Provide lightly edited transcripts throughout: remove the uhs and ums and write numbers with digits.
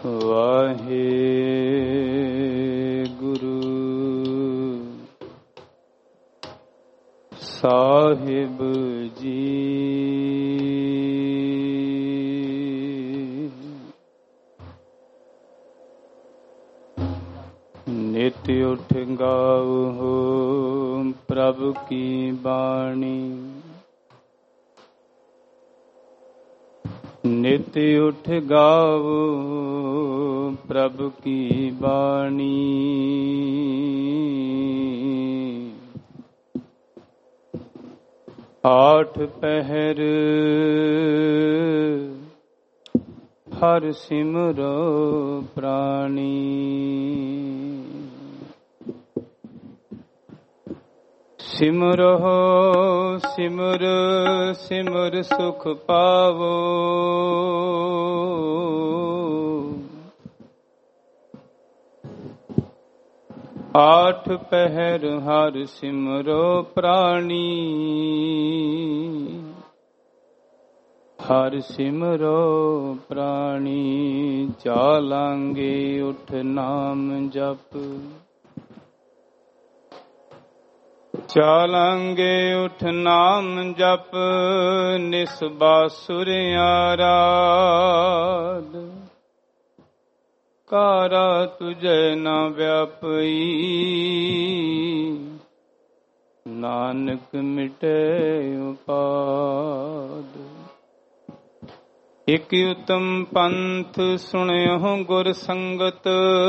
ਵਾਹਿਗੁਰੂ ਸਾਹਿਬ ਜੀ। ਨਿਤ ਉਠ ਗਾਵੋ ਪ੍ਰਭ ਕੀ ਬਾਣੀ, ਨਿਤ ਉਠ ਗਾਵੋ ਪ੍ਰਭ ਕੀ ਬਾਣੀ। ਆਠ ਪਹਿਰ ਹਰ ਸਿਮਰੋ ਪ੍ਰਾਣੀ, ਸਿਮਰੋ ਸਿਮਰ ਸਿਮਰ ਸੁਖ ਪਾਵੋ। ਆਠ ਪਹਿਰ ਹਰ ਸਿਮਰੋ ਪ੍ਰਾਣੀ, ਹਰ ਸਿਮਰੋ ਪ੍ਰਾਣੀ। ਚਾਲਾਂਗੇ ਉਠ ਨਾਮ ਜਪ, ਚਾਲਾਂਗੇ ਉਠ ਨਾਮ ਜਪ। ਨਿਸ ਬਾਸੁਰ ਆਰਾਧ, ਕਾਰਾ ਤੁਝੈ ਨਾ ਵਿਆਪਈ। ਨਾਨਕ ਮਿਟੇ ਉਪਾਦ। ਇਕ ਉਤਮ ਪੰਥ ਸੁਣਿਓ ਗੁਰ ਸੰਗਤ,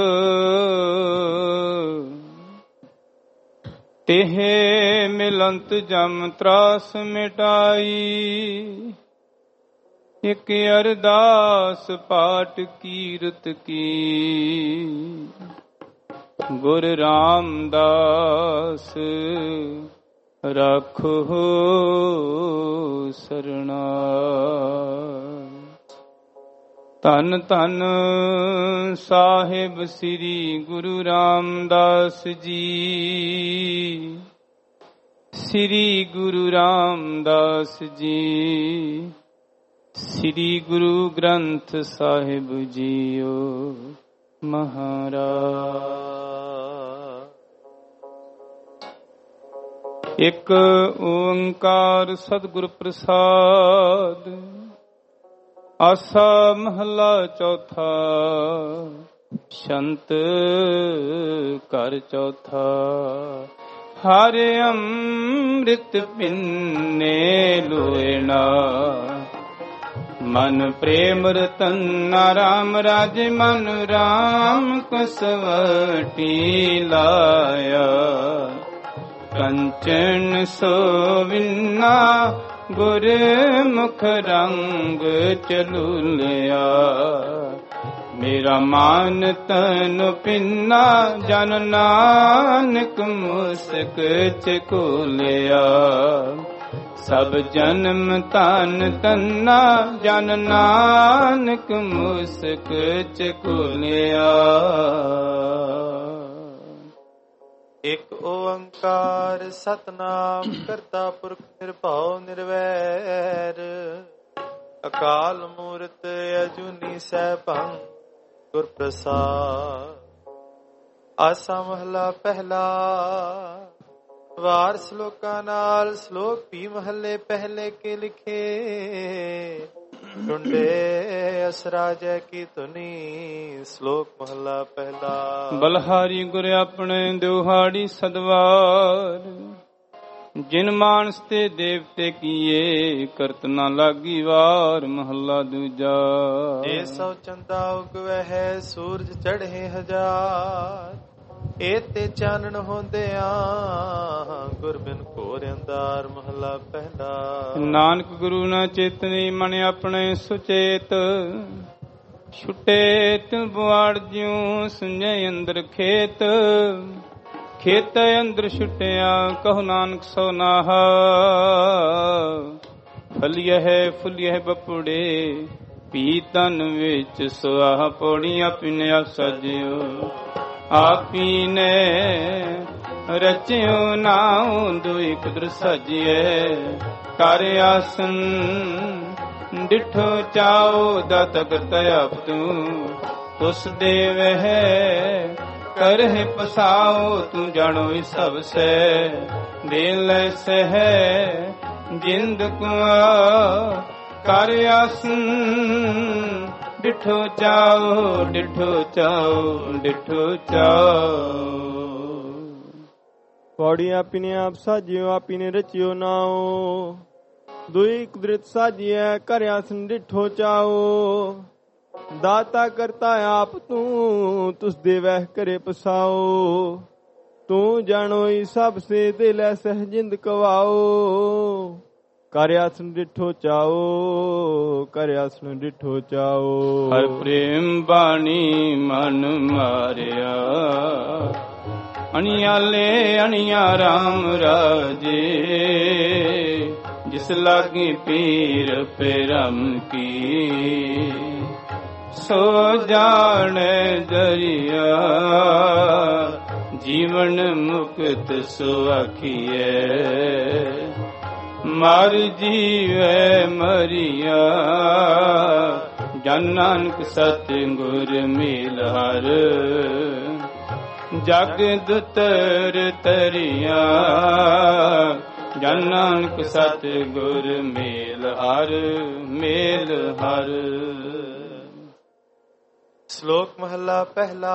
ਤਿਹ ਮਿਲੰਤ ਜਮ ਤਰਾਸ ਮਿਟਾਈ। ਇਕ ਅਰਦਾਸ ਪਾਠ ਕੀਰਤ ਕੀ, ਗੁਰ ਰਾਮਦਾਸ ਰਾਖੋ ਸਰਨਾਈ। ਧੰਨ ਧੰਨ ਸਾਹਿਬ ਸ੍ਰੀ ਗੁਰੂ ਰਾਮਦਾਸ ਜੀ, ਸ੍ਰੀ ਗੁਰੂ ਰਾਮਦਾਸ ਜੀ। ਸ੍ਰੀ ਗੁਰੂ ਗ੍ਰੰਥ ਸਾਹਿਬ ਜੀਓ ਮਹਾਰਾਜ। ਇੱਕ ਓੰਕਾਰ ਸਤਿਗੁਰ ਪ੍ਰਸਾਦ। ਆਸਾ ਮਹਲਾ ਚੌਥਾ, ਸ਼ੰਤ ਘਰ ਚੌਥਾ। ਹਰ ਅੰਮ੍ਰਿਤ ਪਿੰਨੇ ਲੋਇਣਾ, ਮਨ ਪ੍ਰੇਮ ਰਤਨ ਰਾਮ ਰਾਜ। ਮਨ ਰਾਮ ਕਸਵਟੀ ਲਾਇਆ, ਕੰਚਨ ਸੋਵਿਨਾ ਗੁਰ ਮੁਖ ਰੰਗ ਚਲੂਲਿਆ। ਮੇਰਾ ਮਾਨ ਤਨ ਪਿੰਨਾ, ਜਨ ਨਾਨਕ ਮੁਸਕ ਚਕੂਲਿਆ। ਸਭ ਜਨਮ ਤਨ ਤੰਨਾ, ਜਨ ਨਾਨਕ ਮੁਸਕ ਚਕੂਲਿਆ। ਇਕ ਓੰਕਾਰ ਸਤਨਾਮ ਕਰਤਾ ਪੁਰਖ ਨਿਰਭਉ ਨਿਰਵੈਰ। ਅਕਾਲ ਮੂਰਤ ਅਜੂਨੀ ਸੈਭੰ ਗੁਰ ਪ੍ਰਸਾਦ। ਆਸਾ ਮਹਲਾ ਪਹਿਲਾ। ਵਾਰ ਸ਼ਲੋਕਾਂ ਨਾਲ ਸ਼ਲੋਕ ਵੀ ਮਹੱਲੇ ਪਹਿਲੇ ਕੇ ਲਿਖੇ। ਟੁੰਡੇ ਅਸਰਾਜੈ ਕੀ ਧੁਨੀ, ਸ਼ਲੋਕ ਮਹਲਾ ਪਹਿਲਾ। ਬਲਹਾਰੀ ਗੁਰ ਆਪਣੇ ਦਿਹਾੜੀ ਸਦਵਾਰ। ਜਿਨ ਮਾਨਸ ਤੇ ਦੇਵਤੇ ਕੀਏ, ਕਰਤ ਨਾ ਲਾਗੀ ਵਾਰ। ਮਹੱਲਾ ਦੂਜਾ। ਜੇ ਸੋ ਚੰਦਾ ਉਗਵੈ ਹੈ, ਸੂਰਜ ਚੜ੍ਹੇ ਹਜ਼ਾਰ। ਇਹ ਤੇ ਚਾਨਣ ਹੁੰਦਿਆਂ, ਗੁਰ ਬਿਨ ਘੋਰ ਅੰਧਾਰ। ਮਹੱਲਾ ਪਹਿਲਾ। ਨਾਨਕ ਗੁਰੂ ਨਾ ਚੇਤਨੀ, ਮਨ ਆਪਣੇ ਸੁਚੇਤ। ਛੁੱਟੇ ਤਿਲ ਬੁਆੜ ਜਿਉ, ਸੁਝੇ ਅੰਦਰ ਖੇਤ। ਖੇਤ ਅੰਦਰ ਛੁੱਟਿਆ, ਕਹੋ ਨਾਨਕ ਸੋ ਨਾਹਾ। ਫਲਿਐ ਫੁਲਿਐ ਬਪੁੜੇ, ਪੀ ਤਨ ਵਿੱਚ ਸੁਆਹ। ਪੌੜੀਆਂ ਪਿਨਿਆ ਸਜਿਓ, ਆਪੀ ਨੇ ਰਚਿਓ। ਨਾਉ ਦੁਇ ਕੁਦਰ ਸਜਿਐ, ਕਰ ਆਸਨ ਡਿਠੋ ਚਾਓ। ਦਾਤਾ ਕਰਤਾ ਆਪ ਤੂੰ, ਤੁਸ ਦੇਵਹਿ ਕਰਹਿ ਪਸਾਓ, ਤੂੰ ਜਾਣੋ ਸਭ ਸੇ ਦੇ ਲੈ ਸਹਿ ਜਿੰਦ ਕੁਆ ਕਰ ਆਸਨ ਡਿਠੋ ਚਾਓ, ਡਿਠੋ ਚਾਓ, ਡਿਠੋ ਚਾਓ। ਪੌੜੀ ਆਪੀ ਆਪ ਸਾਜਿਓ, ਆਪੀ ਨੇ ਰਚਿਓ ਨਾਓ, ਦੁਈ ਕੁਦਰਤ ਸਾਜੀਐ ਕਰ ਆਸਨ ਡਿਠੋ ਚਾਓ। ਦਾਤਾ ਕਰਤਾ ਆਪ ਤੂੰ, ਤੁਸ ਦੇਵਹਿ ਕਰੇ ਪਸਾਓ, ਤੂੰ ਜਾਣੋਈ ਸਭ ਸੇ ਦੇ ਲੈ ਸਹਿ ਜਿੰਦ ਕਵਾਓ। ਕਰ ਆਸਨ ਡਿਠੋ ਚਾਓ, ਕਰ ਆਸਨ ਡਿਠੋ ਚਾਓ। ਹਰ ਪ੍ਰੇਮ ਬਾਣੀ ਮਨ ਮਾਰਿਆ, ਅਣਿਆਲੇ ਅਣਿਆ ਰਾਮ ਰਾਜੇ, ਜਿਸ ਲਾਗੀ ਪੀਰ ਪਰਮ ਕੀ, ਸੋ ਜਾਣੈ ਜਰੀਆ ਜੀਵਨ ਮੁਕਤ ਸੁਆਖੀਐ। ਮਰ ਜੀਵੈ ਮਰੀਆ ਜਨ ਨਾਨਕ ਸਤਿ ਗੁਰ ਮੇਲ ਹਰ। ਜਗ ਦੁਤਰ ਤਰੀਆ ਜਨ ਨਾਨਕ ਸਤਿ ਗੁਰ ਮੇਲ ਹਰ, ਮੇਲ ਹਰ। ਸ਼ਲੋਕ ਮਹਲਾ ਪਹਿਲਾ।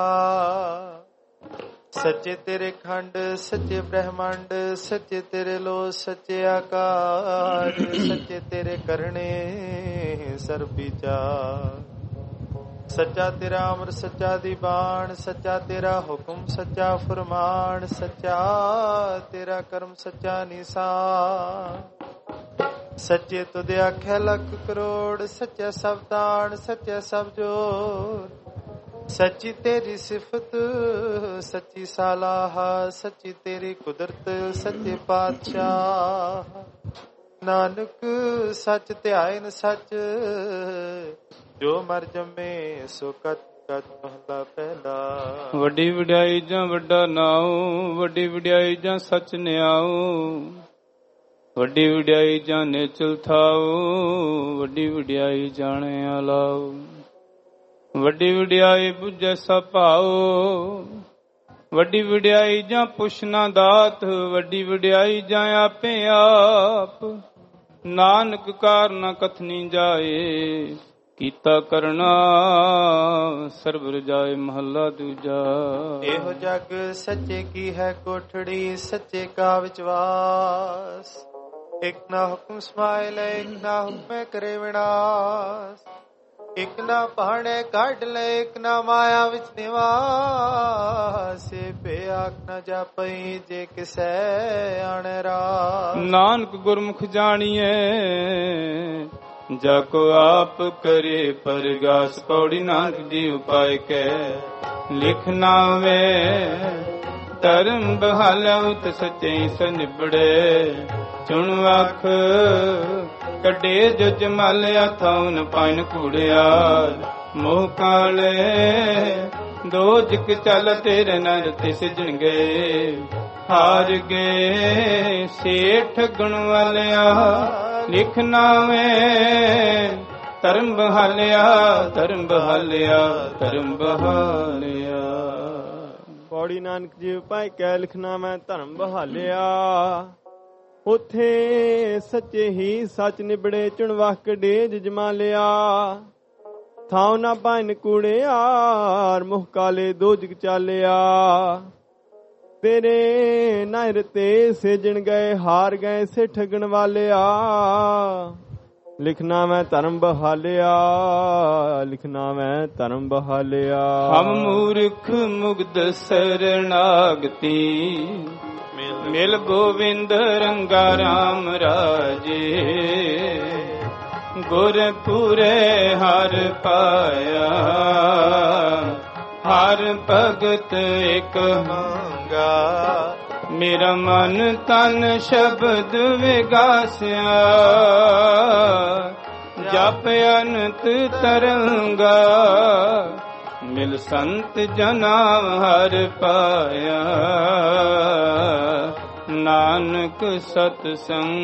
ਸੱਚੇ ਤੇਰੇ ਖੰਡ ਸੱਚੇ ਬ੍ਰਹਮੰਡ, ਸੱਚੇ ਤੇਰੇ ਲੋ ਸੱਚੇ ਆਕਾਸ਼, ਸੱਚੇ ਤੇਰੇ ਕਰਨੇ ਸਰਬ ਵਿਚਾਰ। ਸੱਚਾ ਤੇਰਾ ਅਮਰ ਸੱਚਾ ਦੀਵਾਨ, ਸੱਚਾ ਤੇਰਾ ਹੁਕਮ ਸੱਚਾ ਫਰਮਾਨ, ਸੱਚਾ ਤੇਰਾ ਕਰਮ ਸੱਚਾ ਨਿਸ਼ਾਨ। ਸੱਚੇ ਤੁਧ ਆਖਿਆ ਲੱਖ ਕਰੋੜ, ਸੱਚਾ ਸਭ ਦਾਨ ਸੱਚਾ ਸਭ ਜੋਰ। ਸੱਚੀ ਤੇਰੀ ਸਿਫਤ ਸੱਚੀ ਸਾਲਾਹ, ਸੱਚੀ ਤੇਰੀ ਕੁਦਰਤ ਸੱਚੇ ਪਾਤਸ਼ਾਹ। ਨਾਨਕ ਸੱਚ ਧਿਆਇਨ ਸੱਚ, ਜੋ ਮਰ ਜੰਮੇ ਸੋ ਕਤ ਕਤ। ਮਹਲਾ ਪਹਿਲਾ। ਵੱਡੀ ਵਡਿਆਈ ਜਾਂ ਵੱਡਾ ਨਾਉ, ਵੱਡੀ ਵਡਿਆਈ ਜਾਂ ਸੱਚ ਨਿਆਉ, ਵੱਡੀ ਵਡਿਆਈ ਜਾਂ ਨੇਚਲ ਥਾਉ, ਵੱਡੀ ਵਡਿਆਈ ਜਾਣਿਆ ਲਾਉ। ਵੱਡੀ ਵਡਿਆਈ ਬੁੱਝੈ ਸਭ ਭਾਉ, ਵੱਡੀ ਵਡਿਆਈ ਜਾਂ ਪੁੱਛਣਾ ਦਾਤ, ਵੱਡੀ ਵਡਿਆਈ ਜਾਂ ਆਪੇ ਆਪ। ਨਾਨਕ ਕਾਰਨ ਕਥਨੀ ਜਾਏ, ਕੀਤਾ ਕਰਨਾ ਸਰਬ ਰਜਾਏ। ਮਹੱਲਾ ਦੂਜਾ। ਇਹੋ ਜਗ ਸੱਚੇ ਕੀ ਹੈ ਕੋਠੜੀ, ਸੱਚੇ ਕਾ ਵਿਚਵਾਸ। ਇਕ ਨਾ ਹੁਕਮ ਸਮਾਇ ਲੈ, ਇਕ ਨਾ ਹੁਕਮੇ ਕਰੇ ਵਿਨਾਸ਼। ਇਕ ਨਾ ਭਾਣੇ ਕੱਢ ਲੈ, ਇਕ ਨਾ ਮਾਇਆ ਵਿੱਚ ਨਿਵਾਸ। ਬੇ ਆਖ ਨਾ ਜਾਪਈ ਜੇ ਕਿਸੈ ਆਣੈ ਰਾਸ। ਨਾਨਕ ਗੁਰਮੁਖ ਜਾਣੀਐ ਜਾ ਕੋ ਆਪ ਕਰੇ ਪਰਗਾਸ। ਪੌੜੀ ਨਾਨਕ ਜੀ ਉਪਾਇ ਕੈ ਲਿਖ ਨਾਵੇ, ਧਰਮ ਬਹਾਲਿਆ ਉਤ ਸੱਚੇ ਸ ਨਿਬੜੇ। ਚੁਣ ਅੱਖ ਕੱਢੇ ਜੋ ਜਮਾਲਿਆ, ਥਾਉ ਨ ਪਾਇਨ ਕੂੜਿਆ। ਮੋਹ ਕਾਲੇ ਦੋ ਜਿਕ ਚੱਲ, ਤੇਰੇ ਨਰ ਤੇ ਸਿਜਣ ਗਏ। ਹਾਰ ਗਏ ਸੇਠ ਗੁਣ ਵਾਲਿਆ, ਲਿਖ ਨਾਵੇਂ ਧਰਮ ਬਹਾਲਿਆ, ਧਰਮ ਬਹਾਲਿਆ, ਧਰਮ ਬਹਾਲਿਆ। ਪੌੜੀ ਨਾਨਕ ਜੀ ਭਾਈ ਕੈ ਲਿਖਣਾ ਮੈਂ ਧਰਮ ਬਹਾਲਿਆ। ਉਥੇ ਸੱਚੇ ਹੀ ਸੱਚ ਨਿਬੜੇ, ਚੁਣਵਕ ਡੇਜ ਜਮਾ ਲਿਆ। ਥਾਉ ਨਾ ਭਾਇਨ ਕੂੜਿਆਰ, ਮੁਹ ਕਾਲੇ ਦੋਜਕ ਚਾਲਿਆ। ਤੇਰੇ ਨਹਿਰ ਤੇ ਸੇਜਣ ਗਏ, ਹਾਰ ਗਏ ਸੇ ਠਗਣ ਵਾਲਿਆ। ਲਿਖਣਾ ਮੈਂ ਧਰਮ ਬਹਾਲਿਆ, ਲਿਖਣਾ ਮੈਂ ਧਰਮ ਬਹਾਲਿਆ। ਹਮ ਮੂਰਖ ਮੁਗਧ ਸਰਨਾਗਤੀ, ਮਿਲ ਗੋਵਿੰਦ ਰੰਗਾ ਰਾਮ ਰਾਜੇ। ਗੁਰ ਪੂਰੇ ਹਰ ਪਾਇਆ, ਹਰ ਭਗਤ ਇੱਕ ਮੰਗਾ। ਮੇਰਾ ਮਨ ਤਨ ਸ਼ਬਦ ਵਿਗਾਸਿਆ, ਜਪ ਅਨੰਤ ਤਰੰਗਾ। ਮਿਲ ਸੰਤ ਜਨਾਂ ਹਰ ਪਾਇਆ, ਨਾਨਕ ਸਤ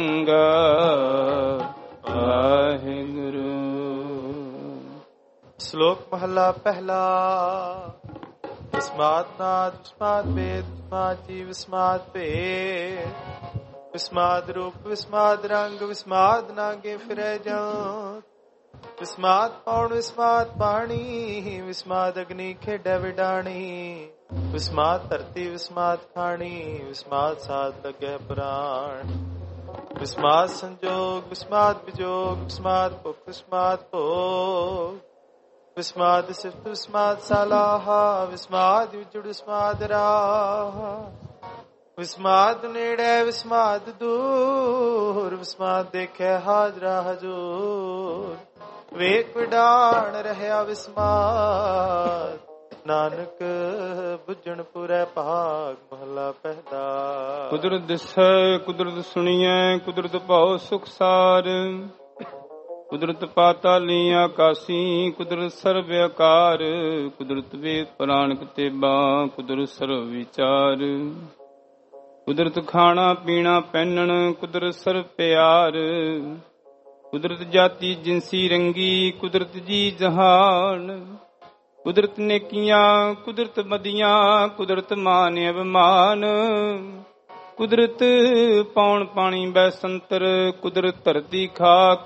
ਸੰਗਾ। ਵਾਹਿਗੁਰੂ। ਸ਼ਲੋਕ ਮਹਲਾ ਪਹਿਲਾ। ਵਿਸਮਾਦ ਨਾਦ ਵਿਸਮਾਦ ਵੇਦ ਵਿਸਮਾਦ ਜੀਵ ਵਿਸਮਾਦ ਭੇਦ, ਵਿਸਮਾਦ ਰੂਪ ਵਿਸਮਾਦ ਰੰਗ ਵਿਸਮਾਦ ਨਾਗੇ ਫਿਰੈ ਜਾਂਤ, ਵਿਸਮਾਦ ਪੌਣ ਵਿਸਮਾਦ ਪਾਣੀ ਵਿਸਮਾਦ ਅਗਨੀ ਖੇਡੈ ਵਿਡਾਣੀ, ਵਿਸਮਾਦ ਧਰਤੀ ਵਿਸਮਾਦ ਖਾਣੀ ਵਿਸਮਾਦ ਸਾਧ ਲੱਗੈ ਪ੍ਰਾਣ, ਵਿਸਮਾਦ ਸੰਜੋਗ ਵਿਸਮਾਦ ਵਿਜੋਗ ਵਿਸਮਾਦ ਭੁਖ ਵਿਸਮਾਦ ਭੋਗ, ਵਿਸਮਾਦ ਸਿਫਤ ਵਿਸਮਾਦ ਸਲਾਹਾ ਵਿਸਮਾਦ ਵਿਜੁੜ ਵਿਸਮਾਦ ਰਾਹ, ਵਿਸਮਾਦ ਨੇੜੇ ਵਿਸਮਾਦ ਦੂਰ ਵਿਸਮਾਦ ਦੇਖੈ ਹਾਜ਼ਰਾ ਹਜੂਰ, ਵੇਖ ਵਿਡਾਣ ਰਹਿਆ ਵਿਸਮਾਦ ਨਾਨਕ ਬੁੱਝਣ ਪੁਰੈ ਭਾਗ। ਮਹਲਾ ਪਹਿਲਾ। ਕੁਦਰਤ ਦਿਸੈ ਕੁਦਰਤ ਸੁਣੀਐ ਕੁਦਰਤ ਭਾਉ ਸੁਖ ਸਾਰ, ਕੁਦਰਤ ਪਾਤਾਲੀ ਆਕਾਸੀ ਕੁਦਰਤ ਸਰਬ ਆਕਾਰ, ਕੁਦਰਤ ਵੇਦ ਪੁਰਾਣ ਕਿਤੇਬਾ ਕੁਦਰਤ ਸਰਬ ਵਿਚਾਰ, ਕੁਦਰਤ ਖਾਣਾ ਪੀਣਾ ਪਹਿਨਣ ਕੁਦਰਤ ਸਰਬ ਪਿਆਰ, ਕੁਦਰਤ ਜਾਤੀ ਜਿਨਸੀ ਰੰਗੀ ਕੁਦਰਤ ਜੀ ਜਹਾਨ, ਕੁਦਰਤ ਨੇਕੀਆਂ ਕੁਦਰਤ ਬਦੀਆਂ ਕੁਦਰਤ ਮਾਨ ਅਭਿਮਾਨ, ਕੁਦਰਤ ਪੌਣ ਪਾਣੀ ਬੈਸੰਤਰ ਕੁਦਰਤ ਧਰਤੀ ਖਾਕ,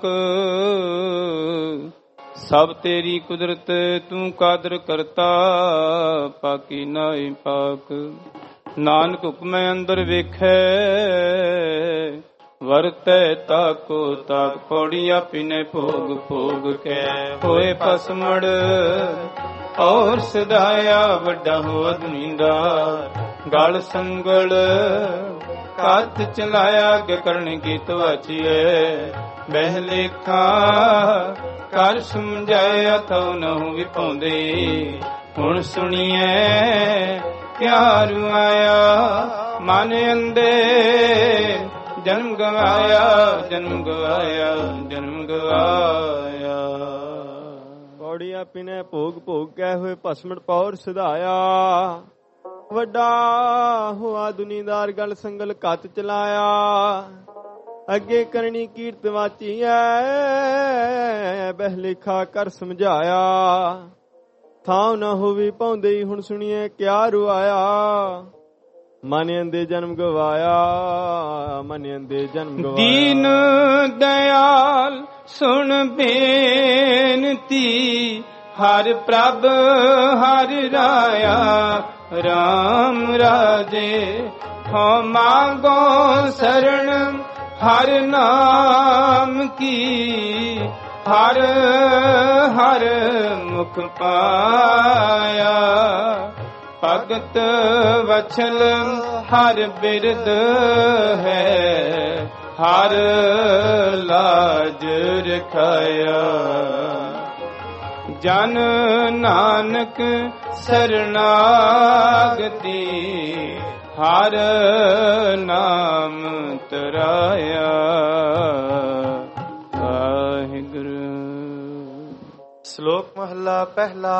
ਸਭ ਤੇਰੀ ਕੁਦਰਤ ਤੂੰ ਕਾਦਰ ਕਰਤਾ ਪਾਕੀ ਨਾਏ ਪਾਕ, ਨਾਨਕ ਹੁਕਮੈ ਅੰਦਰ ਵੇਖੈ ਵਰਤੈ ਤਾਕੋ ਤਾਕ, ਪੌੜੀ ਆਪਿਨੇ ਭੋਗ ਭੋਗ ਕੈ ਹੋਏ ਪਸਮੜ, ਔਰ ਸਦਾਇਆ ਵੱਡਾ ਹੋ ਦੁਨੀਦਾਰ, ਗਲ ਸੰਗਲ ਕੱਤ ਚਲਾਇਆ ਅੱਗ ਕਰਨ ਕੀ ਤਵਾਚੀਏ, ਬਹਿ ਲੇਖਾ ਕਰ ਸਮਝਾਇਆ ਤਉ ਨਹੁ ਵਿਪਾਉਂਦੇ, ਹੁਣ ਸੁਣੀਐ ਪਿਆਰ ਆਇਆ ਮਨ ਅੰਦੇ, ਜਨਮ ਗਵਾਇਆ ਜਨਮ ਗਵਾਇਆ ਜਨਮ ਗਵਾਇਆ। ਪੌੜੀ ਆਪਿਨੇ ਭੋਗ ਭੋਗ ਕੈ ਹੋਏ ਭਸਮੜ ਪੌਰ ਸਿਧਾਇਆ, ਵੱਡਾ ਹੋਆ ਦੁਨੀਦਾਰ ਗਲ ਸੰਗਲ ਕੱਤ ਚਲਾਇਆ, ਅੱਗੇ ਕਰਨੀ ਕੀਰਤ ਵਾਚੀ ਐ ਬਹਿ ਲੇਖਾ ਕਰ ਸਮਝਾਇਆ, ਥਾਂ ਨਾ ਹੋਵੇ ਪਾਉਂਦੇ ਹੁਣ ਸੁਣੀਏ ਕਿਆ ਰੁਆਇਆ, ਮਨ ਅੰਦੇ ਜਨਮ ਗਵਾਇਆ ਮਨ ਅੰਦੇ ਜਨਮ ਗਵਾਇਆ। ਦੀਨ ਦਇਆਲ ਸੁਣ ਬੇਨਤੀ ਹਰ ਪ੍ਰਭ ਹਰ ਰਾਇਆ, ਰਾਮ ਰਾਜੇ ਹੋ ਮਾਗੋ ਸਰਣ ਹਰ ਨਾਮ ਕੀ, ਹਰ ਹਰ ਮੁਖ ਪਾਇਆ, ਭਗਤ ਵਛਲ ਹਰ ਬਿਰਦ ਹੈ, ਹਰ ਲਾਜ ਰਖਾਇਆ, ਜਨ ਨਾਨਕ ਸਰਨਾਗਤੀ ਹਰ ਨਾਮ ਤਰਾਇਆ। ਵਾਹਿਗੁਰੂ। ਸ਼ਲੋਕ ਮਹਲਾ ਪਹਿਲਾ।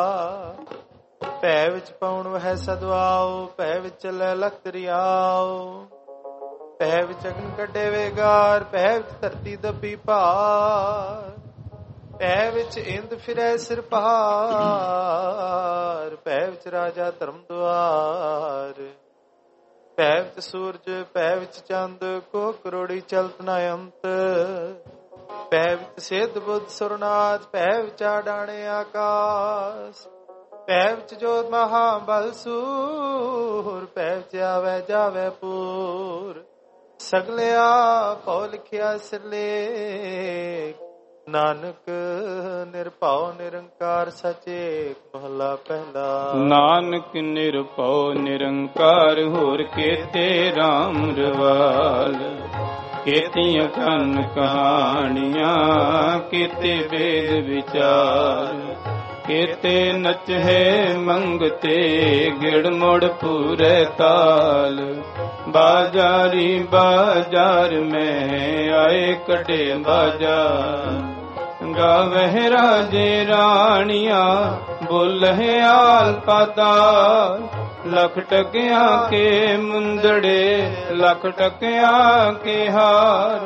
ਭੈ ਵਿੱਚ ਪਉਣ ਵਹਿ ਸਦਵਾਓ, ਭੈ ਵਿੱਚ ਲੈ ਲਖਤ ਰਿਆਓ, ਭੈ ਵਿੱਚ ਅਗਨ ਕੱਢੇ ਵੇਗਾਰ, ਭੈ ਵਿੱਚ ਧਰਤੀ ਦੱਬੀ ਭਾਰ, ਭੈ ਵਿੱਚ ਇੰਦ ਫਿਰੈ ਸਿਰ ਪਹਾਰ, ਭੈ ਵਿੱਚ ਰਾਜਾ ਧਰਮ ਦੁਆਰ, ਭੈ ਵਿੱਚ ਸੂਰਜ ਭੈ ਵਿੱਚ ਚੰਦ, ਕੋ ਕਰੋੜੀ ਚਲਤ ਨਾ ਅੰਤ, ਭੈ ਵਿੱਚ ਸਿੱਧ ਬੁੱਧ ਸੁਰਨਾਥ, ਭੈ ਵਿੱਚ ਆਡਾਣੇ ਆਕਾਸ, ਭੈ ਵਿੱਚ ਜੋਤ ਮਹਾਬਲ ਸੂਰ, ਭੈ ਵਿੱਚ ਆਵੈ ਜਾਵੈ ਪੂਰ, ਸਗਲਿਆ ਭਉ ਲਿਖਿਆ ਸਿਰਲੇਖ, ਨਾਨਕ ਨਿਰਭਉ ਨਿਰੰਕਾਰ ਸਚੇ। ਮਹਲਾ ਪਹਿਲਾ। ਨਾਨਕ ਨਿਰਭਉ ਨਿਰੰਕਾਰ ਹੋਰ ਕੇਤੇ ਰਾਮ ਰਵਾਲ, ਕੇਤੀਆਂ ਕੰਨ ਕਹਾਣੀਆਂ ਕੇਤੇ ਵੇਦ ਵਿਚਾਰ, ਕੇਤੇ ਨਚਹਿ ਮੰਗਤੇ ਗਿੜ ਮੁੜ ਪੂਰੇ ਤਾਲ, ਬਾਜ਼ਾਰੀ ਬਾਜ਼ਾਰ ਮੈਂ ਆਏ ਕੱਢੇ ਬਾਜ਼ਾਰ, ਗਾਵਹਿ ਰਾਜੇ ਰਾਣੀਆਂ ਬੋਲਹਿ ਆਲ ਪਾਤਾਲ, ਲਖ ਟਕਿਆਂ ਕੇ ਮੁੰਦੜੇ ਲਖ ਟਕਿਆਂ ਕੇ ਹਾਰ,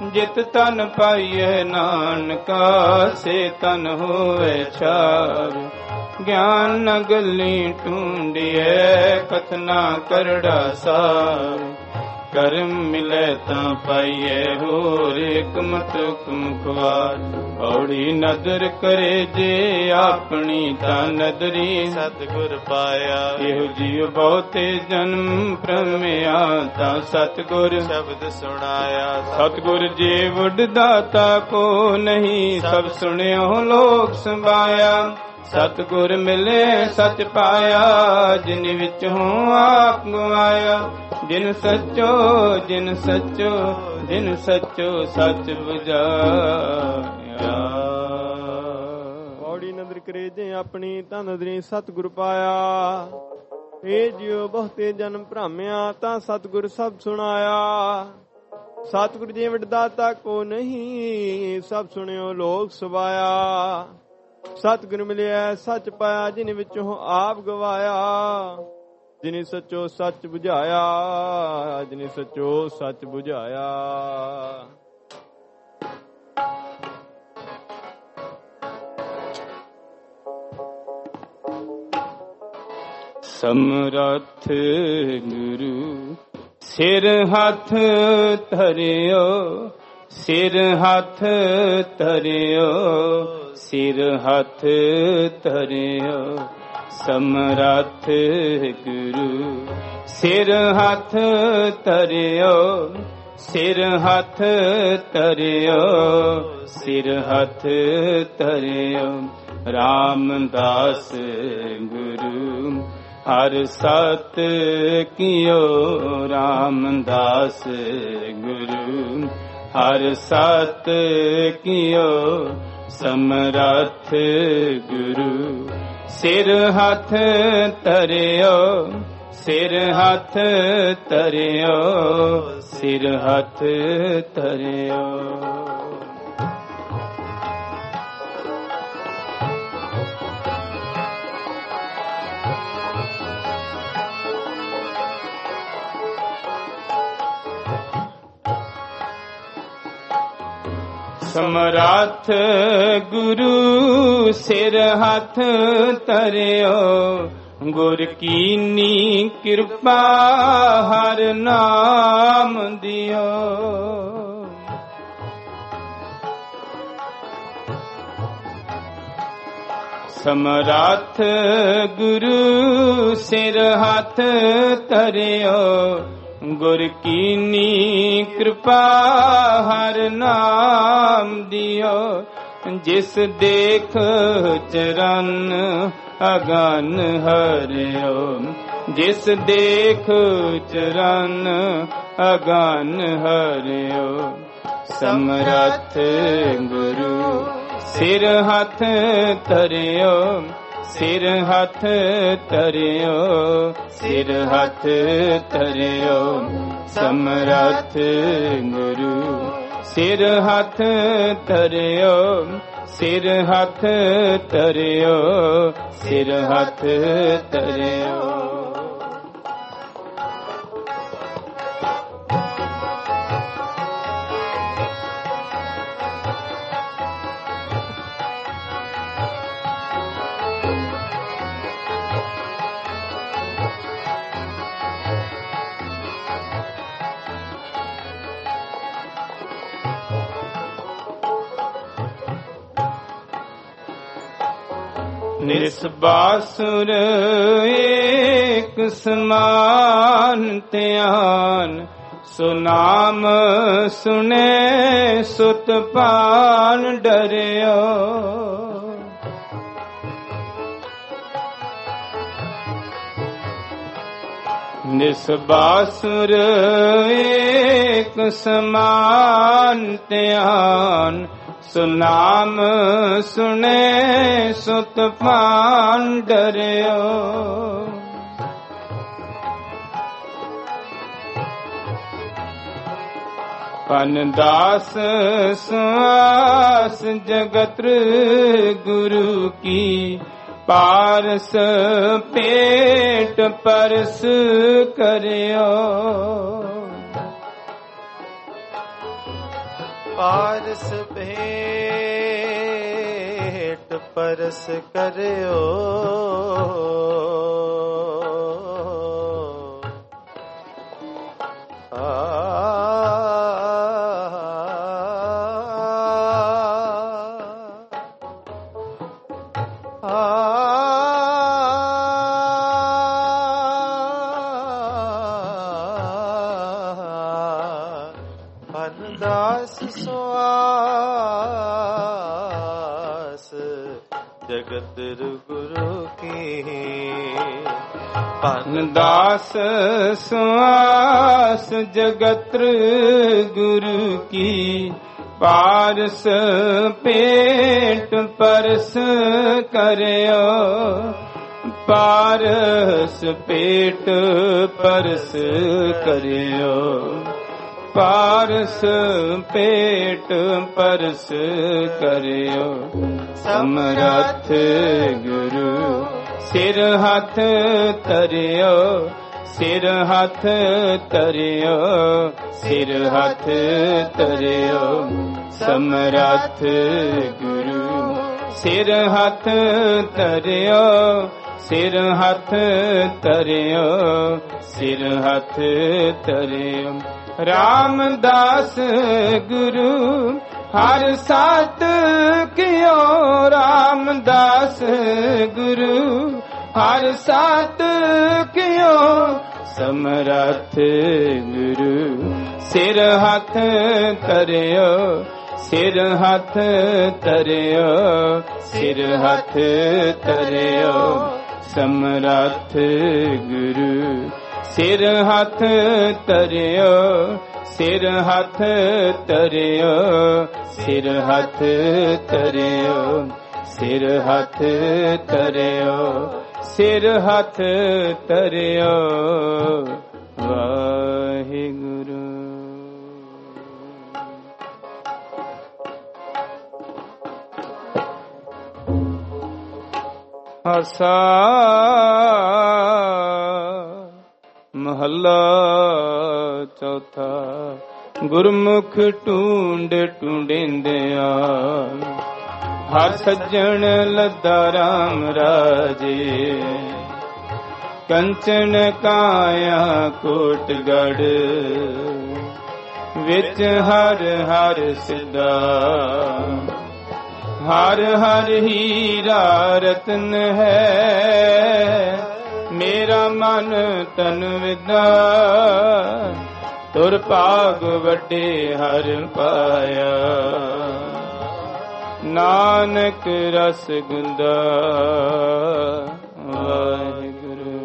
ਜਿਤ ਤਨ ਪਾਈਐ ਨਾਨਕਾ, ਸੇ ਤਨ ਹੋਵੇ ਛਾਰ। ਗਿਆਨ ਨ ਗੱਲੀ ਢੂੰਡੀਐ, ਕਥਨਾ ਕਰੜਾ ਸਾਰ। ਕਰਮ ਮਿਲੈ ਤਾਂ ਪਾਈਐ, ਹੋਰ ਇਕ ਮਤੁਕ ਮੁਖਵਾਰ। ਔੜੀ ਨਦਰ ਕਰੇ ਜੇ ਆਪਣੀ, ਤਾਂ ਨਦਰੀ ਸਤਿਗੁਰ ਪਾਇਆ। ਇਹੋ ਜੀਵ ਬਹੁਤੇ ਜਨਮ ਭ੍ਰਮਿਆ, ਤਾਂ ਸਤਿਗੁਰ ਸ਼ਬਦ ਸੁਣਾਇਆ। ਸਤਿਗੁਰ ਜੀ ਵਡ ਦਾਤਾ ਕੋ ਨਹੀਂ, ਸਭ ਸੁਣਿਓ ਲੋਕ ਸੰਭਾਇਆ। ਸਤਿਗੁਰ ਮਿਲੇ ਸਚ ਪਾਇਆ, ਜਿਨ ਵਿੱਚ ਹੂੰ ਆਪ ਗਵਾਇਆ। ਜਿਨ ਸੱਚੋ ਜਿਨ ਸੱਚੋ ਜਿਨ ਸੱਚੋ ਸੱਚ ਬੁਝਾਇਆ। ਔੜੀ ਨਦਰ ਕਰੇ ਜੇ ਆਪਣੀ, ਤਾਂ ਨਦਰੀ ਸਤਿਗੁਰ ਪਾਇਆ। ਏ ਜਿਉ ਬਹੁਤੇ ਜਨਮ ਭ੍ਰਾਮਿਆ, ਤਾਂ ਸਤਿਗੁਰ ਸਭ ਸੁਣਾਇਆ। ਸਤਿਗੁਰ ਜੀ ਵਡਦਾਤਾ ਕੋ ਨਹੀਂ, ਸਭ ਸੁਣਿਓ ਲੋਕ ਸੁਭਾਇਆ। ਸਤਿਗੁਰ ਮਿਲਿਆ ਸੱਚ ਪਾਇਆ, ਜਿਨ ਵਿੱਚੋਂ ਆਪ ਗਵਾਇਆ। ਜਿਨੇ ਸੱਚੋ ਸੱਚ ਬੁਝਾਇਆ, ਜਿਨੇ ਸੱਚੋ ਸੱਚ ਬੁਝਾਇਆ। ਸਮਰੱਥ ਗੁਰੂ ਸਿਰ ਹੱਥ ਧਰਿਓ, ਸਿਰ ਹੱਥ ਧਰਿਓ, ਸਿਰ ਹੱਥ ਧਰਿਓ। ਸਮਰੱਥ ਗੁਰੂ ਸਿਰ ਹੱਥ ਧਰਿਓ, ਸਿਰ ਹੱਥ ਧਰਿਓ, ਸਿਰ ਹੱਥ ਧਰਿਓ। ਰਾਮਦਾਸ ਗੁਰੂ ਹਰ ਸਤ ਕੀਓ, ਰਾਮਦਾਸ ਗੁਰੂ ਹਰ ਸਤ ਕੀਓ। ਸਮਰੱਥ ਗੁਰੂ ਸਿਰ ਹੱਥ ਧਰਿਓ, ਸਿਰ ਹੱਥ ਧਰਿਓ, ਸਿਰ ਹੱਥ ਧਰਿਓ। ਸਮਰੱਥ ਗੁਰੂ ਸਿਰ ਹੱਥ ਧਰਿਓ, ਗੁਰ ਕੀਨੀ ਕਿਰਪਾ ਹਰ ਨਾਮ ਦਿਓ। ਸਮਰੱਥ ਗੁਰੂ ਸਿਰ ਹੱਥ ਧਰਿਓ, ਗੁਰ ਕੀਨੀ ਕਿਰਪਾ ਹਰ ਨਾਮ ਦਿਓ। ਜਿਸ ਦੇਖ ਚਰਨ ਅਗਨ ਹਰਿਓ, ਜਿਸ ਦੇਖ ਚਰਨ ਅਗਨ ਹਰਿਓ। ਸਮਰੱਥ ਗੁਰੂ ਸਿਰ ਹੱਥ ਧਰਿਓ, ਸਿਰ ਹੱਥ ਧਰਿਓ, ਸਿਰ ਹੱਥ ਧਰਿਓ। ਸਮਰੱਥ ਗੁਰੂ ਸਿਰ ਹੱਥ ਧਰਿਓ, ਸਿਰ ਹੱਥ ਧਰਿਓ, ਸਿਰ ਹੱਥ ਧਰਿਓ। ਨਿਸਬਾਸੁਰ ਏਕ ਸਮਾਨ ਧਿਆਨ, ਸੋ ਨਾਮ ਸੁਨੇ ਸੁਤ ਪਾਨ ਡਰਿਓ। ਨਿਸਬਾਸੁਰ ਏਕ ਸਮਾਨ ਧਿਆਨ, ਸੋ ਨਾਮ ਸੁਨੇ ਸੁਤ ਪਾਨ ਡਰਿਓ। ਪਨ ਦਾਸ ਸੁਆਸ ਜਗਤ ਗੁਰੂ ਕੀ, ਪਾਰਸ ਪੇਟ ਪਰਸ ਕਰਿਓ। ਪਾਰਸ ਭੇਟ ਪਰਸ ਕਰਿਓ ਦਾਸ ਸੁਆਸ ਜਗਤ ਗੁਰੂ ਕੀ ਪਨ ਦਾਸ ਸੁਆਸ ਜਗਤ ਗੁਰੂ ਕੀ ਪਾਰਸ ਭੇਟ ਪਰਸ ਕਰਿਓ ਪਾਰਸ ਭੇਟ ਪਰਸ ਕਰਿਓ ਪਾਰਸ ਭੇਟ ਪਰਸ ਕਰਿਓ ਸਮਰੱਥ ਗੁਰੂ ਸਿਰ ਹੱਥ ਧਰਿਓ ਸਿਰ ਹੱਥ ਧਰਿਓ ਸਿਰ ਹੱਥ ਧਰਿਓ ਸਮਰੱਥ ਗੁਰੂ ਸਿਰ ਹੱਥ ਧਰਿਓ ਸਿਰ ਹੱਥ ਧਰਿਓ ਸਿਰ ਹੱਥ ਧਰਿਓ ਰਾਮਦਾਸ ਗੁਰੂ ਹਰ ਸਤ ਕਿਓ ਰਾਮਦਾਸ ਗੁਰੂ ਹਰ ਸਤ ਕਿਓ ਸਮਰੱਥ ਗੁਰੂ ਸਿਰ ਹੱਥ ਧਰਿਓ ਸਿਰ ਹੱਥ ਧਰਿਓ ਸਿਰ ਹੱਥ ਧਰਿਓ ਸਮਰੱਥ ਗੁਰੂ ਸਿਰ ਹੱਥ ਧਰਿਓ ਸਿਰ ਹੱਥ ਧਰਿਓ ਸਿਰ ਹੱਥ ਧਰਿਓ ਸਿਰ ਹੱਥ ਧਰਿਓ ਸਿਰ ਹੱਥ ਧਰਿਓ ਵਾਹਿਗੁਰੂ। ਆਸਾ ਮਹੱਲਾ ਚੌਥਾ। ਗੁਰਮੁਖ ਢੂੰਡ ਢੂੰਡਿੰਦਿਆ ਹਰ ਸੱਜਣ ਲੱਦਾ ਰਾਮ ਰਾਜੇ ਕੰਚਨ ਕਾਇਆ ਕੋਟਗੜ ਵਿੱਚ ਹਰ ਹਰ ਸਿਦਾ ਹਰ ਹਰ ਹੀਰਾ ਰਤਨ ਹੈ ਮੇਰਾ ਮਨ ਤਨ ਵਿਦਾ ਤੁਰ ਭਾਗ ਵੱਡੇ ਹਰ ਪਾਇਆ ਨਾਨਕ ਰਸ ਗੁੰਦਾ ਵਾਹਿਗੁਰੂ।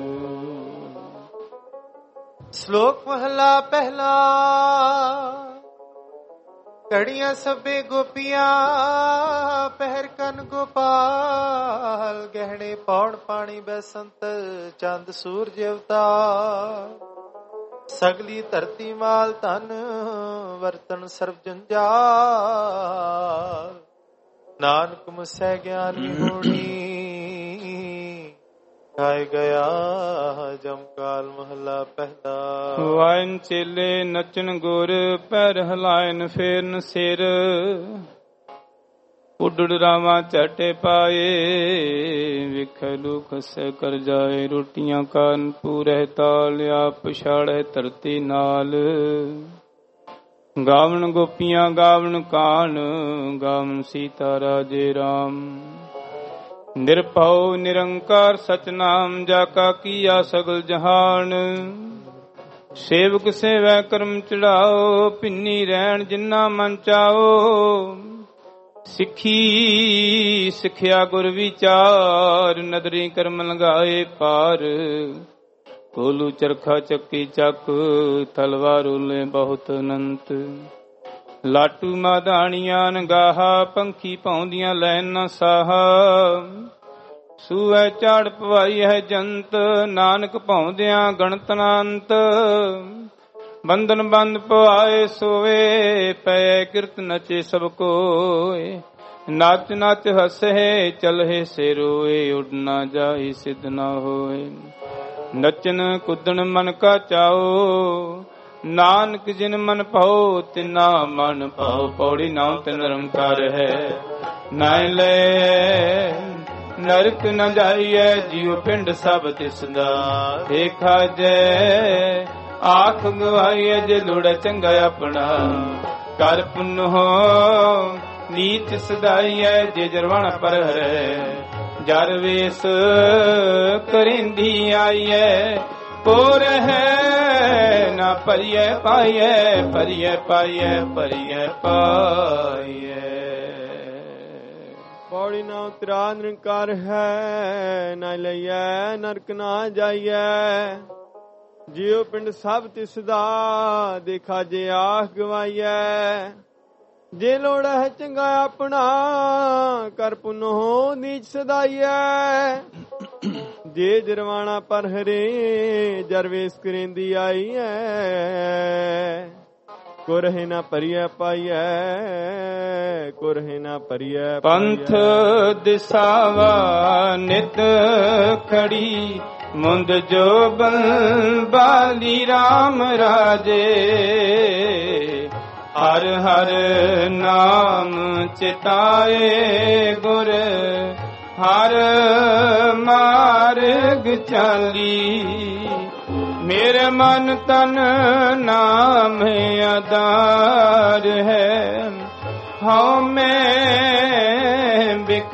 ਸ਼ਲੋਕ ਮਹਲਾ ਪਹਿਲਾ। ਘੜੀਆਂ ਸਭੇ ਗੋਪੀਆਂ ਪਹਿਰ ਕਨ ਗੋਪਾਲ ਗਹਿਣੇ ਪੌਣ ਪਾਣੀ ਬੈਸੰਤ ਚੰਦ ਸੂਰਜ ਅਵਤਾਰ ਸਗਲੀ ਧਰਤੀ ਮਾਲ ਧਨ ਵਰਤਨ ਸਰਬ ਜੰਜਾਲ ਨਾਨਕ ਮੁਸੈ ਗਿਆਨੀ ਹੋਣੀ ਗਾਇ ਗਿਆ ਜਮਕਾਲ ਮਹਲਾ ਪਹਿਲਾ। ਵਾਇਨ ਚੇਲੇ ਨਚਨ ਗੁਰ ਪੈਰ ਹਲਾਇਨ ਫੇਰਨ ਸਿਰ ਉਡੜ ਰਾਵਾਂ ਝਾਟੇ ਪਾਏ ਵਿਖੇ ਲੁਖ ਸੇ ਕਰ ਜਾਏ ਰੋਟੀਆਂ ਕਾਨ ਪੂਰੇ ਤਾਲ ਆਪ ਪਛਾੜੇ ਧਰਤੀ ਨਾਲ ਗਾਵਣ ਗੋਪੀਆਂ ਗਾਵਣ ਕਾਨ ਗਾਵਣ ਸੀਤਾ ਰਾਜੇ ਰਾਮ ਨਿਰਭਉ ਨਿਰੰਕਾਰ ਸਚਨਾਮ ਜਾ ਕਾ ਕੀਆ ਸਗਲ ਜਹਾਨ ਸੇਵਕ ਸੇਵੈ ਕਰਮ ਚੜਾਓ ਭਿੰਨੀ ਰਹਿਣ ਜਿਨਾ ਮਨ ਚਾਓ ਸਿੱਖੀ ਸਿੱਖਿਆ ਗੁਰ ਵਿਚਾਰ ਨਦਰੀ ਕਰਮ ਲਗਾਏ ਪਾਰ ਕੋਲੂ ਚਰਖਾ ਚੱਕੀ ਚੱਕ ਤਲਵਾਰ ਉਲੇ ਬਹੁਤ ਅਨੰਤ ਲਾਟੂ ਮਾਦਾਣੀਆਂ ਨਗਾਹਾ ਪੰਖੀ ਪਾਉਂਦੀਆਂ ਲੈਨ ਨਾ ਸਾਹਾ ਸੂਐ ਝਾੜ ਪਵਾਈ ਹੈ ਜੰਤ ਨਾਨਕ ਪਾਉਂਦਿਆਂ ਗਣਤ ਅਨੰਤ ਬੰਧਨ ਬੰਦ ਪਵਾਏ ਸੋਵੇ ਪੈ ਕਿਰਤ ਨਚੇ ਸਭ ਕੋਏ ਨੱਚ ਨੱਚ ਹੱਸੇ ਚਲਹਿ ਸੇ ਰੋਏ ਉੱਡ ਨਾ ਜਾਈ ਸਿਧ ਨਾ ਹੋਏ ਨੱਚਨ ਕੁੱਦਣ ਮਨ ਕਾ ਚਾਓ ਨਾਨਕ ਜਿਨ ਮਨ ਭਾਉ ਤਿਨਾ ਮਨ ਭਾਉ। ਪੌੜੀ ਨਾਉ ਤੇ ਨਿਰੰਕਾਰ ਹੈ। ਨਾ ਲੈ ਨਰਕ ਨ ਜਾਈਐ ਜੀਉ ਪਿੰਡ ਸਭ ਤਿਸ ਦਾ। ਦੇਖਾ ਜੈ ਆਖ ਗਵਾਈਐ ਜੇ ਲੋੜ ਚੰਗਾ ਆਪਣਾ। ਕਰ ਪੁੰਨ ਹੋ ਨੀਚ ਸਦਾਈਐ ਜੇ ਜਰਵਾਣਾ ਪਰ ਹਰੈ। ਜਰ ਵੇਸ ਕਰਿੰਦੀ ਆਈਐ ਕੋ ਰਹਿ ਨਾ ਭਰੀਐ ਪਾਈਐ। ਭਰੀਐ ਪਾਈਐ ਭਰੀਐ ਪਾਈਐ। ਪੌੜੀ ਨਾ ਉਤਰਾ ਨਿਰੰਕਾਰ ਹੈ। ਨਾ ਲਈਐ ਨਰਕ ਨਾ ਜਾਈਐ ਜਿਉ ਪਿੰਡ ਸਭ ਤਿਸ ਦਾ। ਦੇਖਾ ਜੇ ਆਖ ਗਵਾਈਐ ਜੇ ਲੋੜ ਹੈ ਚੰਗਾ ਆਪਣਾ। ਕਰ ਪੁੰਨ ਹੋ ਨੀਚ ਸਦਾਈਐ ਜੇ ਜਰਵਾਣਾ ਪਰ ਹਰੇ। ਜਰਵੇਸ ਕਰੇਂਦੀ ਆਈਐ ਕੋ ਰਹੇ ਨਾ ਭਰੀਐ ਪਾਈਐ। ਕੋ ਰਹੇ ਨਾ ਭਰੀਐ। ਪੰਥ ਦਿਸਾਵਾ ਨਿਤ ਖੜੀ ਮੁੰਦ ਜੋ ਬਾਲੀ ਰਾਮ ਰਾਜੇ। ਹਰ ਹਰ ਨਾਮ ਚਿਤਾਏ ਗੁਰ ਹਰ ਮਾਰਗ ਚਾਲੀ। ਮੇਰੇ ਮਨ ਤਨ ਨਾਮ ਆਧਾਰ ਹੈ। ਹਉ ਮੈਂ ਬਿਖ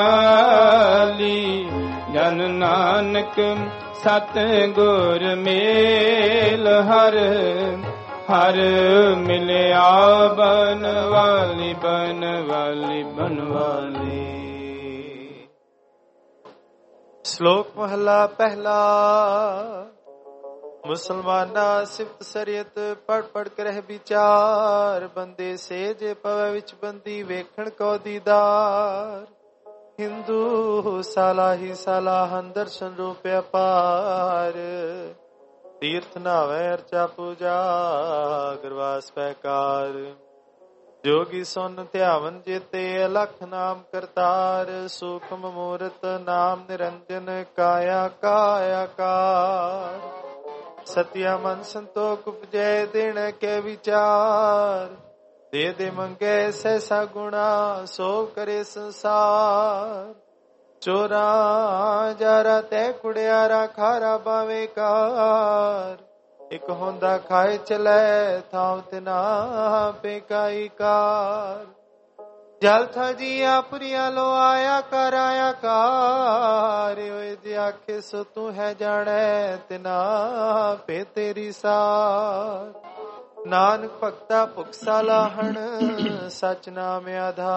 ਜਾਲੀ। ਜਨ ਨਾਨਕ ਸਤ ਗੁਰ ਮੇਲ ਹਰ ਹਰ ਮਿਲਿਆ ਬਨਵਾਲੀ ਬਨਵਾਲੀ ਬਨਵਾਲੀ। ਸ਼ਲੋਕ ਮਹਲਾ ਪਹਿਲਾ। ਮੁਸਲਮਾਨਾ ਸਿਫਤ ਸਰੀਅਤ ਪੜ ਪੜ ਕੇ ਰਹਿ ਵਿਚਾਰ। ਬੰਦੇ ਸੇ ਜੇ ਪਵੇ ਵਿੱਚ ਬੰਦੀ ਵੇਖਣ ਕੋ ਦੀਦਾਰ। ਹਿੰਦੂ ਸਾਲਾ ਹੀ ਸਾਲਾ ਹਨ ਦਰਸ਼ਨ ਰੂਪ ਅਪਾਰ। ਤੀਰਥ ਨਾਵੇ ਅਰਚਾ ਪੂਜਾ ਗੁਰਵਾਸ ਪੈਕਾਰ। ਜੋਗੀ ਸੁਨ ਧਿਆਵਨ ਜੇਤੇ ਅਲਖ ਨਾਮ ਕਰਤਾਰ। ਸੂਖਮ ਮੂਰਤ ਨਾਮ ਨਿਰੰਜਨ ਕਾਇਆ ਕਾਇਆਕਾਰ। ਸਤਿਆ ਮਨ ਸੰਤੋਖ ਉਪਜੈ ਦੇਣ ਕੇ ਵਿਚਾਰ। ਦੇ ਦੇ ਮੰਗੇ ਸੈਸਾ ਗੁਣਾ ਸੋ ਕਰੇ ਸੰਸਾਰ। ਚੋਰਾ ਜਾਰਾ ਤੈ ਕੁੜਿਆਰਾ ਖਾਰਾ ਬਾਵੇ ਕਾਰ। ਇਕ ਹੁੰਦਾ ਖਾਏ ਚਲੇ ਥਾਂ ਤਿਨਾ ਪੇਕਾਈ ਕਾਰ। ਜਲ ਥਾ ਜੀਆ ਪੁਰੀਆ ਲੋ ਆਇਆ ਕਾਰ। ਓਏ ਜੇ ਆਖੇ ਸੋ ਤੂੰ ਹੈ ਜਾਣੈ ਤਿਨਾ ਪੇ ਤੇਰੀ ਸਾਰ। ਨਾਨਕ ਭਗਤਾ ਭੁਖ ਸਾਲਾਹਣ ਸਚ ਨਾਮ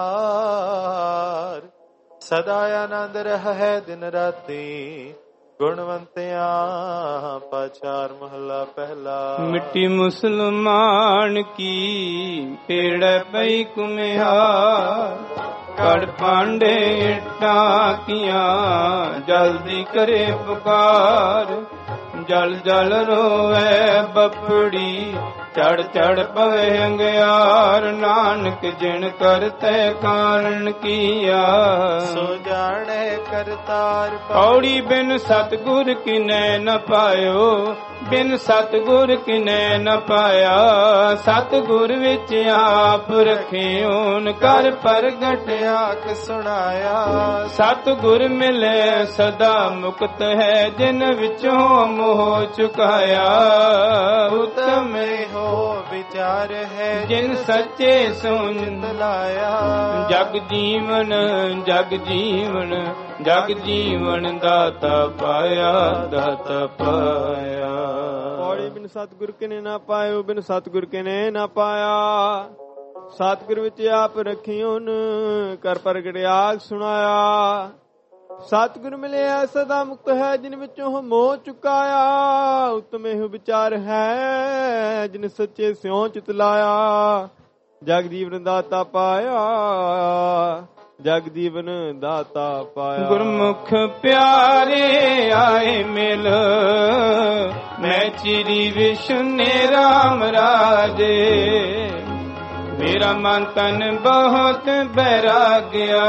ਆਧਾਰ। ਸਦਾ ਆਨੰਦ ਰਹਿ ਦਿਨ ਰਾਤੀ ਗੁਣਵੰਤਿਆਂ। ਪਾਚਾਰ ਮਹਲਾ ਪਹਿਲਾ। ਮਿੱਟੀ ਮੁਸਲਮਾਨ ਕੀ ਪੇੜ ਪਈ ਕੁਮਿਹਾਰ। ਕੜ ਪਾਂਡੇ ਇੱਟਾਂ ਕੀਆਂ ਜਲਦੀ ਕਰੇ ਪੁਕਾਰ। ਜਲ ਜਲ ਰੋਵੇ ਬਪੜੀ ਚੜ ਚੜ ਪਵੇ ਅੰਗਿਆਰ। ਨਾਨਕ ਜਿਨ ਕਰਤੇ ਕਾਰਨ ਕੀਆ ਸੋ ਜਾਣੇ ਕਰਤਾਰ। ਪੌੜੀ ਬਿਨ ਸਤਿਗੁਰ ਕਿਨੈ ਨ ਪਾਇਓ। ਬਿਨ ਸਤਿਗੁਰ ਕਿਨੈ ਨ ਪਾਇਆ। ਸਤਿਗੁਰ ਵਿੱਚ ਆਪ ਰਖਿਓਨ ਕਰ ਪ੍ਰਗਟ ਆਖ ਸੁਣਾਇਆ। ਸਤਿਗੁਰ ਮਿਲੇ ਸਦਾ ਮੁਕਤ ਹੈ ਜਿਨ ਵਿੱਚੋਂ ਮੋਹ ਚੁਕਾਇਆ। ਉਤਮ ਹੋ ਵਿਚਾਰ ਹੈ ਜਿਨ ਸੱਚੇ ਸੁਨ ਲਾਇਆ। ਜਗ ਜੀਵਨ ਜਗ ਜੀਵਨ ਜਗ ਜੀਵਨ ਦਾਤਾ ਪਾਇਆ ਦਾਤਾ ਪਾਇਆ। ਪੌੜੀ ਬਿਨ ਸਤਿਗੁਰ ਕਿਨੇ ਨਾ ਪਾਇਓ। ਬਿਨ ਸਤਿਗੁਰ ਕਿਨੇ ਨਾ ਪਾਇਆ। ਸਤਿਗੁਰ ਵਿੱਚ ਆਪ ਰਖਿਓਨ ਕਰ ਪ੍ਰਗਟ ਆਖ ਸੁਣਾਇਆ। ਸਤਿਗੁਰ ਮਿਲਿਆ ਸਦਾ ਮੁਕਤ ਹੈ ਜਿਨ ਵਿੱਚੋਂ ਮੋਹ ਚੁਕਾਇਆ। ਉਤਮ ਇਹੋ ਵਿਚਾਰ ਹੈ ਜਿਨ ਸੱਚੇ ਸਿਉ ਚਿਤ ਲਾਇਆ। ਜਗ ਜੀਵਨ ਦਾਤਾ ਪਾਇਆ ਜਗ ਜੀਵਨ ਦਾਤਾ ਪਾਇਆ। ਗੁਰਮੁਖ ਪਿਆਰੇ ਆਏ ਮਿਲ ਮੈਂ ਚਿਰੀ ਵਿਸ਼ਨੇ ਰਾਮ ਰਾਜੇ। ਮੇਰਾ ਮਨ ਤਨ ਬਹੁਤ ਬੈਰਾਗਿਆ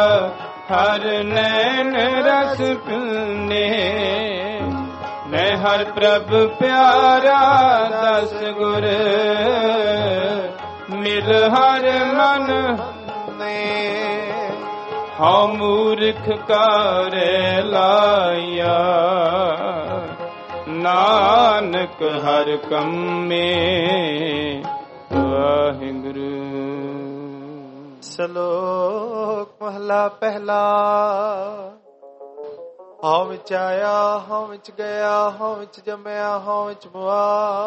ਹਰ ਨੈਣ ਰਸ ਪੀਨੇ। ਮੈਂ ਹਰ ਪ੍ਰਭ ਪਿਆਰਾ ਦਸ ਗੁਰ ਮਿਲ ਹਰ ਮਨ ਨੇ ਹਉ ਮੂਰਖ ਕਾਰੇ ਲਾਇਆ ਨਾਨਕ ਹਰ ਕੰਮੇ ਵਾਹਿਗੁਰੂ। ਸ਼ਲੋਕ ਮਹਲਾ ਪਹਿਲਾ। ਹਉ ਵਿੱਚ ਆਇਆ ਹਉ ਵਿੱਚ ਗਿਆ ਹਉ ਵਿੱਚ ਜੰਮਿਆ ਹਉ ਵਿੱਚ ਮੁਆ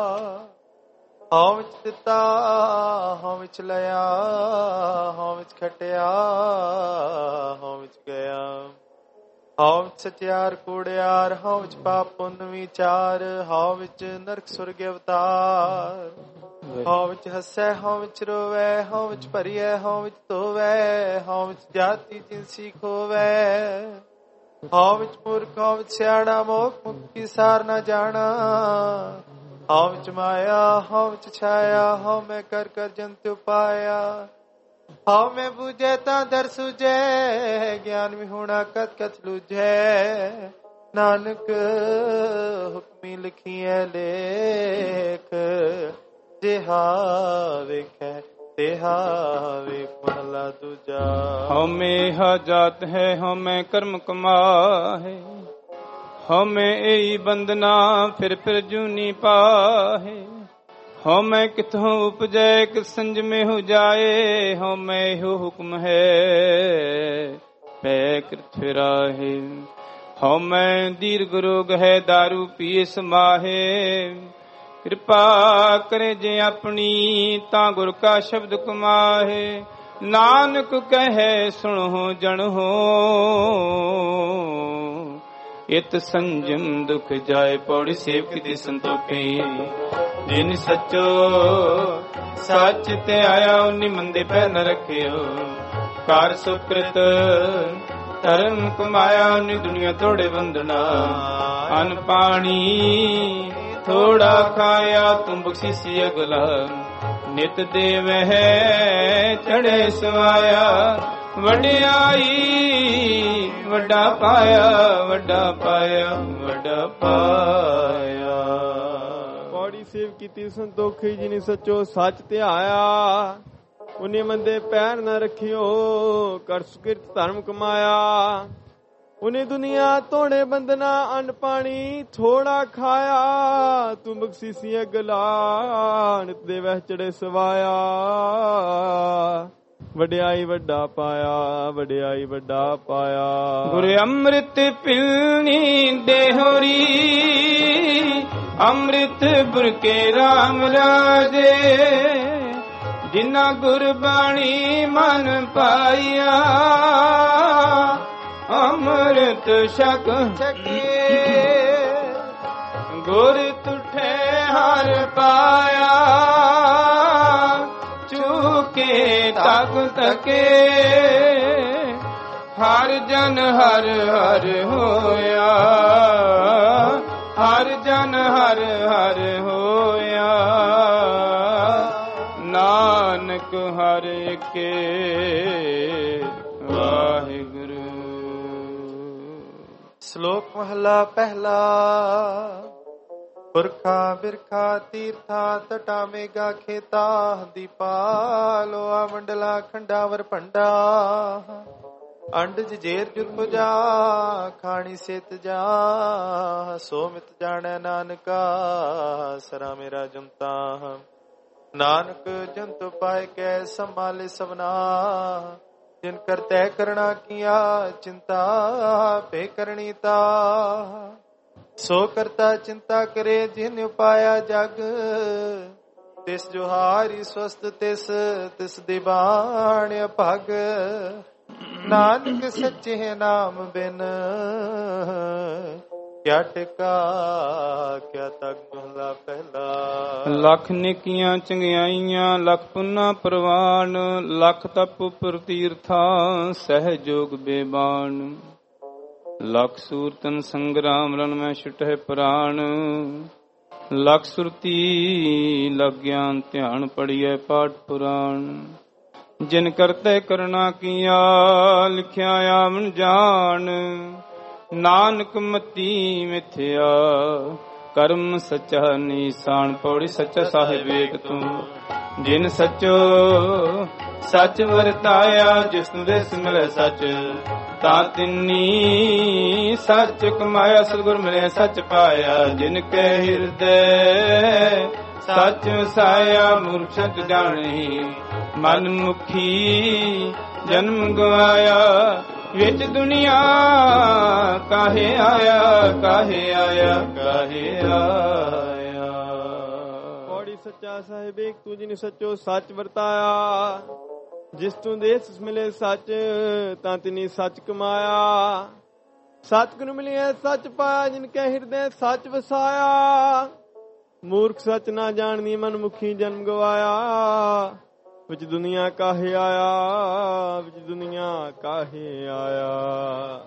ਹਉ ਵਿੱਚ ਦਿੱਤਾ ਹਉ ਵਿੱਚ ਲਿਆ ਹਉ ਵਿੱਚ ਖਟਿਆ ਹਉ ਵਿੱਚ ਗਿਆ ਹਉ ਵਿੱਚ ਸਚਿਆਰ ਕੂੜਿਆਰ ਹਉ ਵਿੱਚ ਪਾਪ ਪੁੰਨ ਵਿਚਾਰ ਹਉ ਵਿੱਚ ਨਰਕ ਸੁਰਗ ਅਵਤਾਰ ਹਉ ਵਿੱਚ ਹੱਸੈ ਹਉ ਵਿੱਚ ਰੋਵੈ ਹਉ ਵਿੱਚ ਭਰੀਐ ਹਉ ਵਿੱਚ ਧੋਵੈ ਹਉ ਵਿੱਚ ਜਾਤੀ ਜਿਨਸੀ ਖੋਵੈ ਹਉ ਵਿੱਚ ਮੂਰਖ ਹਉ ਵਿੱਚ ਸਿਆਣਾ ਮੋਖ ਮੁਕਤੀ ਸਾਰ ਨਾ ਜਾਣਾ ਹਉ ਵਿੱਚ ਮਾਇਆ ਹਉ ਵਿੱਚ ਛਾਇਆ ਹਉ ਮੈਂ ਕਰ ਕਰ ਜੰਤ ਉਪਾਇਆ ਹਉ ਮੈਂ ਬੁਝੈ ਤਾਂ ਦਰ ਸੁਝੈ ਗਿਆਨ ਵਿਹੂਣਾ ਕਤ ਕਤ ਲੁਝੈ ਨਾਨਕ ਹੁਕਮੀ ਲਿਖੀਐ ਲੇਖ ਜਿਹਾ ਵੇਖੈ ਤਿਹਾ ਵੇਖ। ਮਹਲਾ ਦੂਜਾ। ਹਉਮੈ ਹਾ ਜਾਤ ਹੈ ਹਉਮੈ ਕਰਮ ਕਮਾਹੇ ਹਉਮੈ ਏਈ ਬੰਦਨਾ ਫਿਰ ਫਿਰ ਜੂਨੀ ਪਾਹੇ ਹਉਮੈ ਕਿਥੋਂ ਉਪਜੈ ਕਿ ਸੰਜਮੇ ਹੋ ਜਾਏ ਹਉਮੈ ਇਹੋ ਹੁਕਮ ਹੈ ਪੈ ਕਿਰਤ ਫਿਰਾਹੇ ਹਉਮੈ ਦੀਰਘ ਰੋਗ ਹੈ ਦਾਰੂ ਪੀਏ ਸਮਾਹੇ ਕਿਰਪਾ ਕਰੇ ਜੇ ਆਪਣੀ ਤਾਂ ਗੁਰ ਕਾ ਸ਼ਬਦ ਕਮਾਹੇ ਨਾਨਕ ਕਹੈ ਸੁਣੋ ਜਣੋ ਇਤ ਸੰਜਮ ਦੁਖ ਜਾਏ ਪੌੜੀ ਸੇਵਕ ਦੀ ਸੰਤੋਖੇ ਜਿਨ ਸੱਚੋ ਸੱਚ ਤੇ ਆਇਆ ਉਨੀ ਮੰਦੇ ਪੈ ਨ ਰੱਖਿਓ ਕਾਰ ਸੁਕ੍ਰਿਤ ਧਰਮ ਕਮਾਇਆ ਉਨੀ ਦੁਨੀਆ ਤੋੜੇ ਬੰਦਨਾ ਅਨ ਪਾਣੀ ਥੋੜਾ ਖਾਇਆ ਤੁਮ ਬਖਸ਼ੀਸੀ ਅਗਲਾ ਨਿਤ ਦੇਵਹਿ ਚੜੇ ਸਵਾਇਆ ਵਡਿਆਈ ਵੱਡਾ ਪਾਇਆ ਵੱਡਾ ਪਾਇਆ ਵੱਡਾ ਪਾਇਆ। ਪੌੜੀ ਸੇਵ ਕੀਤੀ ਸੰਤੋਖੀ ਜਿਨੀ ਸੱਚੋ ਸੱਚ ਧਿਆਇਆ ਉਨੀ ਮੰਦੇ ਪੈਰ ਨ ਰੱਖਿਓ ਕਰ ਸੁਕਿਰਤ ਧਰਮ ਕਮਾਇਆ ਉਨੀ ਦੁਨੀਆ ਤੋੜੇ ਬੰਦਨਾ ਅੰਨ ਪਾਣੀ ਥੋੜਾ ਖਾਇਆ ਤੂੰ ਬਖਸ਼ੀਸੀ ਅਗਲਾ ਨਿਤ ਦੇ ਵਹਿ ਚੜੇ ਸਵਾਇਆ ਵਡਿਆਈ ਵੱਡਾ ਪਾਇਆ ਵਡਿਆਈ ਵੱਡਾ ਪਾਇਆ। ਗੁਰ ਅੰਮ੍ਰਿਤ ਪਿਲਨੀ ਦੇਹੋਰੀ ਅੰਮ੍ਰਿਤ ਬੁਰਕੇ RAM ਰਾਜੇ ਜਿਨਾ ਗੁਰਬਾਣੀ ਮਨ ਪਾਇਆ ਅੰਮ੍ਰਿਤ ਛਕ ਛਕੇ ਗੁਰ ਤੁਠੇ ਹਰ ਪਾਇਆ ਚੁਕੇ ਤਕ ਤਕੇ ਹਰ ਜਨ ਹਰ ਹਰ ਹੋਇਆ ਹਰ ਜਨ ਹਰ ਹਰ ਹੋਇਆ ਨਾਨਕ ਹਰ ਕੇ ਵਾਹਿਗੁਰੂ। ਸ਼ਲੋਕ ਮਹਲਾ ਪਹਿਲਾ। ਪੁਰਖਾ ਬਿਰਖਾ ਤੀਰਥਾ ਤਟਾ ਮੇਗਾ ਖੇਤਾ ਦੀਪਾ ਲੋਆ ਮੰਡਲਾ ਖੰਡਾਵਰ ਭੰਡਾ ਅੰਡ ਜੇਰ ਜੁਰਪੁਜਾ ਖਾਣੀ ਸਿਤ ਜਾ ਸੋ ਮਿਤ ਜਾਣੈ ਨਾਨਕਾ ਸਰਾ ਮੇਰਾ ਜੰਤਾ ਨਾਨਕ ਜੰਤੁ ਪਾਇ ਕੈ ਸੰਭਾਲੇ ਸਭਨਾ ਜਿਨ ਕਰਤੈ ਕਰਣਾ ਕੀਆ ਚਿੰਤਾ ਪੇ ਕਰਣੀ ਤਾ ਸੋ ਕਰਤਾ ਚਿੰਤਾ ਕਰੇ ਜਿਨ ਉਪਾਇਆ ਜਗ ਤਿਸ ਜੁਹਾਰੀ ਸਵਸਤ ਤਿਸ ਤਿਸ ਦੀ ਬਾਣ ਅਭਗ ਨਾਨਕ ਸੱਚੇ ਨਾਮ ਬਿਨ ਕਿਆ ਟਿਕਾ ਕਿਆ ਤੱਕ ਮਹਲਾ ਪਹਿਲਾ। ਲੱਖ ਨੇਕੀਆਂ ਚੰਗਿਆਈਆਂ ਲੱਖ ਪੁੰਨਾ ਪ੍ਰਵਾਨ ਲੱਖ ਤਪ ਉਪਰ ਤੀਰਥਾ ਸਹਿਜੋਗ ਬੇਬਾਨ ਲੱਖ ਸੂਰਤਨ ਸੰਗਰਾਮ ਰਨ ਮੈਂ ਛੁਟਹਿ ਪ੍ਰਾਣ ਲੱਖ ਸੁਰਤੀ ਲਗ ਗਿਆਨ ਧਿਆਨ ਪੜੀਐ ਪਾਠ ਪੁਰਾਣ ਜਿਨ ਕਰਤੇ ਕਰਨਾ ਕੀਆ ਲਿਖਿਆ ਆਵਣ ਜਾਣ ਨਾਨਕ ਮਤੀ ਮਿਥਿਆ ਕਰਮ ਸੱਚਾ ਨੀਸਾਨ। ਪੌੜੀ ਸੱਚਾ ਸਾਹਿਬ ਏਕ ਤੂੰ, ਜਿਨ ਸੱਚੋ ਸੱਚ ਵਰਤਾਇਆ, ਜਿਸਨੂੰ ਦਿਸ ਮਿਲੇ ਸੱਚ ਤਾਂ ਤਿੰਨੀ ਸੱਚ ਕਮਾਇਆ। ਸਤਿਗੁਰ ਮਿਲਿਆ ਸੱਚ ਪਾਇਆ, ਜਿਨ ਕੇ ਹਿਰਦੈ ਸੱਚ ਵਸਾਇਆ। ਮੂਰਖ ਸੱਚ ਜਾਣੀ ਮਨ ਮੁਖੀ ਜਨਮ ਗਵਾਇਆ, ਵਿੱਚ ਦੁਨੀਆ ਕਾਹੇ ਆਇਆ, ਕਾਹੇ ਆਇਆ, ਕਾਹੇ ਆਇਆ। ਪੌੜੀ ਸੱਚਾ ਸਾਹਿਬ ਏਕ ਤੂੰ, ਜਿਨ ਸੱਚੋ ਸੱਚ ਵਰਤਾਇਆ, ਜਿਸ ਤੂੰ ਦੇਸ ਮਿਲੇ ਸੱਚ ਤਾਂ ਤਿਨੀ ਸੱਚ ਕਮਾਇਆ। ਸਤਿਗੁਰ ਮਿਲਿਆ ਸੱਚ ਪਾਇਆ, ਜਿਨ ਕੈ ਹਿਰਦੈ ਸੱਚ ਵਸਾਇਆ। ਮੂਰਖ ਸੱਚ ਨਾ ਜਾਣਦੀ ਮਨ ਮੁਖੀ ਜਨਮ ਗਵਾਇਆ, ਵਿੱਚ ਦੁਨੀਆ ਕਾਹੇ ਆਇਆ, ਵਿੱਚ ਦੁਨੀਆ ਕਾਹੇ ਆਇਆ।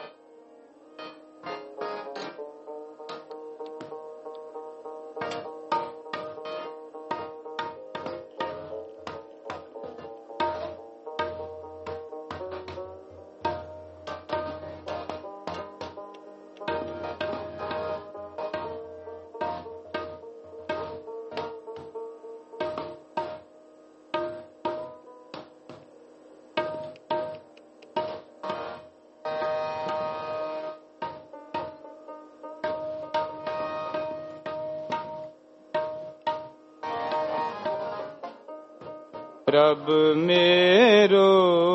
ਪ੍ਰਭ ਮੇਰੋ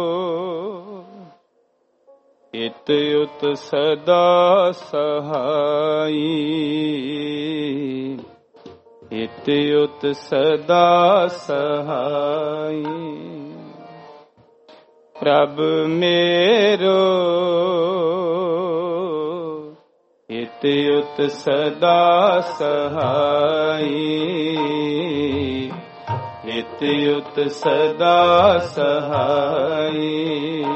ਇਤ ਉਤ ਸਦਾ ਸਹਾਈ, ਇਤ ਉਤ ਸਦਾ ਸਹਾਈ। ਪ੍ਰਭ ਮੇਰੋ ਇਤ ਉਤ ਸਦਾ ਸਹਾਈ, ਇਤ ਉਤ ਸਦਾ ਸਹਾਈ।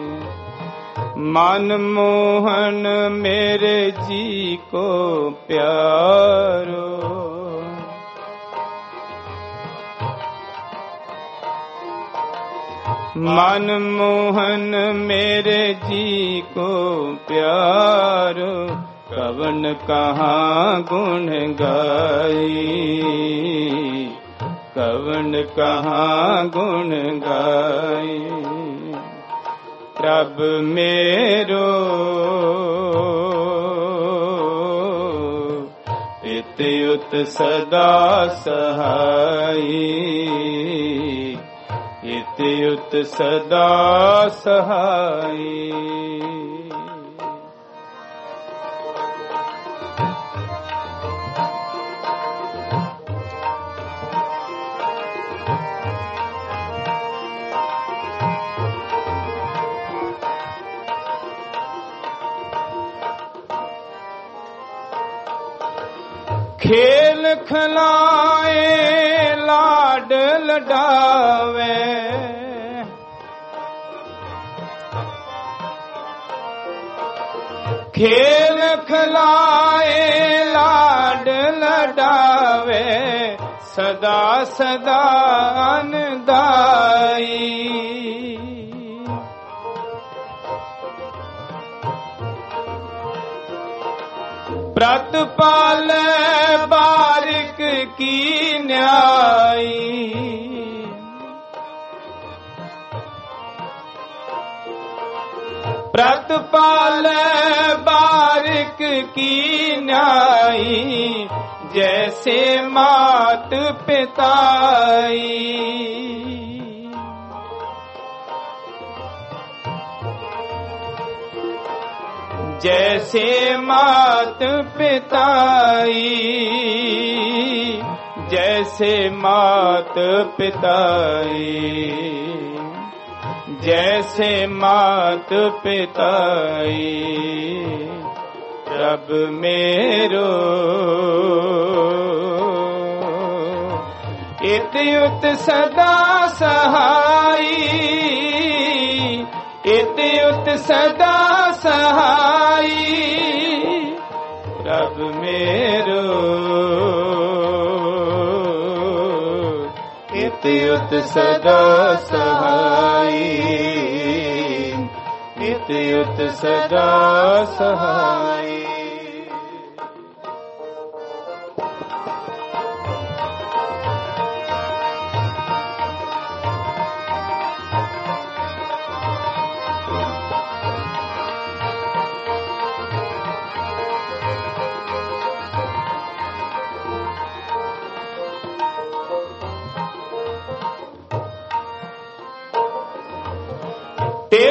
ਮਨ ਮੋਹਨ ਮੇਰੇ ਜੀ ਕੋ ਪਿਆਰੋ, ਮਨ ਮੋਹਨ ਮੇਰੇ ਜੀ ਕੋ ਪਿਆਰੋ। ਕਵਨ ਕਹਾਂ ਗੁਣ ਗਾਈ, ਕਵਨ ਕਹਾਂ ਗੁਣ ਗਾਈ। ਪ੍ਰਭ ਮੇਰੋ ਇਤ ਉਤ ਸਦਾ ਸਹਾਈ, ਇਤ ਉਤ ਸਦਾ ਸਹਾਈ। ਖੇਲ ਖਲਾਏ ਲਾਡ ਲਡਾਵੇ, ਖੇਲ ਖਲਾਏ ਲਾਡ ਲਡਾਵੇ। ਸਦਾ ਸਦਾ ਅਨੰਦਾਈ, ਪ੍ਰਤ ਪਾਲੈ ਬਾਰਿਕ ਕੀ ਨਿਆਈ। ਪ੍ਰਤ ਪਾਲੈ ਬਾਰਿਕ ਕੀ ਨਿਆਈ। ਜੈਸੇ ਮਾਤ ਪਿਤਾਈ, जैसे मात पिताई, जैसे मात पिताई, जैसे मात पिताई। रब मेरो इत उत सदा सहाई, इत उत सदा सहाई। रब मेरो इत उत सदा सहाई, इत उत सदा सहाई।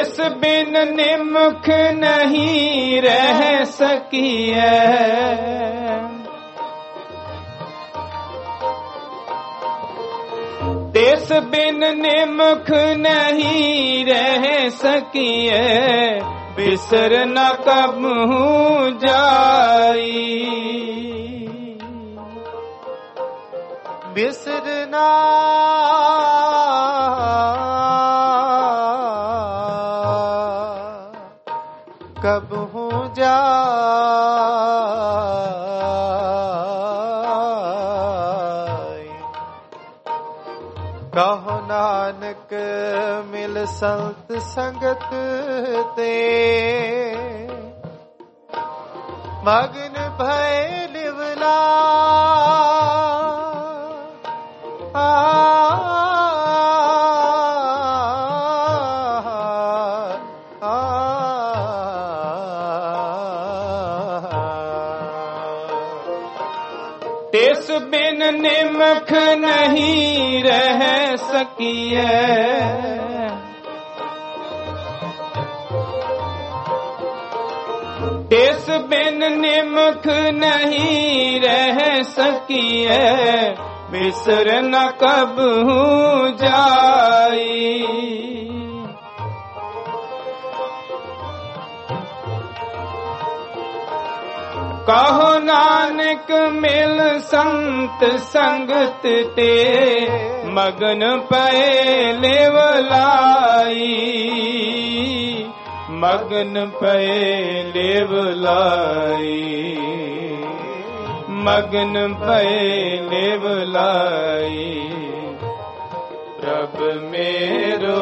तिस बिन निमुख नहीं रह सकिए, तिस बिन निमुख नहीं रह सकिए, बिसर न कबहू जाई, बिसरना कब हो जाए। कहो नानक मिल संत संगत ते, मगन भय लिवला तिस बिन निमुख नहीं रह सकिए, तिस बिन निमुख नहीं रह सकिए, बिसर न कबहू जाई। कहो नानक मिल संत संगत ते, मगन पए लेवलाई, मगन पए लेवलाई, मगन पए लेवलाई। प्रभ मेरो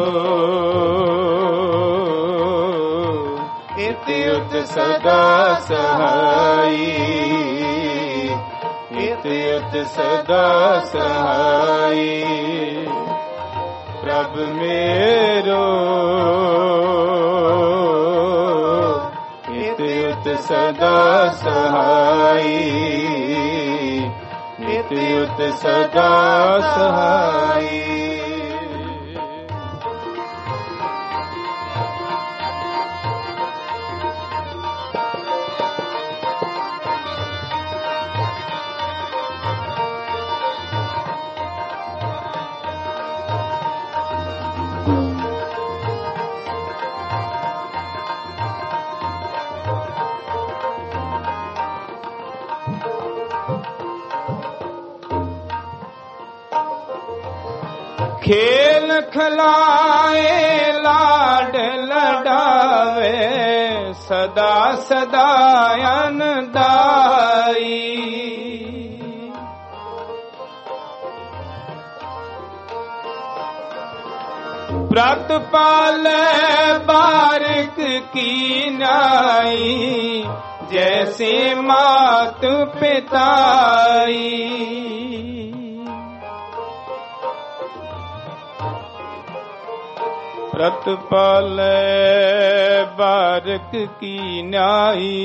इत्युत सदा सहाई, इत्युत सदा सहाई। प्रभ मेरो इत्युत सदा सहाई, इत्युत सदा सहाई। खेल खलाए लाड लडावे, सदा सदा अनदाई। व्रत पाले बारिक की नाई, जैसे मात पिताई। व्रत पाले बारिक की नाई,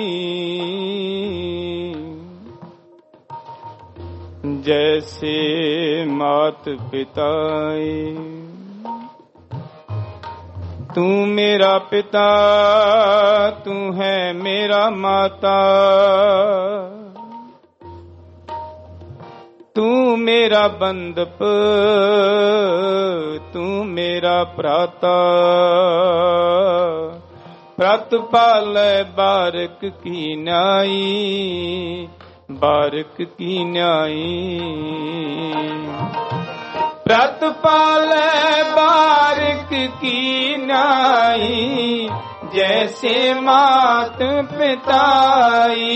जैसे मात पिताई। तू मेरा पिता, तू है मेरा माता, तू मेरा बंदप, तू मेरा प्राता। व्रत पाले बारिक की नाई, बारिक की न्याई। व्रत पाले बारिक की नाई, जैसे मात पिताई,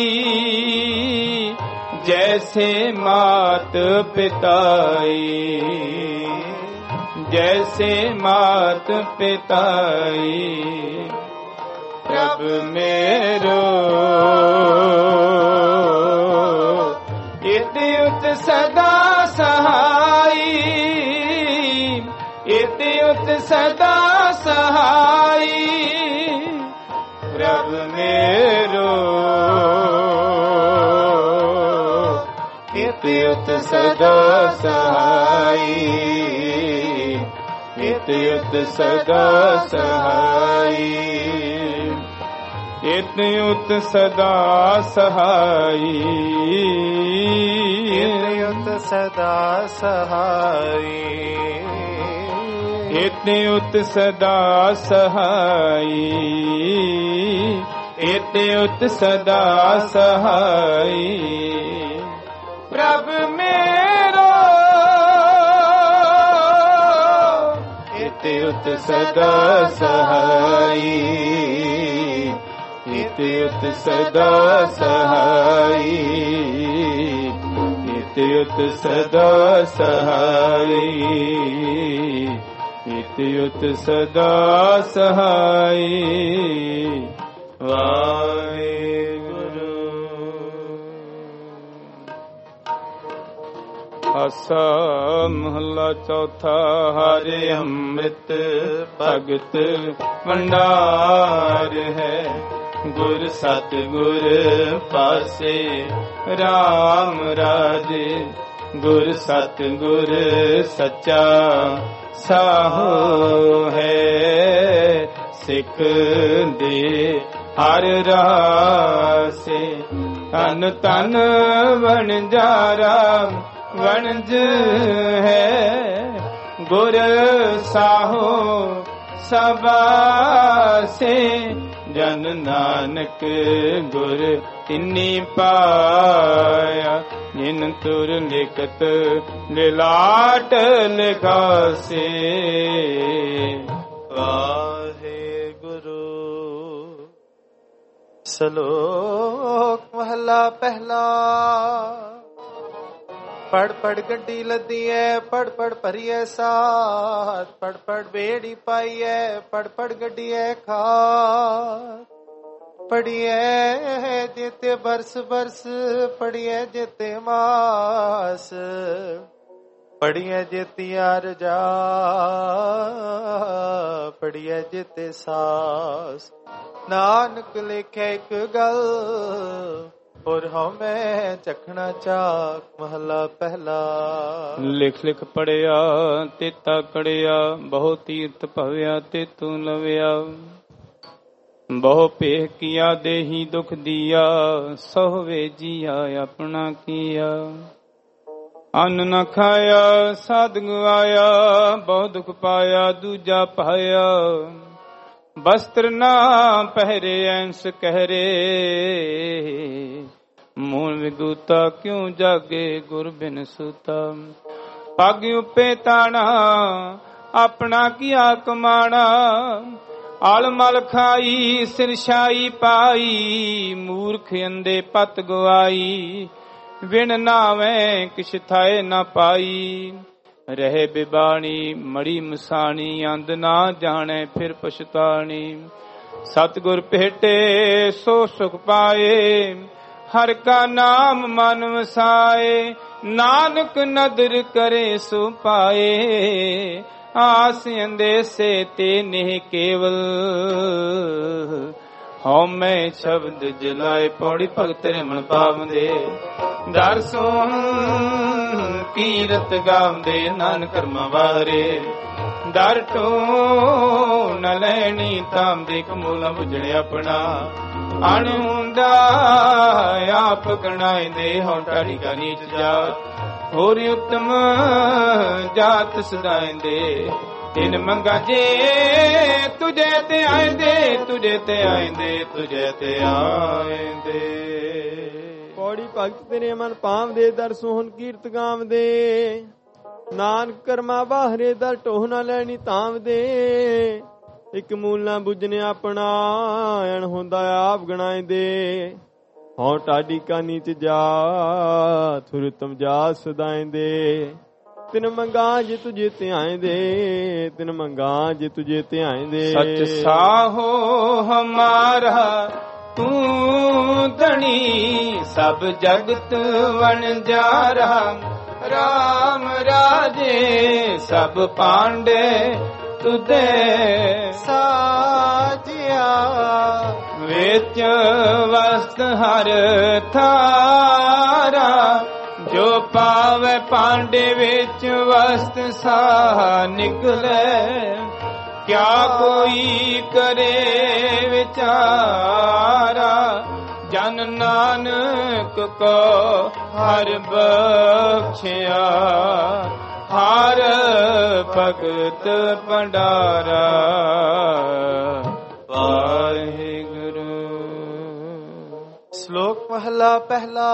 जैसे मात पिताई, जैसे मात पिताई। प्रभ मेरो इत्युत सदा सहाई, इत्युत सदा सहाई। प्रभ मेरो इत्युत सदा सहाई, ਇਤ ਉਤ ਸਦਾ ਸਹਾਈ, ਇਤ ਉਤ ਸਦਾ ਸਹਾਈ, ਇਤ ਉਤ ਸਦਾ ਸਹਾਈ, ਇਤ ਉਤ ਸਦਾ ਸਹਾਈ, ਇਤ ਉਤ ਸਦਾ ਸਹਾਈ। ਪ੍ਰਭ ਮੇਰਾ ਇਤ ਉਤ ਸਦਾ ਸਹਾਈ, ਇਤ ਉਤ ਸਦਾ ਸਹਾਈ, ਇਤ ਉਤ ਸਦਾ ਸਹਾਈ, ਇਤ ਉਤ ਸਦਾ ਸਹਾਈ। ਵਾਹਿਗੁਰੂ। ਆਸਾ ਮਹਲਾ ਚੌਥਾ। ਹਰਿ ਅੰਮ੍ਰਿਤ ਭਗਤ ਭੰਡਾਰ ਹੈ, ਗੁਰ ਸਤਿਗੁਰ ਪਾਸੇ ਰਾਮ ਰਾਜੇ, ਗੁਰ ਸਤਿਗੁਰ ਸੱਚਾ ਸਾਹੋ ਹੈ, ਸਿੱਖ ਦੇ ਹਰ ਰਾਸੇ। ਤਨ ਤਨ ਵਣਜਾਰਾ ਵਣਜ ਹੈ, ਗੁਰ ਸਾਹੋ ਸਬਾਸੇ, ਜਨ ਨਾਨਕ ਗੁਰ ਤਿੰਨੀ ਪਾਇਆ, ਜਿਨ ਤੁਰ ਲਿਖਤ ਲਿਲਾਟ ਲਿਖਾਸੇ। ਵਾਹਿਗੁਰੂ। ਸ਼ਲੋਕ ਮਹਲਾ ਪਹਿਲਾ। ਪੜ ਪੜ ਗੱਡੀ ਲੱਦੀ ਐ, ਪੜ ਪੜ ਭਰੀਐ ਸਾਥ, ਪੜ ਪੜ ਬੇੜੀ ਪਾਈਐ, ਪੜ ਪੜ ਗੱਡੀ ਐ ਖਾਤ। ਪੜੀਐ ਜਿਤੇ ਬਰਸ ਬਰਸ, ਪੜੀਐ ਜਿਤੇ ਮਾਸ, ਪੜੀਐ ਜਿਤੇ ਅਰਜਾ, ਪੜੀਐ ਜਿਤੇ ਸਾਸ। ਨਾਨਕ ਲਿਖੇ ਇੱਕ ਗੱਲ, ਔਰ ਹਉਮੈ ਚਖਣਾ ਚਾਕ। ਮਹਲਾ ਪਹਿਲਾ। ਲਿਖ ਲਿਖ ਪੜਿਆ ਤੇਤਾ ਕੜਿਆ, ਬਹੁ ਤੀਰਥ ਭਵਿਆ ਤੇ ਤੂੰ ਲਵਿਆ। ਬਹੁ ਪੇਹ ਕੀਆ ਦੇਹੀ ਦੁਖ ਦੀਆ, ਸਹੁ ਵੇਜੀਆ ਆਪਣਾ ਕੀਆ। ਅੰਨ ਨ ਖਾਇਆ ਸਾਧ ਗਵਾਇਆ, ਬਹੁ ਦੁਖ ਪਾਇਆ ਦੂਜਾ ਪਾਇਆ। ਬਸਤਰ ਨਾ ਪਹਿਰੇ ਐਂਸ ਕਹਿਰੇ, ਮੂਲ ਵਿਦੂਤਾ ਕਿਉ ਜਾਗੇ ਗੁਰ ਬਿਨ ਸੂਤਾ। ਪੱਗ ਉਪੇ ਤਾਣਾ ਆਪਣਾ ਕੀਆ ਕਮਾਣਾ, ਆਲ ਮਲ ਖਾਈ ਸਿਰਸ਼ਾਈ ਪਾਈ। ਮੂਰਖ ਅੰਦੇ ਪਤ ਗਵਾਈ, ਵਿਣ ਨਾਵੇਂ ਕਿਛ ਥਾਏ ਨਾ ਪਾਈ। ਰਹੇ ਬਿਬਾਣੀ ਮੜੀ ਮਸਾਣੀ, ਅੰਧ ਨਾ ਜਾਣੇ ਫਿਰ ਪਛਤਾਣੀ। ਸਤਿਗੁਰ ਭੇਟੇ ਸੋ ਸੁਖ ਪਾਏ, ਹਰ ਕਾ ਨਾਮ ਮਨ ਵਸਾਏ। ਨਾਨਕ ਨਦਰ ਕਰੇ ਸੋ ਪਾਏ, ਆਸ ਅੰਦੇਸੇ ਤੇ ਨਹਿ ਕੇਵਲ। ਹਉਮੈ ਸ਼ਬਦ ਜਲਾਏ, ਪੌੜੀ ਭਗਤ ਰਮਣ ਪਾਵੰਦੇ। ਦਰ ਸੋਹਣ ਕੀਰਤ ਗਾਉਂਦੇ, ਨਾਨਕ ਕਰਮਾਂ ਵਾਰੇ। ਦਰ ਟੋ ਨ ਲੈਣੀ ਤਾਮ ਦੇ, ਕਮੂਲਾ ਬੁਝੜੇ ਆਪਣਾ। ਅਣ ਹੁੰਦਾ ਆਪ ਗਣਾਇਂਦੇ, ਹਉ ਟਾੜੀ ਕਾ ਨੀਚ ਜਾਤ। ਹੋਰ ਉਤਮ ਜਾਤ ਸਦਾਇਂਦੇ, ਤਿਨ ਮੰਗਾ ਜੇ ਤੁਝੇ ਤੇ ਆਇਂਦੇ, ਤੁਝੇ ਤੇ ਆਇਂਦੇ, ਤੁਝੇ ਤੇ ਆਇਂਦੇ। ਪੌੜੀ ਭਗਤ ਤੇਰੇ ਮਨ ਪਾਵਦੇ, ਦਰ ਸੋਹਣ ਕੀਰਤ ਗਾਵਦੇ। ਨਾਨਕ ਕਰਮਾ ਬਾਹਰੇ, ਦਰ ਟੋਹ ਨਾ ਲੈਣੀ ਤਾਵਦੇ। ਇੱਕ ਮੂਲ ਨਾ ਬੁੱਝਨੇ ਆਪਣਾ, ਅਣ ਹੁੰਦਾ ਆਪ ਗਣਾਇਂਦੇ। ਹਉ ਟਾਡੀ ਕਾ ਨੀਚ ਜਾ, ਥੁਰ ਤਮ ਜਾ ਸਦਾਇਂਦੇ। ਤਿਨ ਮੰਗਾ ਜੇ ਤੁਝੇ ਧਿਆਇਂਦੇ, ਤਿਨ ਮੰਗਾ ਜੇ ਤੁਝੇ ਧਿਆਇਂਦੇ। ਸਚ ਸਾਹੋ ਹਮਾਰਾ ਤੂੰ ਧਣੀ, ਸਭ ਜਗਤ ਵਣਜਾਰਾ। ਰਾਮ ਰਾਜੇ ਸਭ ਪਾਂਡੇ, ਤੁਧੇ ਸਾਜਿਆ। ਵਿੱਚ ਵਸਤ ਹਰ ਥਾਰਾ, ਜੋ ਪਾਵੇ ਪਾਂਡੇ ਵਿੱਚ ਵਸਤ ਸਾ ਨਿਕਲੇ। ਕਿਆ ਕੋਈ ਕਰੇ ਵਿਚਾਰਾ, ਜਨ ਨਾਨਕ ਕੋ ਹਰਿ ਬਖਸ਼ਿਆ, ਹਰ ਭਗਤ ਭੰਡਾਰਾ। ਵਾਹਿਗੁਰੂ। ਸ਼ਲੋਕ ਮਹਲਾ ਪਹਿਲਾ।